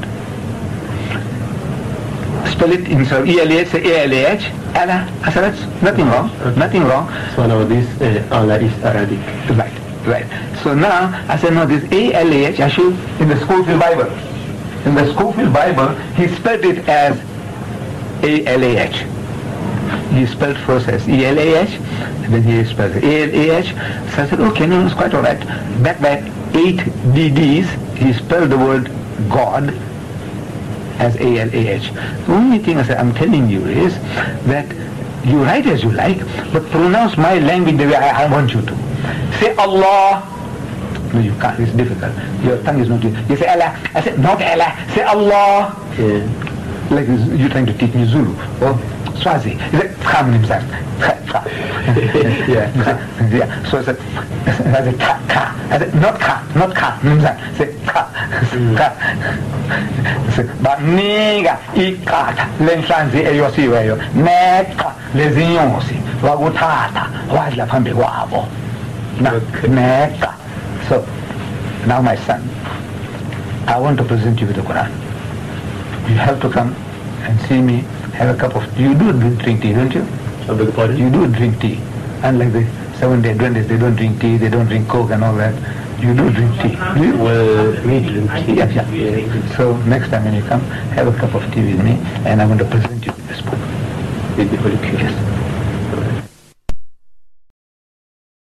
Spell it in so E L A H, say A L A H. Allah. I said, that's nothing wrong.
Okay.
Nothing wrong.
So now this uh, Allah is Arabic.
Right, right. So now I said, no, this A L A H, I should, in the Schofield Bible. In the Schofield Bible, he spelled it as A L A H. He spelled first as E L A H, and then he spelled A L A H. So I said, okay, no, it's quite all right. Back by eight D Ds, he spelled the word God as A L A H. The only thing I say, I'm telling you is that you write as you like, but pronounce my language the way I, I want you to. Say Allah,
No, you can't. It's difficult. Your tongue is not. You say Allah. I say not Allah. Say Allah.
Yeah.
Like you're trying to teach me Zulu or Swazi. Is it Khamnimsan? Yeah. Yeah. So I said, I said ka ka. I said not ka, not ka. Nimsan. Say ka. Ka. Ba niga ikata lenhlanzi eyosiweyo neqa lezinyosi wakuthatha wadla phambi kwabo. Neqa. So now my son, I want to present you with the Quran. You have to come and see me, have a cup of tea. You do drink, drink tea, don't you?
I beg your pardon?
You do drink tea. Unlike the seven-day Adventists, they don't drink tea, they don't drink Coke and all that. You do drink tea, do you?
Well, me drink tea.
Yeah, yeah.
yeah.
So next time when you come, have a cup of tea with me, and I'm going to present you with this book.
With the Holy Quran.
Yes.